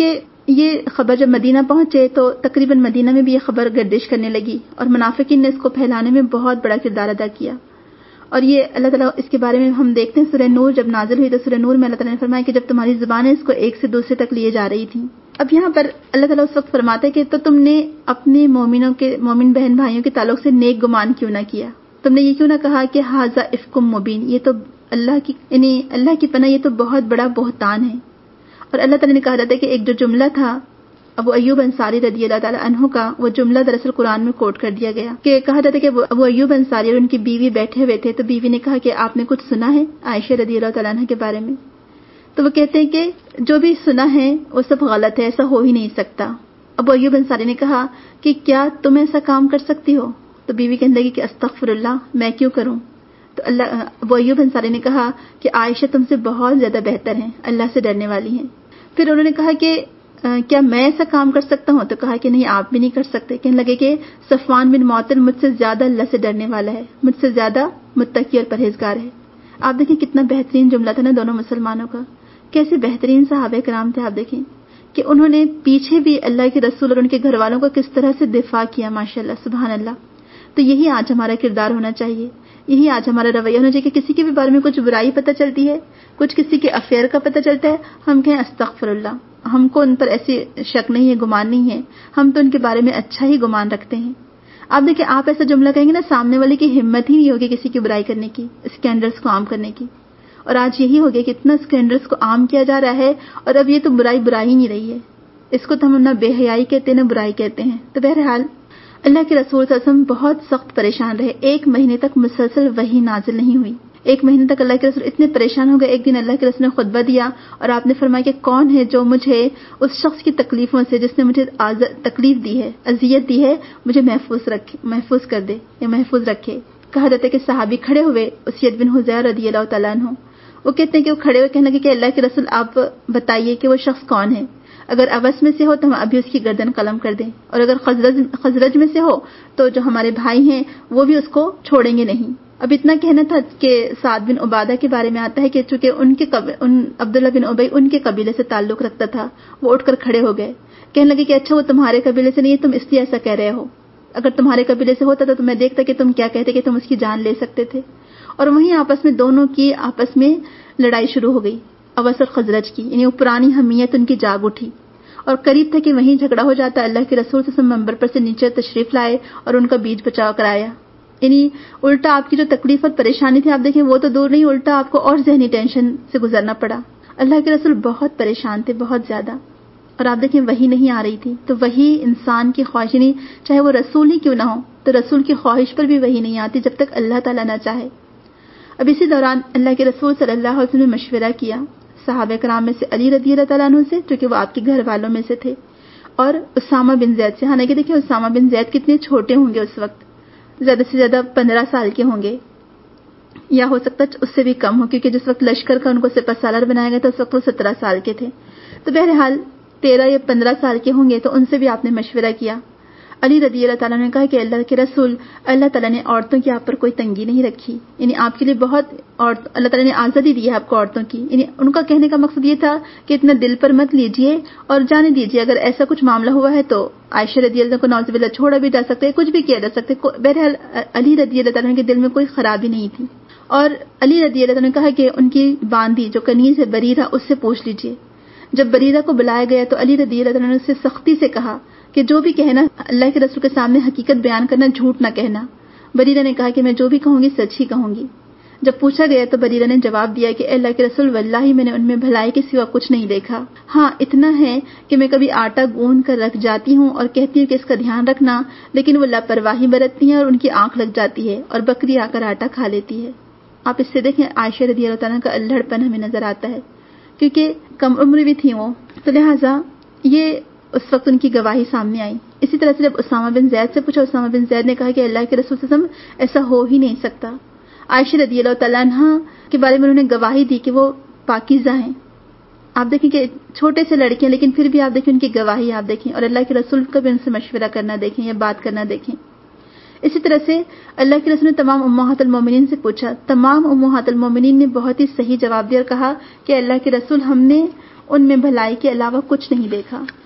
یہ خبر جب مدینہ پہنچے تو تقریباً مدینہ میں بھی یہ خبر گردش کرنے لگی اور منافقین نے اس کو پھیلانے میں بہت بڑا کردار ادا کیا. اور یہ اللہ تعالیٰ اس کے بارے میں ہم دیکھتے ہیں سورہ نور جب نازل ہوئی تو سورہ نور میں اللہ تعالیٰ نے فرمایا کہ جب تمہاری زبانیں اس کو ایک سے دوسرے تک لیے جا رہی تھیں. اب یہاں پر اللہ تعالیٰ اس وقت فرماتے ہیں کہ تو تم نے اپنے مومنوں کے مومن بہن بھائیوں کے تعلق سے نیک گمان کیوں نہ کیا, تم نے یہ کیوں نہ کہا کہ ھذا افکم مبین, یہ تو اللہ کی یعنی اللہ کی پناہ یہ تو بہت بڑا بہتان ہے. اور اللہ تعالیٰ نے کہا جاتا ہے کہ ایک جو جملہ تھا ابو ایوب انصاری رضی اللہ تعالیٰ عنہ کا, وہ جملہ دراصل قرآن میں کوٹ کر دیا گیا کہ کہا جاتا ہے کہ ابو ایوب انصاری اور ان کی بیوی بیٹھے ہوئے تھے تو بیوی نے کہا کہ آپ نے کچھ سنا ہے عائشہ رضی اللہ تعالیٰ عنہ کے بارے میں؟ تو وہ کہتے ہیں کہ جو بھی سنا ہے وہ سب غلط ہے, ایسا ہو ہی نہیں سکتا. ابو ایوب انصاری نے کہا کہ کیا تم ایسا کام کر سکتی ہو؟ تو بیوی کہنے لگی کہ استغفر اللہ, میں کیوں کروں؟ تو اللہ ابو ایوب انصاری نے کہا کہ عائشہ تم سے بہت زیادہ بہتر ہیں, اللہ سے ڈرنے والی ہیں. پھر انہوں نے کہا کہ کیا میں ایسا کام کر سکتا ہوں؟ تو کہا کہ نہیں, آپ بھی نہیں کر سکتے. کہنے لگے کہ صفوان بن معطل مجھ سے زیادہ اللہ سے ڈرنے والا ہے, مجھ سے زیادہ متقی اور پرہیزگار ہے. آپ دیکھیں کتنا بہترین جملہ تھا نا دونوں مسلمانوں کا, کیسے بہترین صحابہ کرام تھے. آپ دیکھیں کہ انہوں نے پیچھے بھی اللہ کے رسول اور ان کے گھر والوں کا کس طرح سے دفاع کیا, ماشاءاللہ سبحان اللہ. تو یہی آج ہمارا کردار ہونا چاہیے, یہی آج ہمارا رویہ ہونا چاہیے کہ کسی کے بھی بارے میں کچھ برائی پتہ چلتی ہے, کچھ کسی کے افیئر کا پتہ چلتا ہے, ہم کہیں استغفر اللہ, ہم کو ان پر ایسی شک نہیں ہے, گمان نہیں ہے, ہم تو ان کے بارے میں اچھا ہی گمان رکھتے ہیں. آپ دیکھیں آپ ایسا جملہ کہیں گے نا, سامنے والے کی ہمت ہی نہیں ہوگی کسی کی برائی کرنے کی, اسکینڈلس کو عام کرنے کی. اور آج یہی ہو گیا کہ اتنا اسکینڈلس کو عام کیا جا رہا ہے, اور اب یہ تو برائی برائی ہی نہیں رہی ہے, اس کو تو ہم نہ بے حیائی کہتے ہیں نہ برائی کہتے ہیں. تو بہرحال اللہ کے رسول صلی اللہ علیہ وسلم بہت سخت پریشان رہے. ایک مہینے تک مسلسل وحی نازل نہیں ہوئی. ایک مہینے تک اللہ کے رسول اتنے پریشان ہو گئے. ایک دن اللہ کے رسول نے خطبہ دیا اور آپ نے فرمایا کہ کون ہے جو مجھے اس شخص کی تکلیفوں سے, جس نے مجھے تکلیف دی ہے, اذیت دی ہے, مجھے محفوظ رکھے, محفوظ کر دے یا محفوظ رکھے. کہا جاتا ہے کہ صحابی کھڑے ہوئے, اسید بن حذیفہ رضی اللہ تعالیٰ عنہ, وہ کہتے ہیں کہ وہ کھڑے ہوئے کہنے لگے کہ اللہ کے رسول آپ بتائیے کہ وہ شخص کون ہے. اگر اوس میں سے ہو تو ہم ابھی اس کی گردن قلم کر دیں, اور اگر خزرج خزرج میں سے ہو تو جو ہمارے بھائی ہیں وہ بھی اس کو چھوڑیں گے نہیں. اب اتنا کہنا تھا کہ سعد بن عبادہ کے بارے میں آتا ہے کہ چونکہ ان کے ان عبداللہ بن ابی ان کے قبیلے سے تعلق رکھتا تھا, وہ اٹھ کر کھڑے ہو گئے. کہنے لگے کہ اچھا وہ تمہارے قبیلے سے نہیں ہے, تم اس لیے ایسا کہہ رہے ہو, اگر تمہارے قبیلے سے ہوتا تو میں دیکھتا کہ تم کیا کہتے کہ تم اس کی جان لے سکتے تھے. اور وہیں آپس میں دونوں کی آپس میں لڑائی شروع ہو گئی, اوس اور خزرج کی, یعنی وہ پرانی حمیت ان کی جاگ اٹھی. اور قریب تھا کہ وہیں جھگڑا ہو جاتا. اللہ کے رسول صلی اللہ علیہ وسلم منبر پر سے نیچے تشریف لائے اور ان کا بیچ بچاؤ کرایا. یعنی الٹا آپ کی جو تکلیف اور پریشانی تھی, آپ دیکھیں وہ تو دور نہیں, الٹا آپ کو اور ذہنی ٹینشن سے گزرنا پڑا. اللہ کے رسول بہت پریشان تھے, بہت زیادہ. اور آپ دیکھیں وہی نہیں آ رہی تھی. تو وہی انسان کی خواہش, نہیں چاہے وہ رسول ہی کیوں نہ ہو, تو رسول کی خواہش پر بھی وہی نہیں آتی جب تک اللہ تعالیٰ نہ چاہے. اب اسی دوران اللہ کے رسول صلی اللہ علیہ وسلم نے مشورہ کیا صحابہ کرام میں سے علی رضی اللہ تعالیٰ عنہ سے, جو کہ وہ آپ کے گھر والوں میں سے تھے, اور اسامہ بن زید سے. حالانکہ دیکھیں اسامہ بن زید کتنے چھوٹے ہوں گے اس وقت, زیادہ سے زیادہ پندرہ سال کے ہوں گے, یا ہو سکتا ہے اس سے بھی کم ہو, کیونکہ جس وقت لشکر کا ان کو سپہ سالار بنایا گیا تھا اس وقت وہ سترہ سال کے تھے. تو بہرحال تیرہ یا پندرہ سال کے ہوں گے. تو ان سے بھی آپ نے مشورہ کیا. علی رضی اللہ تعالیٰ نے کہا کہ اللہ کے رسول, اللہ تعالیٰ نے عورتوں کی آپ پر کوئی تنگی نہیں رکھی, یعنی آپ کے لیے بہت عورت اللہ تعالیٰ نے آزادی دی ہے آپ کو عورتوں کی. یعنی ان کا کہنے کا مقصد یہ تھا کہ اتنا دل پر مت لیجئے اور جانے دیجئے, اگر ایسا کچھ معاملہ ہوا ہے تو عائشہ رضی اللہ کو نعوذ باللہ چھوڑا بھی جا سکتا ہے, کچھ بھی کیا جا سکتا ہے. بہرحال علی رضی اللہ تعالیٰ کے دل میں کوئی خرابی نہیں تھی. اور علی رضی اللہ تعالیٰ نے کہا کہ ان کی باندی جو کنیز ہے بریرہ, اس سے پوچھ لیجئے. جب بریرہ کو بلایا گیا تو علی رضی اللہ تعالیٰ نے اس سے سختی سے کہا کہ جو بھی کہنا اللہ کے رسول کے سامنے حقیقت بیان کرنا, جھوٹ نہ کہنا. بریرہ نے کہا کہ میں جو بھی کہوں گی سچ ہی کہوں گی. جب پوچھا گیا تو بریرہ نے جواب دیا کہ اللہ کے رسول واللہ میں نے ان میں بھلائی کے سوا کچھ نہیں دیکھا. ہاں اتنا ہے کہ میں کبھی آٹا گوندھ کر رکھ جاتی ہوں اور کہتی ہوں کہ اس کا دھیان رکھنا, لیکن وہ لاپرواہی برتتی ہیں اور ان کی آنکھ لگ جاتی ہے اور بکری آ کر آٹا کھا لیتی ہے. آپ اس سے دیکھیں عائشہ رضی اللہ تعالیٰ کا اللڑپن ہمیں نظر آتا ہے, کیونکہ کم عمر بھی تھی وہ, تو لہٰذا یہ اس وقت ان کی گواہی سامنے آئی. اسی طرح سے جب اسامہ بن زید سے پوچھا, اسامہ بن زید نے کہا کہ اللہ کے رسول صلی اللہ علیہ وسلم ایسا ہو ہی نہیں سکتا. عائشہ رضی اللہ تعالیٰ عنہ کے بارے میں انہوں نے گواہی دی کہ وہ پاکیزہ ہیں. آپ دیکھیں کہ چھوٹے سے لڑکے ہیں, لیکن پھر بھی آپ دیکھیں ان کی گواہی آپ دیکھیں, اور اللہ کے رسول کا بھی ان سے مشورہ کرنا دیکھیں یا بات کرنا دیکھیں. اسی طرح سے اللہ کے رسول نے تمام امہات المومنین سے پوچھا. تمام امہات المومنین نے بہت ہی صحیح جواب دیا اور کہا کہ اللہ کے رسول ہم نے ان میں بھلائی کے علاوہ کچھ نہیں دیکھا.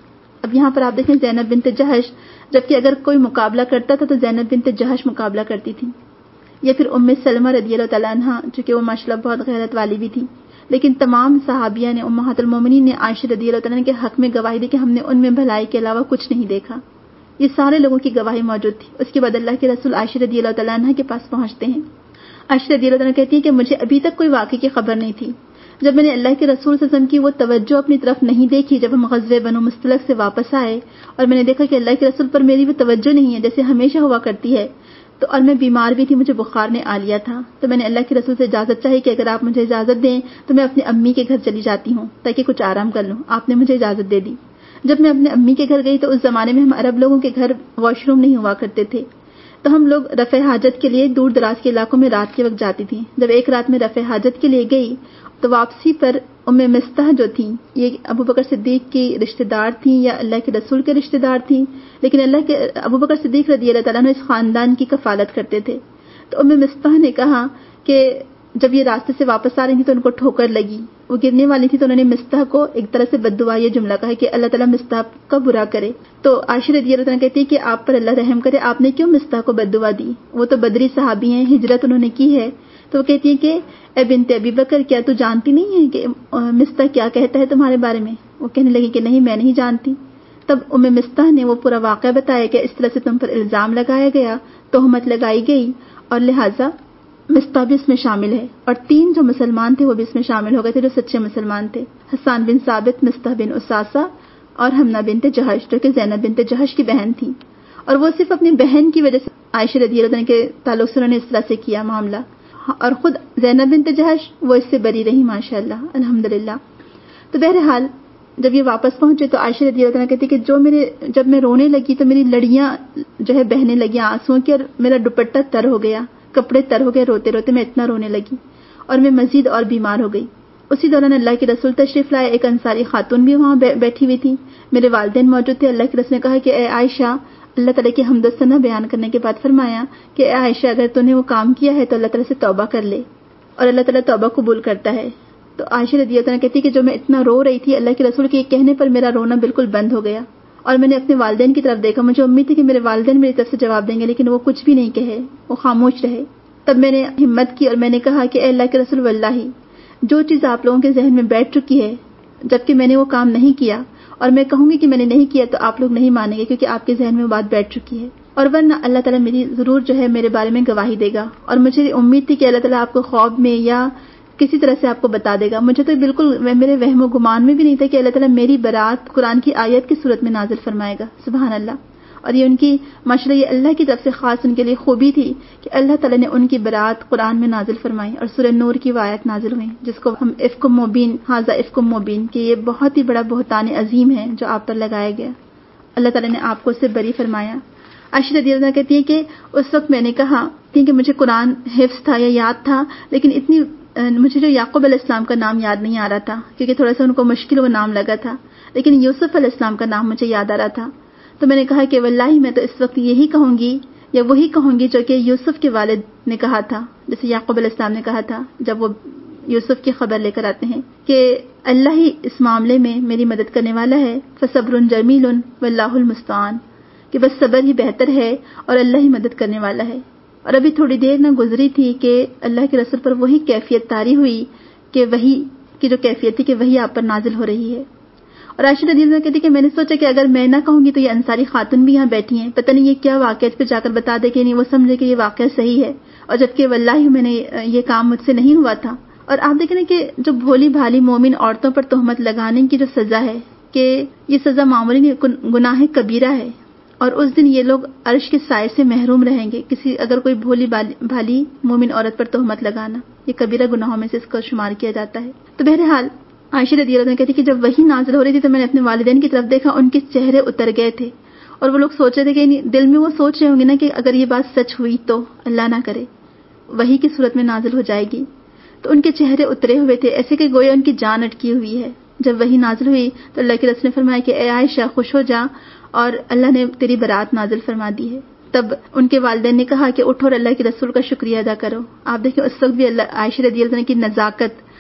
اب یہاں پر آپ دیکھیں زینب بنت جہش، جبکہ اگر کوئی مقابلہ کرتا تھا تو زینب بنت جہش مقابلہ کرتی تھی، یا پھر ام سلمہ رضی اللہ تعالیٰ عنہ جو کہ وہ ماشاء اللہ بہت غیرت والی بھی تھی. لیکن تمام صحابیہ نے، امہات المومنین نے عائشہ رضی اللہ تعالیٰ عنہ کے حق میں گواہی دی کہ ہم نے ان میں بھلائی کے علاوہ کچھ نہیں دیکھا. یہ سارے لوگوں کی گواہی موجود تھی. اس کے بعد اللہ کے رسول عائشہ رضی اللہ تعالیٰ عنہ کے پاس پہنچتے ہیں. عائشہ رضی اللہ تعالیٰ عنہ کہتی ہے کہ مجھے ابھی تک کوئی واقعے کی خبر نہیں تھی. جب میں نے اللہ کے رسول صلی اللہ علیہ وسلم کی وہ توجہ اپنی طرف نہیں دیکھی جب ہم غزوہ بنو مستلق سے واپس آئے، اور میں نے دیکھا کہ اللہ کے رسول پر میری وہ توجہ نہیں ہے جیسے ہمیشہ ہوا کرتی ہے، تو اور میں بیمار بھی تھی، مجھے بخار نے آ لیا تھا، تو میں نے اللہ کے رسول سے اجازت چاہی کہ اگر آپ مجھے اجازت دیں تو میں اپنی امی کے گھر چلی جاتی ہوں تاکہ کچھ آرام کر لوں. آپ نے مجھے اجازت دے دی. جب میں اپنے امی کے گھر گئی تو اس زمانے میں ہم عرب لوگوں کے گھر واش روم نہیں ہوا کرتے تھے، تو ہم لوگ رفع حاجت کے لیے دور دراز کے علاقوں میں رات کے وقت جاتی تھی. جب ایک رات میں رفع حاجت کے لیے گئی تو واپسی پر ام مستح جو تھیں، یہ ابو بکر صدیق کی رشتہ دار تھیں یا اللہ کے رسول کے رشتہ دار تھیں، لیکن اللہ کے ابو بکر صدیق رضی اللہ تعالیٰ عنہ اس خاندان کی کفالت کرتے تھے. تو ام مستح نے کہا کہ جب یہ راستے سے واپس آ رہی تھی تو ان کو ٹھوکر لگی، وہ گرنے والی تھی، تو انہوں نے مستح کو ایک طرح سے بد دعا یہ جملہ کہا کہ اللہ تعالیٰ مستح کا برا کرے. تو عائشہ رضی اللہ عنہ کہتی ہے کہ آپ پر اللہ رحم کرے، آپ نے کیوں مستح کو بد دعا دی؟ وہ تو بدری صحابی ہیں، ہجرت انہوں نے کی ہے. تو وہ کہتی ہے کہ اے بنت ابی بکر، کیا تو جانتی نہیں ہے کہ مستح کیا کہتا ہے تمہارے بارے میں؟ وہ کہنے لگی کہ نہیں، میں نہیں جانتی. تب ام مستح نے وہ پورا واقعہ بتایا کہ اس طرح سے تم پر الزام لگایا گیا، تہمت لگائی گئی، اور لہٰذا مستح بھی اس میں شامل ہے. اور تین جو مسلمان تھے وہ بھی اس میں شامل ہو گئے تھے جو سچے مسلمان تھے، حسان بن ثابت، مستح بن اساسہ اور حمنہ بنت جہش جو کہ زینب بنت جہش کی بہن تھی. اور وہ صرف اپنی بہن کی وجہ سے عائشہ رضی اللہ عنہ کے تعلق سے انہوں نے اس طرح سے کیا معاملہ، اور خود زینب بنت جہش وہ اس سے بری رہی ماشاء اللہ الحمدللہ. تو بہرحال جب یہ واپس پہنچے تو عائشہ رضی اللہ عنہ کہتی کہ جو میرے جب میں رونے لگی تو میری لڑیاں جو ہے بہنے لگی آنسوؤں کی، اور میرا دوپٹہ تر ہو گیا، کپڑے تر ہو گئے، روتے روتے میں اتنا رونے لگی اور میں مزید اور بیمار ہو گئی. اسی دوران اللہ کے رسول تشریف لائے. ایک انصاری خاتون بھی وہاں بیٹھی ہوئی تھی، میرے والدین موجود تھے. اللہ کے رسول نے کہا کہ اے عائشہ، اللہ تعالیٰ کی حمد و ثنا بیان کرنے کے بعد فرمایا کہ اے عائشہ، اگر تو نے وہ کام کیا ہے تو اللہ تعالیٰ سے توبہ کر لے، اور اللہ تعالیٰ توبہ قبول کرتا ہے. تو عائشہ رضی اللہ عنہ کہتی کہ جو میں اتنا رو رہی تھی، اللہ کے رسول کے کہنے پر میرا رونا بالکل بند ہو گیا، اور میں نے اپنے والدین کی طرف دیکھا. مجھے امید تھی کہ میرے والدین میری طرف سے جواب دیں گے، لیکن وہ کچھ بھی نہیں کہے، وہ خاموش رہے. تب میں نے ہمت کی اور میں نے کہا کہ اے اللہ کے رسول، واللہ جو چیز آپ لوگوں کے ذہن میں بیٹھ چکی ہے جبکہ میں نے وہ کام نہیں کیا، اور میں کہوں گی کہ میں نے نہیں کیا تو آپ لوگ نہیں مانیں گے کیونکہ آپ کے ذہن میں وہ بات بیٹھ چکی ہے، اور ورنہ اللہ تعالیٰ میری ضرور جو ہے میرے بارے میں گواہی دے گا. اور مجھے امید تھی کہ اللہ تعالیٰ آپ کو خواب میں یا کسی طرح سے آپ کو بتا دے گا. مجھے تو بالکل میرے وہم و گمان میں بھی نہیں تھا کہ اللہ تعالیٰ میری برات قرآن کی آیت کی صورت میں نازل فرمائے گا. سبحان اللہ. اور یہ ان کی ماشاءاللہ یہ اللہ کی طرف سے خاص ان کے لیے خوبی تھی کہ اللہ تعالیٰ نے ان کی برات قرآن میں نازل فرمائی، اور سورہ نور کی آیت نازل ہوئی جس کو ہم افک مبین، ھذا افک مبین، کہ یہ بہت ہی بڑا بہتان عظیم ہے جو آپ پر لگایا گیا. اللہ تعالیٰ نے آپ کو اس سے بری فرمایا. عائشہ رضی اللہ عنہ کہتی ہے کہ اس وقت میں نے کہا کہ مجھے قرآن حفظ تھا یا یاد تھا، لیکن اتنی مجھے جو یعقوب علیہ السلام کا نام یاد نہیں آ رہا تھا کیونکہ تھوڑا سا ان کو مشکل وہ نام لگا تھا، لیکن یوسف علیہ السلام کا نام مجھے یاد آ رہا تھا. تو میں نے کہا کہ واللہ میں تو اس وقت یہی کہوں گی یا وہی کہوں گی جو کہ یوسف کے والد نے کہا تھا، جیسے یعقوب علیہ السلام نے کہا تھا جب وہ یوسف کی خبر لے کر آتے ہیں کہ اللہ ہی اس معاملے میں میری مدد کرنے والا ہے، فصبر جمیل واللہ المستعان، کہ بس صبر ہی بہتر ہے اور اللہ ہی مدد کرنے والا ہے. اور ابھی تھوڑی دیر نہ گزری تھی کہ اللہ کے رسول پر وہی کیفیت طاری ہوئی کہ وہی کی جو کیفیت تھی کہ وہی آپ پر نازل ہو رہی ہے. اور عائشہ رضی اللہ عنہ کہتی کہ میں نے سوچا کہ اگر میں نہ کہوں گی تو یہ انصاری خاتون بھی یہاں بیٹھی ہیں، پتہ نہیں یہ کیا واقعہ پہ جا کر بتا دے کہ نہیں وہ سمجھے کہ یہ واقعہ صحیح ہے، اور جبکہ واللہ میں نے یہ کام مجھ سے نہیں ہوا تھا. اور آپ دیکھیں نا کہ جو بھولی بھالی مومن عورتوں پر تہمت لگانے کی جو سزا ہے کہ یہ سزا معمولی نہیں، گناہ کبیرہ ہے، اور اس دن یہ لوگ عرش کے سائے سے محروم رہیں گے. کسی اگر کوئی بھولی بھالی مومن عورت پر تہمت لگانا یہ کبیرہ گناہوں میں سے اس کو شمار کیا جاتا ہے. تو بہرحال عائشہ رضی اللہ عنہ کہتی کہ جب وہی نازل ہو رہی تھی تو میں نے اپنے والدین کی طرف دیکھا، ان کے چہرے اتر گئے تھے، اور وہ لوگ سوچ رہے تھے کہ دل میں وہ سوچ رہے ہوں گے نا کہ اگر یہ بات سچ ہوئی تو اللہ نہ کرے وہی کی صورت میں نازل ہو جائے گی. تو ان کے چہرے اترے ہوئے تھے ایسے کہ گویا ان کی جان اٹکی ہوئی ہے. جب وہی نازل ہوئی تو اللہ کے رسول نے فرمایا کہ اے عائشہ خوش ہو جا، اور اللہ نے تیری برات نازل فرما دی ہے. تب ان کے والدین نے کہا کہ اٹھو اور اللہ کے رسول کا شکریہ ادا کرو. آپ دیکھیں اس وقت بھی اللہ عائشہ رضی اللہ عنہ کی نزاکت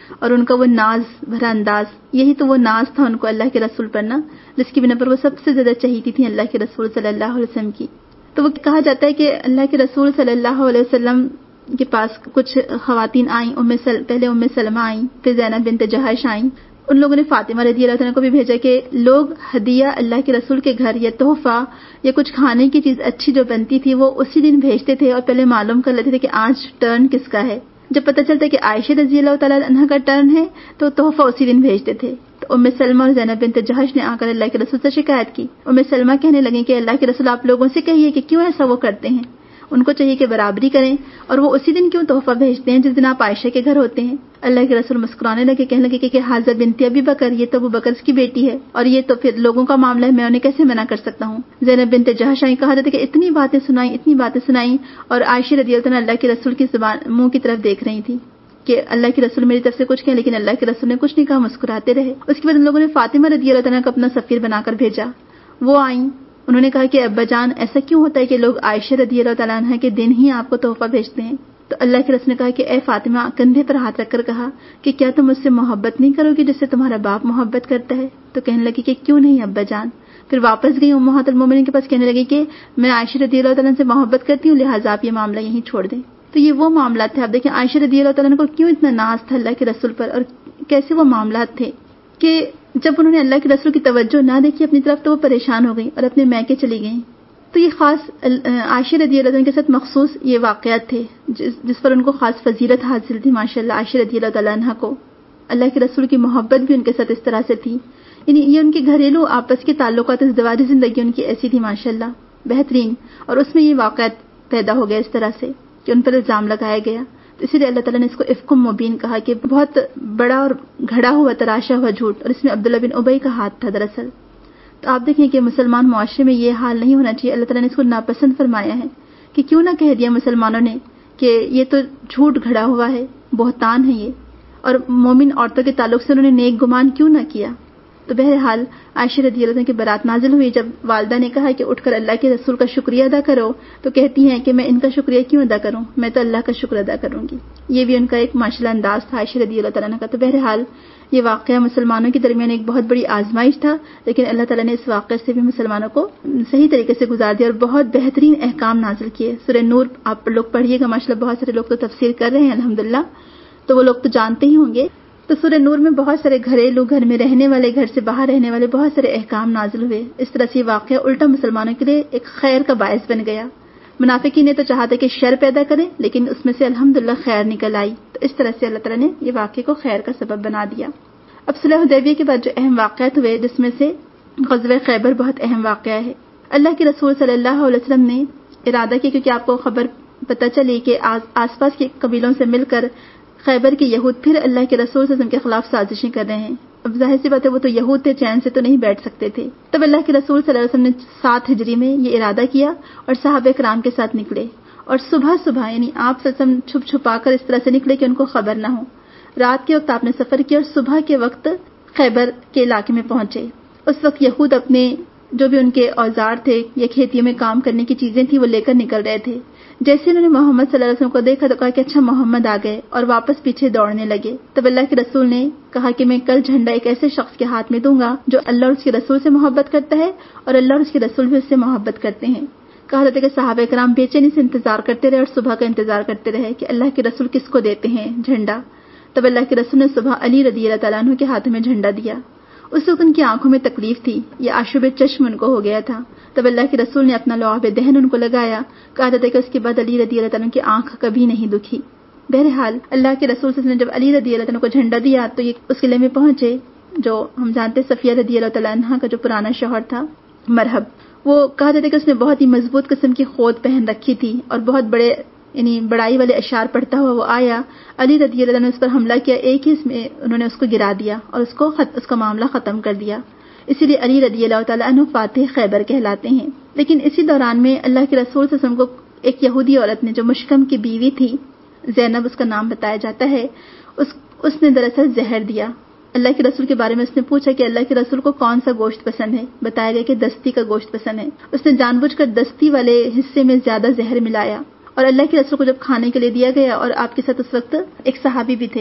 اور ان کا وہ ناز بھرا انداز، یہی تو وہ ناز تھا ان کو اللہ کے رسول پر نا، جس کی بنا پر وہ سب سے زیادہ چہیتی تھیں اللہ کے رسول صلی اللہ علیہ وسلم کی۔ تو وہ کہا جاتا ہے کہ اللہ کے رسول صلی اللہ علیہ وسلم کے پاس کچھ خواتین آئیں، ام سل پہلے ام سلمہ آئیں، پھر زینب بنت جہش آئیں۔ ان لوگوں نے فاطمہ رضی اللہ عنہا کو بھی بھیجا کہ لوگ ہدیہ اللہ کے رسول کے گھر یا تحفہ یا کچھ کھانے کی چیز اچھی جو بنتی تھی وہ اسی دن بھیجتے تھے اور پہلے معلوم کر لیتے تھے کہ آج ٹرن کس کا ہے۔ جب پتہ چلتا ہے کہ عائشہ رضی اللہ تعالیٰ عنہ کا ٹرن ہے تو تحفہ اسی دن بھیجتے تھے۔ تو ام سلمہ اور زینب بنت جہش نے آ کر اللہ کے رسول سے شکایت کی۔ ام سلمہ کہنے لگیں کہ اللہ کے رسول آپ لوگوں سے کہیے کہ کیوں ایسا وہ کرتے ہیں، ان کو چاہیے کہ برابری کریں، اور وہ اسی دن کیوں تحفہ بھیجتے ہیں جس دن آپ عائشہ کے گھر ہوتے ہیں۔ اللہ کے رسول مسکرانے لگے، کہنے لگے کہ حاضہ بنت ابی بکر، یہ تو ابو بکر کی بیٹی ہے اور یہ تو پھر لوگوں کا معاملہ ہے، میں انہیں کیسے منع کر سکتا ہوں۔ زینب بنت جہش آئیں، کہا جاتا ہے کہ اتنی باتیں سنائیں اتنی باتیں سنائیں اور عائشہ رضی اللہ عنہا اللہ کے رسول کی زبان منہ کی طرف دیکھ رہی تھی کہ اللہ کے رسول میری طرف سے کچھ کہیں، لیکن اللہ کے رسول نے کچھ نہیں کہا، مسکراتے رہے۔ اس کے بعد ان لوگوں نے فاطمہ رضی اللہ عنہا کو اپنا سفیر بنا کر بھیجا۔ وہ آئیں، انہوں نے کہا کہ ابا جان ایسا کیوں ہوتا ہے کہ لوگ عائشہ رضی اللہ تعالیٰ عنہ کے دن ہی آپ کو تحفہ بھیجتے ہیں؟ تو اللہ کے رسول نے کہا کہ اے فاطمہ، کندھے پر ہاتھ رکھ کر کہا کہ کیا تم مجھ سے محبت نہیں کرو گی جس سے تمہارا باپ محبت کرتا ہے؟ تو کہنے لگی کہ کیوں نہیں ابا جان۔ پھر واپس گئی امہات المومنین کے پاس، کہنے لگی کہ میں عائشہ رضی اللہ تعالیٰ سے محبت کرتی ہوں، لہٰذا آپ یہ معاملہ یہیں چھوڑ دیں۔ تو یہ وہ معاملات تھے، آپ دیکھیں عائشہ رضی اللہ تعالیٰ کو کیوں اتنا ناز تھا اللہ کے رسول پر، اور کیسے وہ معاملات تھے کہ جب انہوں نے اللہ کے رسول کی توجہ نہ دیکھی اپنی طرف تو وہ پریشان ہو گئی اور اپنے میکے چلی گئیں۔ تو یہ خاص عائشہ رضی اللہ عنہ کے ساتھ مخصوص یہ واقعات تھے جس, جس پر ان کو خاص فضیلت حاصل تھی ماشاءاللہ عائشہ رضی اللہ تعالیٰ عنہ کو۔ اللہ کے رسول کی محبت بھی ان کے ساتھ اس طرح سے تھی، یعنی یہ ان کے گھریلو آپس کے تعلقات، ازدواجی زندگی ان کی ایسی تھی ماشاءاللہ بہترین، اور اس میں یہ واقعات پیدا ہو گیا اس طرح سے کہ ان پر الزام لگایا گیا۔ تو اسی لیے اللہ تعالیٰ نے اس کو افک مبین کہا کہ بہت بڑا اور گھڑا ہوا تراشا ہوا جھوٹ، اور اس میں عبداللہ بن ابی کا ہاتھ تھا دراصل۔ تو آپ دیکھیں کہ مسلمان معاشرے میں یہ حال نہیں ہونا چاہیے، اللہ تعالیٰ نے اس کو ناپسند فرمایا ہے کہ کیوں نہ کہہ دیا مسلمانوں نے کہ یہ تو جھوٹ گھڑا ہوا ہے، بہتان ہے یہ، اور مومن عورتوں کے تعلق سے انہوں نے نیک گمان کیوں نہ کیا۔ تو بہرحال عائشہ رضی اللہ عنہ کی برات نازل ہوئی، جب والدہ نے کہا کہ اٹھ کر اللہ کے رسول کا شکریہ ادا کرو، تو کہتی ہیں کہ میں ان کا شکریہ کیوں ادا کروں، میں تو اللہ کا شکر ادا کروں گی۔ یہ بھی ان کا ایک ماشاءاللہ انداز تھا عائشہ رضی اللہ عنہ کا۔ تو بہرحال یہ واقعہ مسلمانوں کے درمیان ایک بہت بڑی آزمائش تھا، لیکن اللہ تعالیٰ نے اس واقعے سے بھی مسلمانوں کو صحیح طریقے سے گزار دیا اور بہت بہترین احکام نازل کیے۔ سورہ نور آپ لوگ پڑھیے گا، ماشاءاللہ بہت سارے لوگ تو تفسیر کر رہے ہیں الحمدللہ، تو وہ لوگ تو جانتے ہی ہوں گے۔ تو سورہ نور میں بہت سارے گھریلو، گھر میں رہنے والے، گھر سے باہر رہنے والے بہت سارے احکام نازل ہوئے۔ اس طرح سے یہ واقعہ الٹا مسلمانوں کے لیے ایک خیر کا باعث بن گیا۔ منافقین نے تو چاہا تھا کہ شر پیدا کریں، لیکن اس میں سے الحمدللہ خیر نکل آئی۔ تو اس طرح سے اللہ تعالیٰ نے یہ واقعے کو خیر کا سبب بنا دیا۔ اب صلح حدیبیہ کے بعد جو اہم واقعات ہوئے، جس میں سے غزوہ خیبر بہت اہم واقعہ ہے۔ اللہ کے رسول صلی اللہ علیہ وسلم نے ارادہ کیا، کیونکہ آپ کو خبر پتہ چلی کہ آس پاس کے قبیلوں سے مل کر خیبر کے یہود پھر اللہ کے رسول صلی اللہ علیہ وسلم کے خلاف سازشیں کر رہے ہیں۔ اب ظاہر سی بات ہے وہ تو یہود تھے، چین سے تو نہیں بیٹھ سکتے تھے۔ تب اللہ کے رسول صلی اللہ علیہ وسلم نے سات ہجری میں یہ ارادہ کیا اور صحابہ کرام کے ساتھ نکلے، اور صبح صبح یعنی آپ صلی اللہ علیہ وسلم چھپ چھپا کر اس طرح سے نکلے کہ ان کو خبر نہ ہو۔ رات کے وقت آپ نے سفر کیا اور صبح کے وقت خیبر کے علاقے میں پہنچے۔ اس وقت یہود اپنے جو بھی ان کے اوزار تھے یا کھیتیوں میں کام کرنے کی چیزیں تھیں وہ لے کر نکل رہے تھے۔ جیسے انہوں نے محمد صلی اللہ علیہ وسلم کو دیکھا تو کہا کہ اچھا محمد آ گئے، اور واپس پیچھے دوڑنے لگے۔ تب اللہ کے رسول نے کہا کہ میں کل جھنڈا ایک ایسے شخص کے ہاتھ میں دوں گا جو اللہ اور اس کے رسول سے محبت کرتا ہے اور اللہ اور اس کے رسول بھی اس سے محبت کرتے ہیں۔ کہا جاتا ہے کہ صحابہ کرام بے چینی سے انتظار کرتے رہے اور صبح کا انتظار کرتے رہے کہ اللہ کے رسول کس کو دیتے ہیں جھنڈا۔ تب اللہ کے رسول نے صبح علی رضی اللہ تعالیٰ عنہ کے ہاتھ میں جھنڈا دیا۔ اس وقت ان کی آنکھوں میں تکلیف تھی، یہ آشوب چشم ان کو ہو گیا تھا۔ تب اللہ کے رسول نے اپنا لعاب دہن ان کو لگایا۔ کہا جاتا ہے کہ اس کے بعد علی رضی اللہ عنہ کی آنکھ کبھی نہیں دکھی۔ بہرحال اللہ کے رسول صلی اللہ علیہ وسلم نے جب علی رضی اللہ عنہ کو جھنڈا دیا تو یہ اس قلعے میں پہنچے جو ہم جانتے صفیہ رضی اللہ عنہ کا جو پرانا شوہر تھا مرحب، وہ کہا جاتا ہے کہ اس نے بہت ہی مضبوط قسم کی خود پہن رکھی تھی اور بہت بڑے یعنی بڑائی والے اشعار پڑھتا ہوا وہ آیا۔ علی رضی اللہ عنہ نے اس پر حملہ کیا، ایک ہی اس میں انہوں نے اس کو گرا دیا اور اس کو خط اس کا معاملہ ختم کر دیا۔ اسی لیے علی رضی اللہ تعالیٰ عنہ فاتح خیبر کہلاتے ہیں۔ لیکن اسی دوران میں اللہ کے رسول صلی اللہ علیہ وسلم کو ایک یہودی عورت نے جو مشکم کی بیوی تھی، زینب اس کا نام بتایا جاتا ہے، اس اس نے دراصل زہر دیا۔ اللہ کے رسول کے بارے میں اس نے پوچھا کہ اللہ کے رسول کو کون سا گوشت پسند ہے، بتایا گیا کہ دستی کا گوشت پسند ہے۔ اس نے جان بوجھ کر دستی والے حصے میں زیادہ زہر ملایا، اور اللہ کے رسول کو جب کھانے کے لیے دیا گیا، اور آپ کے ساتھ اس وقت ایک صحابی بھی تھے،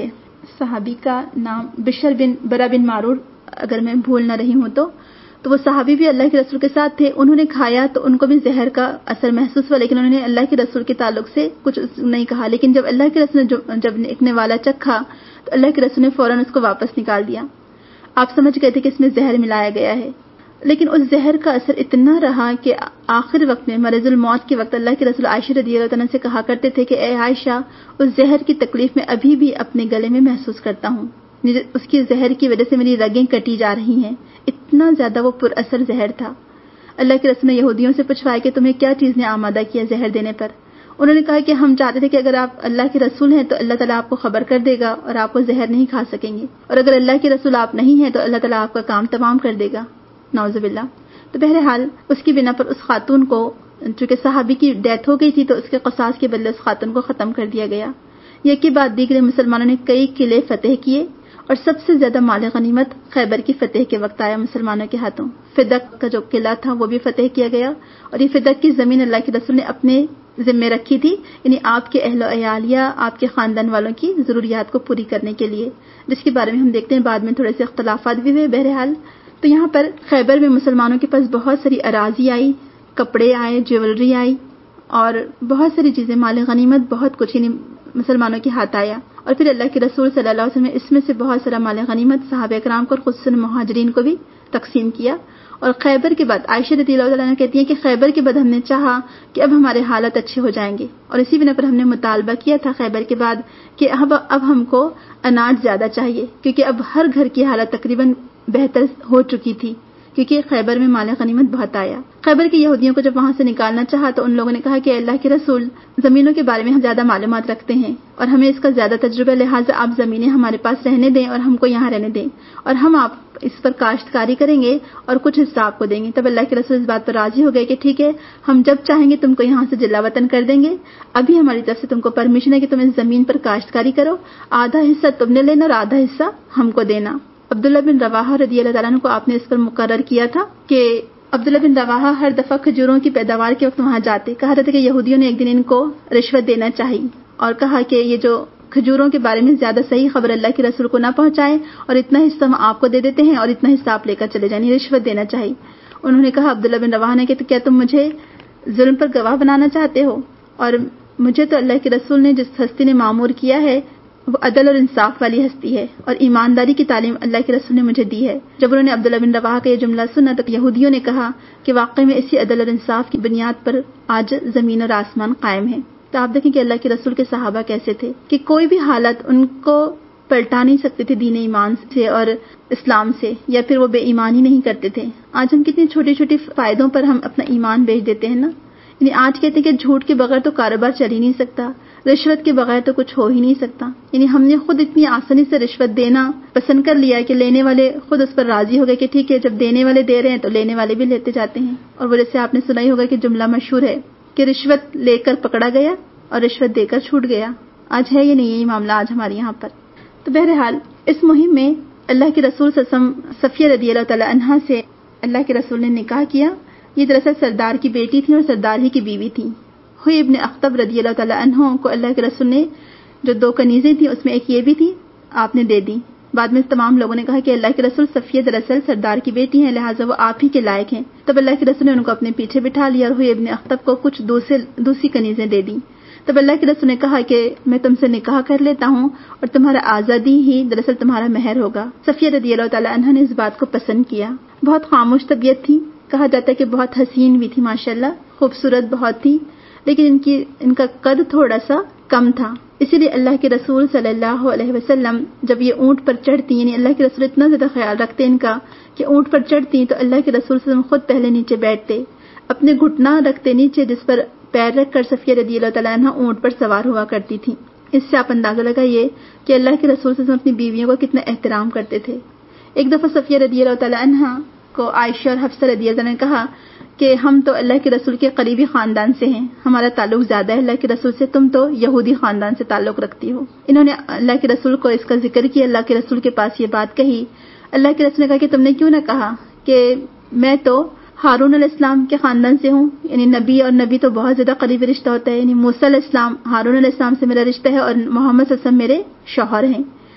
صحابی کا نام بشر بن برا بن معرور، اگر میں بھول نہ رہی ہوں تو تو وہ صحابی بھی اللہ کے رسول کے ساتھ تھے. انہوں نے کھایا تو ان کو بھی زہر کا اثر محسوس ہوا، لیکن انہوں نے اللہ کے رسول کے تعلق سے کچھ نہیں کہا. لیکن جب اللہ کے رسول نے جب نکنے والا چکھا تو اللہ کے رسول نے فوراً اس کو واپس نکال دیا. آپ سمجھ گئے تھے کہ اس میں زہر ملایا گیا ہے. لیکن اس زہر کا اثر اتنا رہا کہ آخر وقت میں مرض الموت کے وقت اللہ کے رسول عائشہ رضی اللہ عنہا سے کہا کرتے تھے کہ اے عائشہ، اس زہر کی تکلیف میں ابھی بھی اپنے گلے میں محسوس کرتا ہوں. اس کی زہر کی وجہ سے میری رگیں کٹی جا رہی ہیں. اتنا زیادہ وہ پر اثر زہر تھا. اللہ کے رسول نے یہودیوں سے پوچھوایا کہ تمہیں کیا چیز نے آمادہ کیا زہر دینے پر؟ انہوں نے کہا کہ ہم چاہتے تھے کہ اگر آپ اللہ کے رسول ہیں تو اللہ تعالیٰ آپ کو خبر کر دے گا اور آپ کو زہر نہیں کھا سکیں گے، اور اگر اللہ کے رسول آپ نہیں ہیں تو اللہ تعالیٰ آپ کا کام تمام کر دے گا. نعوذ باللہ. تو بہرحال اس کی بنا پر اس خاتون کو، چونکہ صحابی کی ڈیتھ ہو گئی تھی تو اس کے قصاص کے بدلے اس خاتون کو ختم کر دیا گیا. یہ کے بعد دیگر مسلمانوں نے کئی قلعے فتح کیے اور سب سے زیادہ مال غنیمت خیبر کی فتح کے وقت آیا مسلمانوں کے ہاتھوں. فدق کا جو قلعہ تھا وہ بھی فتح کیا گیا، اور یہ فدق کی زمین اللہ کے رسول نے اپنے ذمے رکھی تھی، یعنی آپ کے اہل و عیال یا آپ کے خاندان والوں کی ضروریات کو پوری کرنے کے لیے، جس کے بارے میں ہم دیکھتے ہیں بعد میں تھوڑے سے اختلافات بھی ہوئے. بہرحال تو یہاں پر خیبر میں مسلمانوں کے پاس بہت ساری اراضی آئی، کپڑے آئے، جیولری آئی اور بہت ساری چیزیں، مال غنیمت بہت کچھ یعنی مسلمانوں کے ہاتھ آیا. اور پھر اللہ کے رسول صلی اللہ علیہ وسلم نے اس میں سے بہت سارا مال غنیمت صحابہ کرام کو اور خصوصاً مہاجرین کو بھی تقسیم کیا. اور خیبر کے بعد عائشہ رضی اللہ عنہا کہتی ہیں کہ خیبر کے بعد ہم نے چاہا کہ اب ہمارے حالت اچھے ہو جائیں گے، اور اسی بنا پر ہم نے مطالبہ کیا تھا خیبر کے بعد کہ اب اب ہم کو اناج زیادہ چاہیے، کیونکہ اب ہر گھر کی حالت تقریباً بہتر ہو چکی تھی، کیونکہ خیبر میں مال غنیمت بہت آیا. خیبر کے یہودیوں کو جب وہاں سے نکالنا چاہا تو ان لوگوں نے کہا کہ اللہ کے رسول، زمینوں کے بارے میں ہم زیادہ معلومات رکھتے ہیں اور ہمیں اس کا زیادہ تجربہ، لہٰذا آپ زمینیں ہمارے پاس رہنے دیں اور ہم کو یہاں رہنے دیں، اور ہم آپ اس پر کاشتکاری کریں گے اور کچھ حصہ آپ کو دیں گے. تب اللہ کے رسول اس بات پر راضی ہو گئے کہ ٹھیک ہے، ہم جب چاہیں گے تم کو یہاں سے جلا وطن کر دیں گے. ابھی ہماری طرف سے تم کو پرمیشن ہے کہ تم اس زمین پر کاشتکاری کرو، آدھا حصہ تم نے لینا اور آدھا حصہ ہم کو دینا. عبداللہ بن رواحہ رضی اللہ تعالیٰ عنہ کو آپ نے اس پر مقرر کیا تھا کہ عبداللہ بن رواحہ ہر دفعہ کھجوروں کی پیداوار کے وقت وہاں جاتے. کہا جاتا کہ یہودیوں نے ایک دن ان کو رشوت دینا چاہی اور کہا کہ یہ جو کھجوروں کے بارے میں زیادہ صحیح خبر اللہ کے رسول کو نہ پہنچائیں اور اتنا حصہ ہم آپ کو دے دیتے ہیں اور اتنا حصہ آپ لے کر چلے جائیں، رشوت دینا چاہیے. انہوں نے کہا عبداللہ بن رواحہ نے کہ کیا تم مجھے ظلم پر گواہ بنانا چاہتے ہو؟ اور مجھے تو اللہ کے رسول نے جس ہستی نے معمور کیا ہے وہ عدل اور انصاف والی ہستی ہے اور ایمانداری کی تعلیم اللہ کے رسول نے مجھے دی ہے. جب انہوں نے عبداللہ بن رواحہ کا یہ جملہ سنا تو یہودیوں نے کہا کہ واقعی میں اسی عدل اور انصاف کی بنیاد پر آج زمین اور آسمان قائم ہے. تو آپ دیکھیں کہ اللہ کے رسول کے صحابہ کیسے تھے کہ کوئی بھی حالت ان کو پلٹا نہیں سکتے تھے دین ایمان سے اور اسلام سے، یا پھر وہ بے ایمانی نہیں کرتے تھے. آج ہم کتنی چھوٹی چھوٹی فائدوں پر ہم اپنا ایمان بیچ دیتے ہیں نا. یعنی آج کہتے ہیں کہ جھوٹ کے بغیر تو کاروبار چل ہی نہیں سکتا، رشوت کے بغیر تو کچھ ہو ہی نہیں سکتا. یعنی ہم نے خود اتنی آسانی سے رشوت دینا پسند کر لیا کہ لینے والے خود اس پر راضی ہو گئے کہ ٹھیک ہے، جب دینے والے دے رہے ہیں تو لینے والے بھی لیتے جاتے ہیں. اور وہ جیسے آپ نے سنا ہی ہوگا کہ جملہ مشہور ہے کہ رشوت لے کر پکڑا گیا اور رشوت دے کر چھوٹ گیا. آج ہے یہ نہیں یہی معاملہ آج ہمارے یہاں پر. تو بہرحال اس مہم میں اللہ کے رسول صلی اللہ علیہ وسلم صفیہ رضی اللہ تعالی عنہا سے اللہ کے رسول نے نکاح کیا. یہ دراصل سردار کی بیٹی تھی اور سردار ہی کی بیوی تھی. ہوئی ابن اخطب رضی اللہ تعالی عنہ کو اللہ کے رسول نے جو دو کنیزیں تھیں اس میں ایک یہ بھی تھی آپ نے دے دی. بعد میں تمام لوگوں نے کہا کہ اللہ کے رسول صفیہ دراصل سردار کی بیٹی ہیں، لہٰذا وہ آپ ہی کے لائق ہیں. تب اللہ کے رسول نے ان کو اپنے پیچھے بٹھا لیا اور ہوئی ابن اخطب کو کچھ دوسرے دوسری کنیزیں دے دی. تب اللہ کے رسول نے کہا کہ میں تم سے نکاح کر لیتا ہوں اور تمہارا آزادی ہی دراصل تمہارا مہر ہوگا. صفیہ رضی اللہ تعالی عنہا نے اس بات کو پسند کیا. بہت خاموش طبیعت تھی، کہا جاتا ہے کہ بہت حسین بھی تھی، ماشاءاللہ خوبصورت بہت تھی، لیکن ان کی ان کا قد تھوڑا سا کم تھا. اسی لیے اللہ کے رسول صلی اللہ علیہ وسلم جب یہ اونٹ پر چڑھتی، یعنی اللہ کے رسول اتنا زیادہ خیال رکھتے ان کا کہ اونٹ پر چڑھتی تو اللہ کے رسول صلی اللہ علیہ وسلم خود پہلے نیچے بیٹھتے، اپنے گھٹنا رکھتے نیچے جس پر پیر رکھ کر صفیہ رضی اللہ تعالیٰ عنہ اونٹ پر سوار ہوا کرتی تھی. اس سے آپ اندازہ لگائیے کہ اللہ کے رسول صلی اللہ علیہ وسلم اپنی بیویوں کو کتنا احترام کرتے تھے. ایک دفعہ صفیہ رضی اللہ تعالیٰ عنہ کو عائشہ اور حفصہ رضی اللہ عنہ نے کہا کہ ہم تو اللہ کے رسول کے قریبی خاندان سے ہیں، ہمارا تعلق زیادہ ہے اللہ کے رسول سے، تم تو یہودی خاندان سے تعلق رکھتی ہو. انہوں نے اللہ کے رسول کو اس کا ذکر کیا، اللہ کے رسول کے پاس یہ بات کہی. اللہ کے رسول نے کہا کہ تم نے کیوں نہ کہا کہ میں تو ہارون علیہ السلام کے خاندان سے ہوں. یعنی نبی اور نبی تو بہت زیادہ قریبی رشتہ ہوتا ہے. یعنی موسیٰ علیہ السلام ہارون علیہ السلام سے میرا رشتہ ہے اور محمد صلی اللہ علیہ وسلم میرے شوہر ہیں.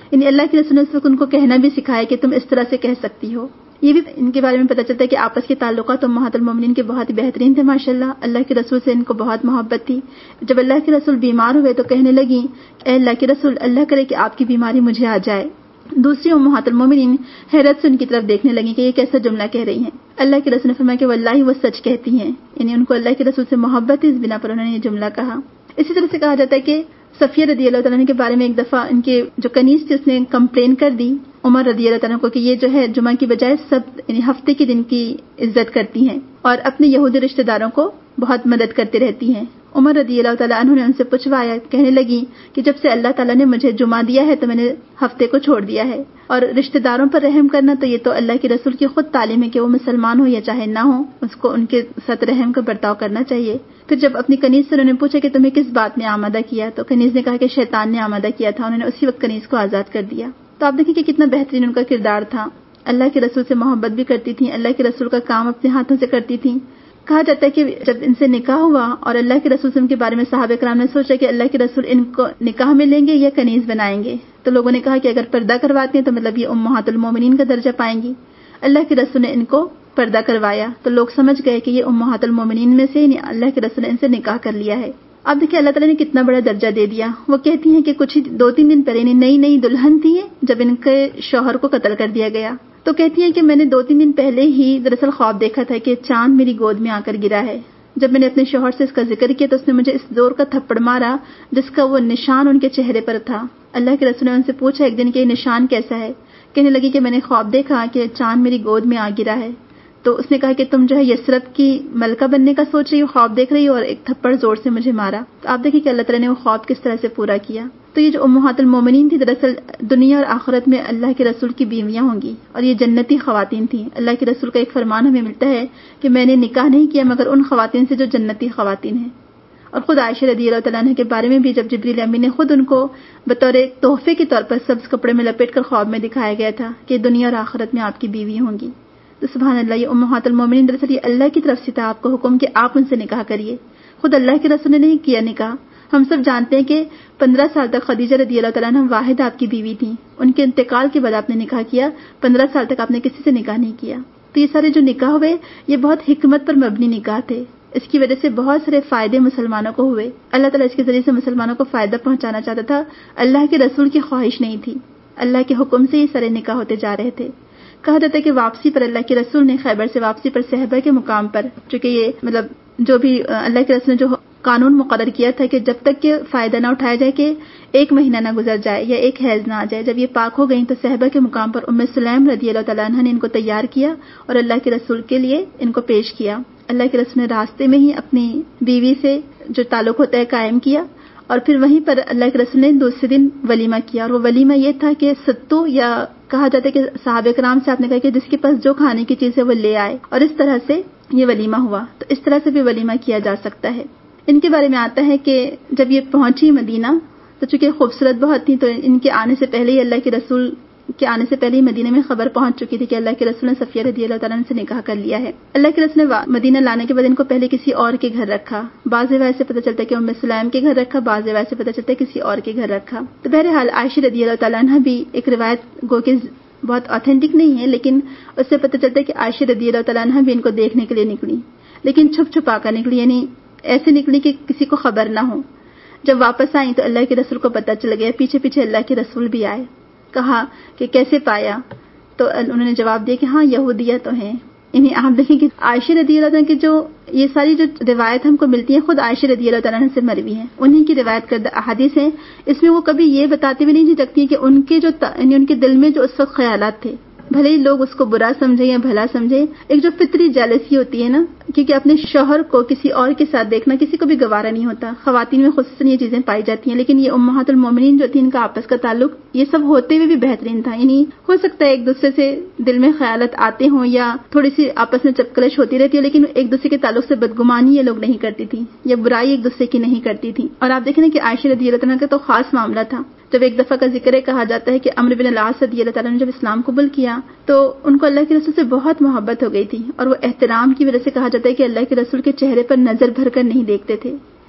یعنی اللہ کے رسول نے اس وقت ان کو کہنا بھی سکھایا کہ تم اس طرح سے کہہ سکتی ہو. یہ بھی ان کے بارے میں پتہ چلتا ہے کہ آپس کے تعلقات امہات المومنین کے بہت ہی بہترین تھے ماشاءاللہ. اللہ کے رسول سے ان کو بہت محبت تھی. جب اللہ کے رسول بیمار ہوئے تو کہنے لگی اے اللہ کے رسول اللہ کرے کہ آپ کی بیماری مجھے آ جائے. دوسری امہات المومنین حیرت سے ان کی طرف دیکھنے لگی کہ یہ کیسا جملہ کہہ رہی ہیں. اللہ کے رسول نے فرمایا کہ واللہ وہ سچ کہتی ہیں. یعنی ان کو اللہ کے رسول سے محبت ہے، اس بنا پر انہوں نے یہ جملہ کہا. اسی طرح سے کہا جاتا ہے کہ صفیہ رضی اللہ تعالیٰ عنہ کے بارے میں ایک دفعہ ان کے جو کنیز تھی اس نے کمپلین کر دی عمر رضی اللہ تعالیٰ عنہ کو کہ یہ جو ہے جمعہ کی بجائے سب یعنی ہفتے کے دن کی عزت کرتی ہیں اور اپنے یہودی رشتہ داروں کو بہت مدد کرتے رہتی ہیں. عمر رضی اللہ تعالیٰ عنہ نے ان سے پوچھوایا، کہنے لگی کہ جب سے اللہ تعالیٰ نے مجھے جمعہ دیا ہے تو میں نے ہفتے کو چھوڑ دیا ہے، اور رشتہ داروں پر رحم کرنا تو یہ تو اللہ کے رسول کی خود تعلیم ہے کہ وہ مسلمان ہو یا چاہے نہ ہو اس کو ان کے ساتھ رحم کا برتاؤ کرنا چاہیے. پھر جب اپنی کنیز سے انہوں نے پوچھا کہ تمہیں کس بات نے آمادہ کیا تو کنیز نے کہا کہ شیطان نے آمادہ کیا تھا. انہوں نے اسی وقت کنیز کو آزاد کر دیا. تو آپ دیکھیں کہ کتنا بہترین ان کا کردار تھا. اللہ کے رسول سے محبت بھی کرتی تھیں، اللہ کے رسول کا کام اپنے ہاتھوں سے کرتی تھیں. کہا جاتا ہے کہ جب ان سے نکاح ہوا اور اللہ کے رسول سے ان کے بارے میں صحابہ کرام نے سوچا کہ اللہ کے رسول ان کو نکاح میں لیں گے یا کنیز بنائیں گے، تو لوگوں نے کہا کہ اگر پردہ کرواتے ہیں تو مطلب یہ امہات المومنین کا درجہ پائیں گی. اللہ کے رسول نے ان کو پردہ کروایا تو لوگ سمجھ گئے کہ یہ امہات المومنین میں سے یعنی اللہ کے رسول نے ان سے نکاح کر لیا ہے. اب دیکھیں اللہ تعالیٰ نے کتنا بڑا درجہ دے دیا. وہ کہتی ہیں کہ کچھ دو تین دن پہلے نئی نئی دلہن تھی جب ان کے شوہر کو قتل کر دیا گیا، تو کہتی ہیں کہ میں نے دو تین دن پہلے ہی دراصل خواب دیکھا تھا کہ چاند میری گود میں آ کر گرا ہے. جب میں نے اپنے شوہر سے اس کا ذکر کیا تو اس نے مجھے اس زور کا تھپڑ مارا جس کا وہ نشان ان کے چہرے پر تھا. اللہ کے رسول نے ان سے پوچھا ایک دن کہ یہ نشان کیسا ہے؟ کہنے لگی کہ میں نے خواب دیکھا کہ چاند میری گود میں آ گرا ہے. تو اس نے کہا کہ تم جو ہے یسرب کی ملکہ بننے کا سوچ رہی ہو، خواب دیکھ رہی ہو، اور ایک تھپڑ زور سے مجھے مارا. تو آپ دیکھیں کہ اللہ تعالیٰ نے وہ خواب کس طرح سے پورا کیا. تو یہ جو امہات المومنین تھی دراصل دنیا اور آخرت میں اللہ کے رسول کی بیویاں ہوں گی اور یہ جنتی خواتین تھیں. اللہ کے رسول کا ایک فرمان ہمیں ملتا ہے کہ میں نے نکاح نہیں کیا مگر ان خواتین سے جو جنتی خواتین ہیں. اور خود عائشہ رضی اللہ تعالیٰ عنہ کے بارے میں بھی جب جبریل امین نے خود ان کو بطور ایک تحفے کے طور پر سبز کپڑے میں لپیٹ کر خواب میں دکھایا گیا تھا کہ دنیا اور آخرت میں آپ کی بیوی ہوں گی. تو سبحان اللہ، یہ امہات المومنین دراصل یہ اللہ کی طرف سے تھا آپ کو حکم کہ آپ ان سے نکاح کریے. خود اللہ کے رسول نے نہیں کیا نکاح. ہم سب جانتے ہیں کہ پندرہ سال تک خدیجہ رضی اللہ تعالیٰ عنہ واحد آپ کی بیوی تھیں. ان کے انتقال کے بعد آپ نے نکاح کیا. پندرہ سال تک آپ نے کسی سے نکاح نہیں کیا. تو یہ سارے جو نکاح ہوئے یہ بہت حکمت پر مبنی نکاح تھے. اس کی وجہ سے بہت سارے فائدے مسلمانوں کو ہوئے. اللہ تعالیٰ اس کے ذریعے سے مسلمانوں کو فائدہ پہنچانا چاہتا تھا. اللہ کے رسول کی خواہش نہیں تھی. اللہ کے حکم سے یہ سارے نکاح ہوتے جا رہے تھے. کہا جاتا ہے کہ واپسی پر اللہ کے رسول نے خیبر سے واپسی پر صحابہ کے مقام پر، چونکہ یہ مطلب جو بھی اللہ کے رسول نے جو قانون مقرر کیا تھا کہ جب تک کہ فائدہ نہ اٹھایا جائے کہ ایک مہینہ نہ گزر جائے یا ایک حیض نہ آ جائے، جب یہ پاک ہو گئیں تو صحابہ کے مقام پر ام سلیم رضی اللہ تعالیٰ عنہ نے ان کو تیار کیا اور اللہ کے رسول کے لیے ان کو پیش کیا. اللہ کے رسول نے راستے میں ہی اپنی بیوی سے جو تعلق ہوتا ہے قائم کیا اور پھر وہیں پر اللہ کے رسول نے دوسرے دن ولیمہ کیا. اور وہ ولیمہ یہ تھا کہ ستو یا کہا جاتا ہے کہ صحابہ کرام سے آپ نے کہا کہ جس کے پاس جو کھانے کی چیز ہے وہ لے آئے، اور اس طرح سے یہ ولیمہ ہوا. تو اس طرح سے بھی ولیمہ کیا جا سکتا ہے. ان کے بارے میں آتا ہے کہ جب یہ پہنچی مدینہ تو چونکہ خوبصورت بہت تھی تو ان کے آنے سے پہلے ہی اللہ کے رسول کے آنے سے پہلے ہی مدینہ میں خبر پہنچ چکی تھی کہ اللہ کے رسول نے صفیہ رضی اللہ تعالیٰ عنہ سے نکاح کر لیا ہے. اللہ کے رسول نے مدینہ لانے کے بعد ان کو پہلے کسی اور کے گھر رکھا. بعض روایت سے پتہ چلتا ہے کہ ام سلیم کے گھر رکھا، بعض روایت سے پتہ چلتا ہے کسی اور کے گھر رکھا. تو بہرحال عائشہ رضی اللہ تعالیٰ عنہ بھی ایک روایت گو کہ بہت آتھینٹک نہیں ہے لیکن اس سے پتہ چلتا ہے کہ عائشہ رضی اللہ تعالیٰ عنہ بھی ان کو دیکھنے کے لیے نکلی، لیکن چھپ چھپا کر نکلی، یعنی ایسے نکلی کہ کسی کو خبر نہ ہو. جب واپس آئیں تو اللہ کے رسول کو پتہ چل گیا. پیچھے پیچھے اللہ کے رسول بھی آئے. کہا کہ کیسے پایا؟ تو انہوں نے جواب دیا کہ ہاں یہودیہ تو ہیں. انہیں آپ دیکھیں کہ عائشہ رضی اللہ عنہ کی جو یہ ساری جو روایت ہم کو ملتی ہیں خود عائشہ رضی اللہ تعالیٰ عنہ سے مروی ہیں، انہی کی روایت کردہ احادیث ہیں. اس میں وہ کبھی یہ بتاتے ہوئے نہیں جھجکتی کہ ان کے جو یعنی ان کے دل میں جو اس وقت خیالات تھے، بھلے ہی لوگ اس کو برا سمجھے یا بھلا سمجھے، ایک جو فطری جیلسی ہوتی ہے نا، کیونکہ اپنے شوہر کو کسی اور کے ساتھ دیکھنا کسی کو بھی گوارا نہیں ہوتا. خواتین میں خصوصاً یہ چیزیں پائی جاتی ہیں، لیکن یہ امہات المومنین جو تھی ان کا آپس کا تعلق یہ سب ہوتے ہوئے بھی بہترین تھا. یعنی ہو سکتا ہے ایک دوسرے سے دل میں خیالات آتے ہوں یا تھوڑی سی آپس میں چپکلش ہوتی رہتی ہے، لیکن ایک دوسرے کے تعلق سے بدگمانی یہ لوگ نہیں کرتی تھی یا برائی ایک دوسرے کی نہیں کرتی تھی. اور آپ دیکھیں کہ عائشہ رضی اللہ عنہ کا تو خاص معاملہ تھا. جب ایک دفعہ کا ذکر ہے، کہا جاتا ہے کہ عمرو بن العاص رضی اللہ تعالیٰ نے جب اسلام قبول کیا تو ان کو اللہ کے رسول سے بہت محبت ہو گئی تھی، اور وہ احترام کی وجہ سے کہا جاتا ہے کہ اللہ کے رسول کے چہرے پر نظر بھر کر نہیں دیکھتے تھے.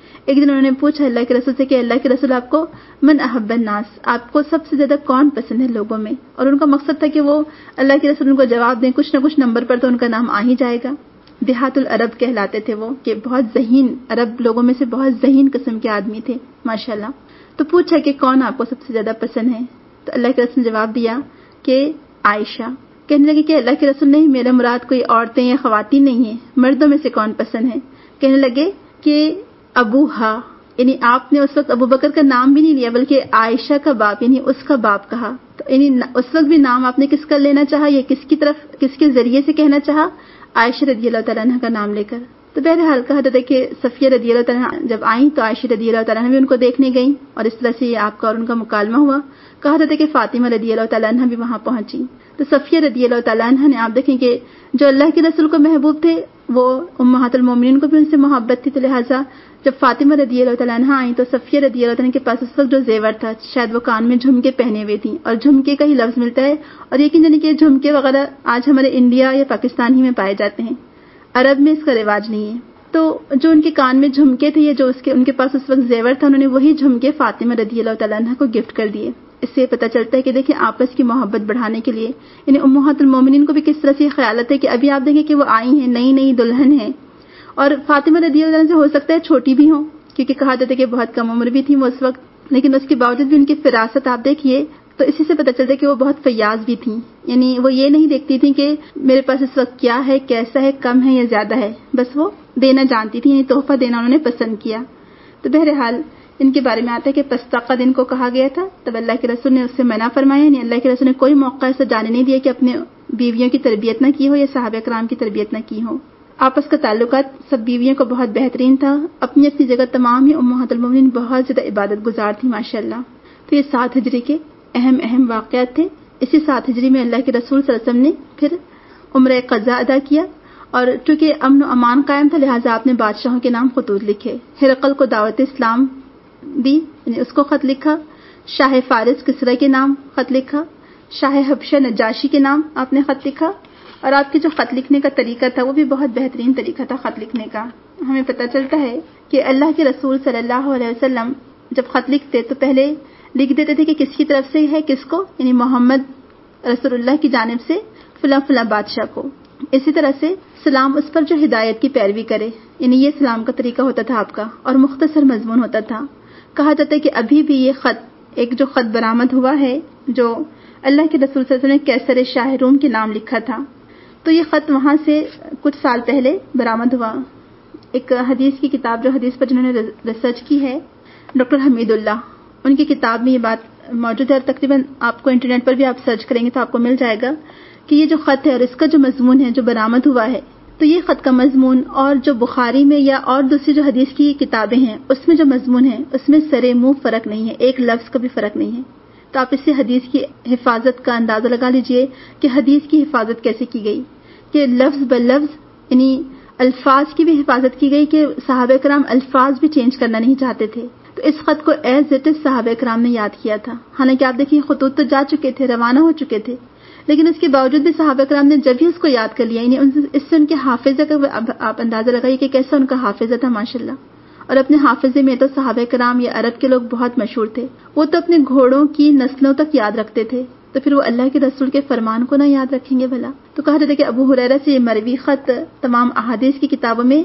ایک دن انہوں نے پوچھا اللہ کے رسول سے کہ اللہ کے رسول آپ کو من احب الناس، آپ کو سب سے زیادہ کون پسند ہے لوگوں میں؟ اور ان کا مقصد تھا کہ وہ اللہ کے رسول ان کو جواب دیں، کچھ نہ کچھ نمبر پر تو ان کا نام آ ہی جائے گا۔ دیہات العرب کہلاتے تھے وہ، کہ بہت ذہین، عرب لوگوں میں سے بہت ذہین قسم کے آدمی تھے ماشاءاللہ۔ تو پوچھا کہ کون آپ کو سب سے زیادہ پسند ہے؟ تو اللہ کے رسول نے جواب دیا کہ عائشہ۔ کہنے لگے کہ اللہ کے رسول نہیں، میرا مراد کوئی عورتیں یا خواتین نہیں ہیں، مردوں میں سے کون پسند ہے؟ کہنے لگے کہ ابوہا، یعنی آپ نے اس وقت ابو بکر کا نام بھی نہیں لیا بلکہ عائشہ کا باپ یعنی اس کا باپ کہا۔ تو یعنی اس وقت بھی نام آپ نے کس کا لینا چاہا، یہ کس کی طرف کس کے ذریعے سے کہنا چاہا؟ عائشہ رضی اللہ تعالیٰ عنہ کا نام لے کر۔ تو بہرحال کہا جاتا ہے کہ صفیہ رضی اللہ تعالیٰ عنہ جب آئیں تو عائشہ رضی اللہ تعالیٰ عنہ بھی ان کو دیکھنے گئیں، اور اس طرح سے آپ کا اور ان کا مکالمہ ہوا۔ کہا جاتا ہے کہ فاطمہ رضی اللہ تعالیٰ عنہ بھی وہاں پہنچی۔ تو صفیہ رضی اللہ تعالیٰ عنہ نے، آپ دیکھیں کہ جو اللہ کے رسول کو محبوب تھے وہ امہات المومنین کو بھی ان سے محبت تھی، تو لہٰذا جب فاطمہ رضی اللہ تعالیٰ عنہ آئیں تو صفیہ رضی اللہ تعالیٰ عنہ کے پاس اس وقت جو زیور تھا، شاید وہ کان میں جھمکے پہنے ہوئے تھیں، اور جھمکے کا ہی لفظ ملتا ہے، اور یقین جانے کہ جھمکے وغیرہ آج ہمارے انڈیا یا پاکستان ہی میں پائے جاتے ہیں، عرب میں اس کا رواج نہیں ہے۔ تو جو ان کے کان میں جھمکے تھے، جو اس کے ان کے پاس اس وقت زیور تھا، انہوں نے وہی جھمکے فاطمہ رضی اللہ تعالیٰ عنہ کو گفٹ کر دیے۔ اس سے پتہ چلتا ہے کہ دیکھیں آپس کی محبت بڑھانے کے لیے یعنی امہات المومنین کو بھی کس طرح سے خیالت ہے کہ ابھی آپ دیکھیں کہ وہ آئی ہیں، نئی نئی دلہن ہیں، اور فاطمہ رضی اللہ عنہ سے ہو سکتا ہے چھوٹی بھی ہوں، کیونکہ کہا جاتا ہے کہ بہت کم عمر بھی تھی وہ اس وقت، لیکن اس کے باوجود بھی ان کی فراست آپ دیکھیے تو اسی سے پتہ چلتا ہے کہ وہ بہت فیاض بھی تھیں۔ یعنی وہ یہ نہیں دیکھتی تھیں کہ میرے پاس اس وقت کیا ہے، کیسا ہے، کم ہے یا زیادہ ہے، بس وہ دینا جانتی تھی، یعنی تحفہ دینا انہوں نے پسند کیا۔ تو بہرحال ان کے بارے میں آتا ہے کہ پستہ دن کو کہا گیا تھا، تب اللہ کے رسول نے اس سے منع فرمایا، یعنی اللہ کے رسول نے کوئی موقع ایسا جانے نہیں دیا کہ اپنے بیویوں کی تربیت نہ کی ہو یا صحابہ کرام کی تربیت نہ کی ہو۔ آپس کا تعلقات سب بیویوں کو بہت بہترین تھا، اپنی اپنی جگہ تمام ہی امہات المومنین بہت زیادہ عبادت گزار تھی ماشاءاللہ۔ تو یہ سات ہجری کے اہم اہم واقعات تھے۔ اسی سات ہجری میں اللہ کے رسول صلی اللہ علیہ وسلم نے پھر عمرہ قضا ادا کیا، اور چونکہ امن و امان قائم تھا لہٰذا آپ نے بادشاہوں کے نام خطوط لکھے۔ ہرقل کو دعوت اسلام دی، یعنی اس کو خط لکھا، شاہ فارس کسرا کے نام خط لکھا، شاہ حبشہ نجاشی کے نام آپ نے خط لکھا، اور آپ کے جو خط لکھنے کا طریقہ تھا وہ بھی بہت بہترین طریقہ تھا خط لکھنے کا۔ ہمیں پتہ چلتا ہے کہ اللہ کے رسول صلی اللہ علیہ وسلم جب خط لکھتے تو پہلے لکھ دیتے تھے کہ کس کی طرف سے ہے، کس کو، یعنی محمد رسول اللہ کی جانب سے فلاں فلاں بادشاہ کو۔ اسی طرح سے سلام اس پر جو ہدایت کی پیروی کرے، یعنی یہ سلام کا طریقہ ہوتا تھا آپ کا، اور مختصر مضمون ہوتا تھا۔ کہا جاتا ہے کہ ابھی بھی یہ خط، ایک جو خط برآمد ہوا ہے جو اللہ کے رسول صلی اللہ علیہ وسلم نے کیسر شاہ روم کے نام لکھا تھا، تو یہ خط وہاں سے کچھ سال پہلے برآمد ہوا۔ ایک حدیث کی کتاب، جو حدیث پر جنہوں نے ریسرچ کی ہے، ڈاکٹر حمید اللہ، ان کی کتاب میں یہ بات موجود ہے، اور تقریباً آپ کو انٹرنیٹ پر بھی آپ سرچ کریں گے تو آپ کو مل جائے گا کہ یہ جو خط ہے اور اس کا جو مضمون ہے جو برآمد ہوا ہے، تو یہ خط کا مضمون اور جو بخاری میں یا اور دوسری جو حدیث کی کتابیں ہیں اس میں جو مضمون ہے اس میں سرے منہ فرق نہیں ہے، ایک لفظ کا بھی فرق نہیں ہے۔ تو آپ اس سے حدیث کی حفاظت کا اندازہ لگا لیجئے کہ حدیث کی حفاظت کیسے کی گئی، کہ لفظ بلفظ یعنی الفاظ کی بھی حفاظت کی گئی، کہ صحابہ کرام الفاظ بھی چینج کرنا نہیں چاہتے تھے۔ تو اس خط کو ایز اٹ از صحابہ کرام نے یاد کیا تھا، حالانکہ آپ دیکھیں خطوط تو جا چکے تھے، روانہ ہو چکے تھے، لیکن اس کے باوجود بھی صحابہ کرام نے جب ہی اس کو یاد کر لیا، یعنی اس سے ان کے حافظہ کا آپ اندازہ لگائیے کہ کیسا ان کا حافظہ تھا ماشاءاللہ۔ اور اپنے حافظے میں تو صحابہ کرام یا عرب کے لوگ بہت مشہور تھے، وہ تو اپنے گھوڑوں کی نسلوں تک یاد رکھتے تھے، تو پھر وہ اللہ کے رسول کے فرمان کو نہ یاد رکھیں گے بھلا؟ تو کہا جاتا ہے کہ ابو ہریرہ سے یہ مروی خط تمام احادیث کی کتابوں میں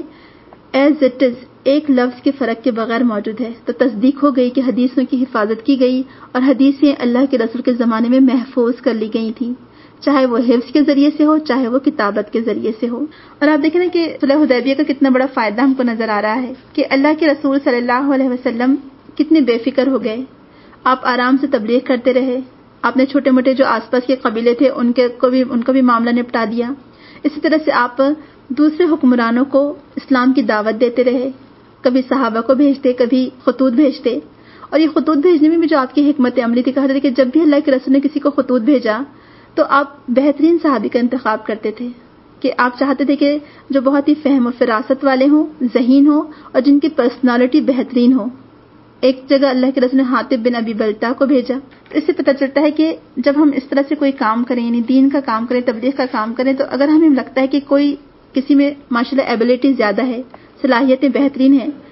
ایز اٹ از ایک لفظ کے فرق کے بغیر موجود ہے، تو تصدیق ہو گئی کہ حدیثوں کی حفاظت کی گئی اور حدیثیں اللہ کے رسول کے زمانے میں محفوظ کر لی گئی تھیں، چاہے وہ حفظ کے ذریعے سے ہو چاہے وہ کتابت کے ذریعے سے ہو۔ اور آپ دیکھیں نا کہ صلح حدیبیہ کا کتنا بڑا فائدہ ہم کو نظر آ رہا ہے کہ اللہ کے رسول صلی اللہ علیہ وسلم کتنے بے فکر ہو گئے، آپ آرام سے تبلیغ کرتے رہے، آپ نے چھوٹے موٹے جو آس پاس کے قبیلے تھے ان کے کو بھی ان کا بھی معاملہ نپٹا دیا، اسی طرح سے آپ دوسرے حکمرانوں کو اسلام کی دعوت دیتے رہے، کبھی صحابہ کو بھیجتے، کبھی خطوط بھیجتے، اور یہ خطوط بھیجنے میں بھی جو آپ کی حکمت عملی تھی، کہا تھا کہ جب بھی اللہ کے رسول نے کسی کو خطوط بھیجا تو آپ بہترین صحابی کا انتخاب کرتے تھے، کہ آپ چاہتے تھے کہ جو بہت ہی فہم و فراست والے ہوں، ذہین ہوں، اور جن کی پرسنالٹی بہترین ہو۔ ایک جگہ اللہ کے رسول نے حاطب بن ابی بلتہ کو بھیجا، تو اس سے پتہ چلتا ہے کہ جب ہم اس طرح سے کوئی کام کریں، یعنی دین کا کام کریں، تبلیغ کا کام کریں، تو اگر ہمیں لگتا ہے کہ کوئی کسی میں ماشاءاللہ ایبلٹی زیادہ ہے، صلاحیتیں بہترین ہیں،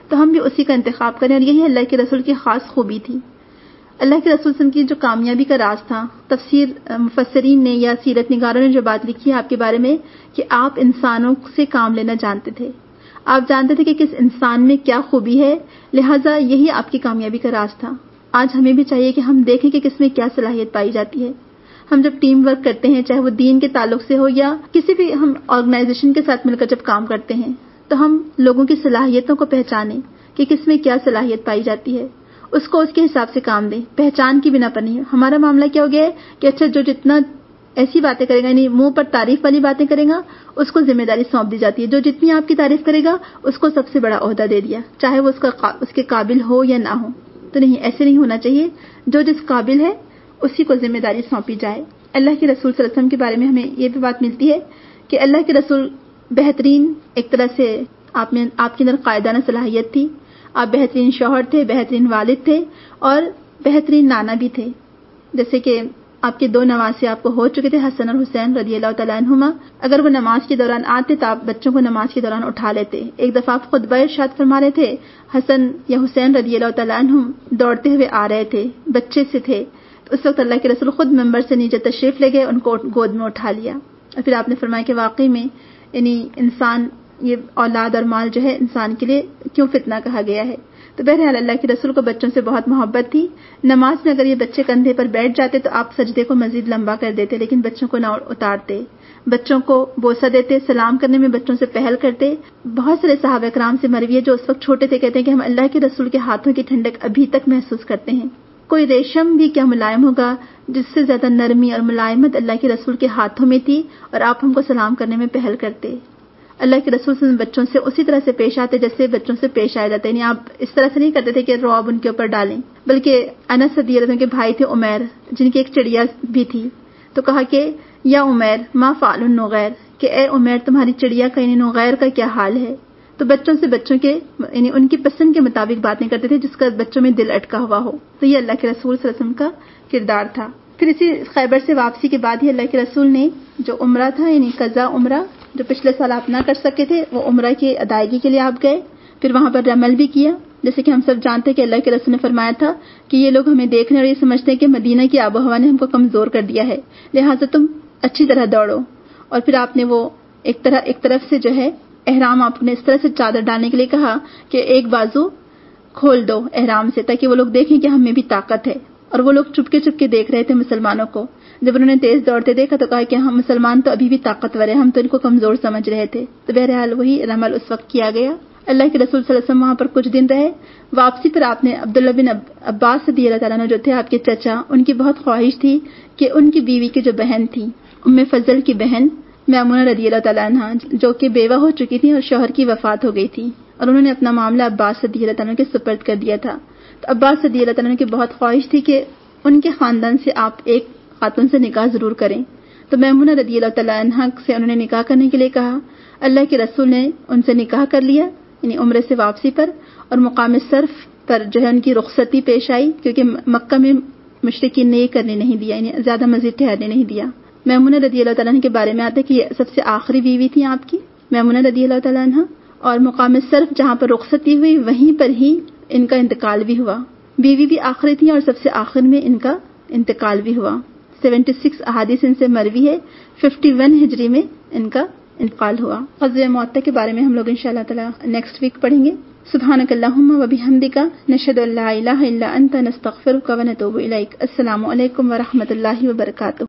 تو ہم بھی اسی کا انتخاب کریں، اور یہی اللہ کے رسول کی خاص خوبی تھی۔ اللہ کے رسول صلی اللہ علیہ وسلم کی جو کامیابی کا راز تھا، تفسیر مفسرین نے یا سیرت نگاروں نے جو بات لکھی ہے آپ کے بارے میں کہ آپ انسانوں سے کام لینا جانتے تھے، آپ جانتے تھے کہ کس انسان میں کیا خوبی ہے، لہٰذا یہی آپ کی کامیابی کا راز تھا۔ آج ہمیں بھی چاہیے کہ ہم دیکھیں کہ کس میں کیا صلاحیت پائی جاتی ہے۔ ہم جب ٹیم ورک کرتے ہیں، چاہے وہ دین کے تعلق سے ہو یا کسی بھی ہم آرگنائزیشن کے ساتھ مل کر جب کام کرتے ہیں، تو ہم لوگوں کی صلاحیتوں کو پہچانیں کہ کس میں کیا صلاحیت پائی جاتی ہے، اس کو اس کے حساب سے کام دیں، پہچان کی بنا پر نہیں۔ ہمارا معاملہ کیا ہو گیا ہے کہ اچھا جو جتنا ایسی باتیں کرے گا، یعنی منہ پر تعریف والی باتیں کرے گا، اس کو ذمہ داری سونپ دی جاتی ہے، جو جتنی آپ کی تعریف کرے گا اس کو سب سے بڑا عہدہ دے دیا، چاہے وہ اس کا اس کے قابل ہو یا نہ ہو۔ تو نہیں، ایسے نہیں ہونا چاہیے، جو جس قابل ہے اسی کو ذمہ داری سونپی جائے۔ اللہ کے رسول صلی اللہ علیہ وسلم کے بارے میں ہمیں یہ بھی بات ملتی ہے کہ اللہ کے رسول بہترین، ایک طرح سے آپ میں آپ کے اندر قائدانہ صلاحیت تھی، آپ بہترین شوہر تھے، بہترین والد تھے اور بہترین نانا بھی تھے۔ جیسے کہ آپ کے دو نواسے آپ کو ہو چکے تھے، حسن اور حسین رضی اللہ تعالیٰ عنہما، اگر وہ نماز کے دوران آتے تو آپ بچوں کو نماز کے دوران اٹھا لیتے۔ ایک دفعہ آپ خطبہ ارشاد فرما رہے تھے، حسن یا حسین رضی اللہ تعالیٰ عنہم دوڑتے ہوئے آ رہے تھے، بچے سے تھے، تو اس وقت اللہ کے رسول خود ممبر سے نیچے تشریف لے گئے، ان کو گود میں اٹھا لیا، اور پھر آپ نے فرمایا کہ واقعی میں یعنی انسان، یہ اولاد اور مال جو ہے انسان کے لیے کیوں فتنہ کہا گیا ہے۔ تو بہرحال اللہ کے رسول کو بچوں سے بہت محبت تھی۔ نماز میں اگر یہ بچے کندھے پر بیٹھ جاتے تو آپ سجدے کو مزید لمبا کر دیتے، لیکن بچوں کو نہ اتارتے، بچوں کو بوسہ دیتے، سلام کرنے میں بچوں سے پہل کرتے۔ بہت سارے صحابہ کرام سے مروی ہے جو اس وقت چھوٹے تھے، کہتے ہیں کہ ہم اللہ کے رسول کے ہاتھوں کی ٹھنڈک ابھی تک محسوس کرتے ہیں۔ کوئی ریشم بھی کیا ملائم ہوگا، جس سے زیادہ نرمی اور ملائمت اللہ کے رسول کے ہاتھوں میں تھی، اور آپ ہم کو سلام کرنے میں پہل کرتے۔ اللہ کے رسول صلی اللہ علیہ وسلم بچوں سے اسی طرح سے پیش آتے جیسے بچوں سے پیش آیا جاتا ہے، یعنی آپ اس طرح سے نہیں کرتے تھے کہ رعب ان کے اوپر ڈالیں، بلکہ انس رضی اللہ عنہ کے بھائی تھے عمیر، جن کی ایک چڑیا بھی تھی، تو کہا کہ یا عمیر ما فعل النغیر، کہ اے عمیر تمہاری چڑیا کا یعنی نغیر کا کیا حال ہے۔ تو بچوں سے بچوں کے یعنی ان کی پسند کے مطابق باتیں کرتے تھے جس کا بچوں میں دل اٹکا ہوا ہو۔ تو یہ اللہ کے رسول صلی اللہ علیہ وسلم کا کردار تھا۔ پھر اسی خیبر سے واپسی کے بعد ہی اللہ کے رسول نے جو عمرہ تھا، یعنی قضا عمرہ جو پچھلے سال آپ نہ کر سکے تھے، وہ عمرہ کی ادائیگی کے لیے آپ گئے، پھر وہاں پر رمل بھی کیا۔ جیسے کہ ہم سب جانتے ہیں کہ اللہ کے رسول نے فرمایا تھا کہ یہ لوگ ہمیں دیکھنے اور یہ سمجھتے ہیں کہ مدینہ کی آب و ہوا نے ہم کو کمزور کر دیا ہے، لہٰذا تم اچھی طرح دوڑو۔ اور پھر آپ نے وہ ایک طرح ایک طرف سے جو ہے احرام آپ نے اس طرح سے چادر ڈالنے کے لیے کہا کہ ایک بازو کھول دو احرام سے، تاکہ وہ لوگ دیکھیں کہ ہم میں بھی طاقت ہے۔ اور وہ لوگ چپکے چپکے دیکھ رہے تھے مسلمانوں کو، جب انہوں نے تیز دوڑتے دیکھا تو کہا کہ ہم مسلمان تو ابھی بھی طاقتور ہیں، ہم تو ان کو کمزور سمجھ رہے تھے۔ تو بہرحال وہی رمل اس وقت کیا گیا۔ اللہ کے رسول صلی اللہ علیہ وسلم وہاں پر کچھ دن رہے۔ واپسی پر آپ نے عبداللہ بن عباس رضی اللہ تعالیٰ عنہ جو تھے آپ کے چچا، ان کی بہت خواہش تھی کہ ان کی بیوی کی جو بہن تھی، ام فضل کی بہن میمونہ رضی اللہ تعالیٰ عنہ، جو کہ بیوہ ہو چکی تھی اور شوہر کی وفات ہو گئی تھی، اور انہوں نے اپنا معاملہ عباس رضی اللہ تعالیٰ عنہ کے سپرد کر دیا تھا۔ تو عباس رضی اللہ تعالیٰ عنہ کی بہت خواہش تھی کہ ان کے خاندان سے آپ ایک خاتون سے نکاح ضرور کریں۔ تو میمونہ رضی اللہ تعالیٰ عنہ سے انہوں نے نکاح کرنے کے لیے کہا۔ اللہ کے رسول نے ان سے نکاح کر لیا، یعنی عمرے سے واپسی پر، اور مقام صرف پر جو ہے ان کی رخصتی پیش آئی، کیونکہ مکہ میں مشرکین نے یہ کرنے نہیں دیا، یعنی زیادہ مزید ٹھہرنے نہیں دیا۔ میمونہ رضی اللہ تعالیٰ عنہ کے بارے میں آتا ہے کہ یہ سب سے آخری بیوی تھی آپ کی، میمونہ رضی اللہ تعالیٰ عنہ، اور مقام صرف جہاں پر رخصتی ہوئی وہیں پر ہی ان کا انتقال بھی ہوا۔ بیوی بھی آخری تھی اور سب سے آخر میں ان کا انتقال بھی ہوا۔ سیونٹی سکس احادیث ان سے مروی ہے، ففٹی ون ہجری میں ان کا انتقال ہوا۔ غزوہ معطہ کے بارے میں ہم لوگ انشاءاللہ تعالی نیکسٹ ویک پڑھیں گے۔ سبحانک اللہم و بحمدک، نشہد ان لا الہ الا انت، نستغفرک و نتوب الیک۔ السلام علیکم ورحمۃ اللہ وبرکاتہ۔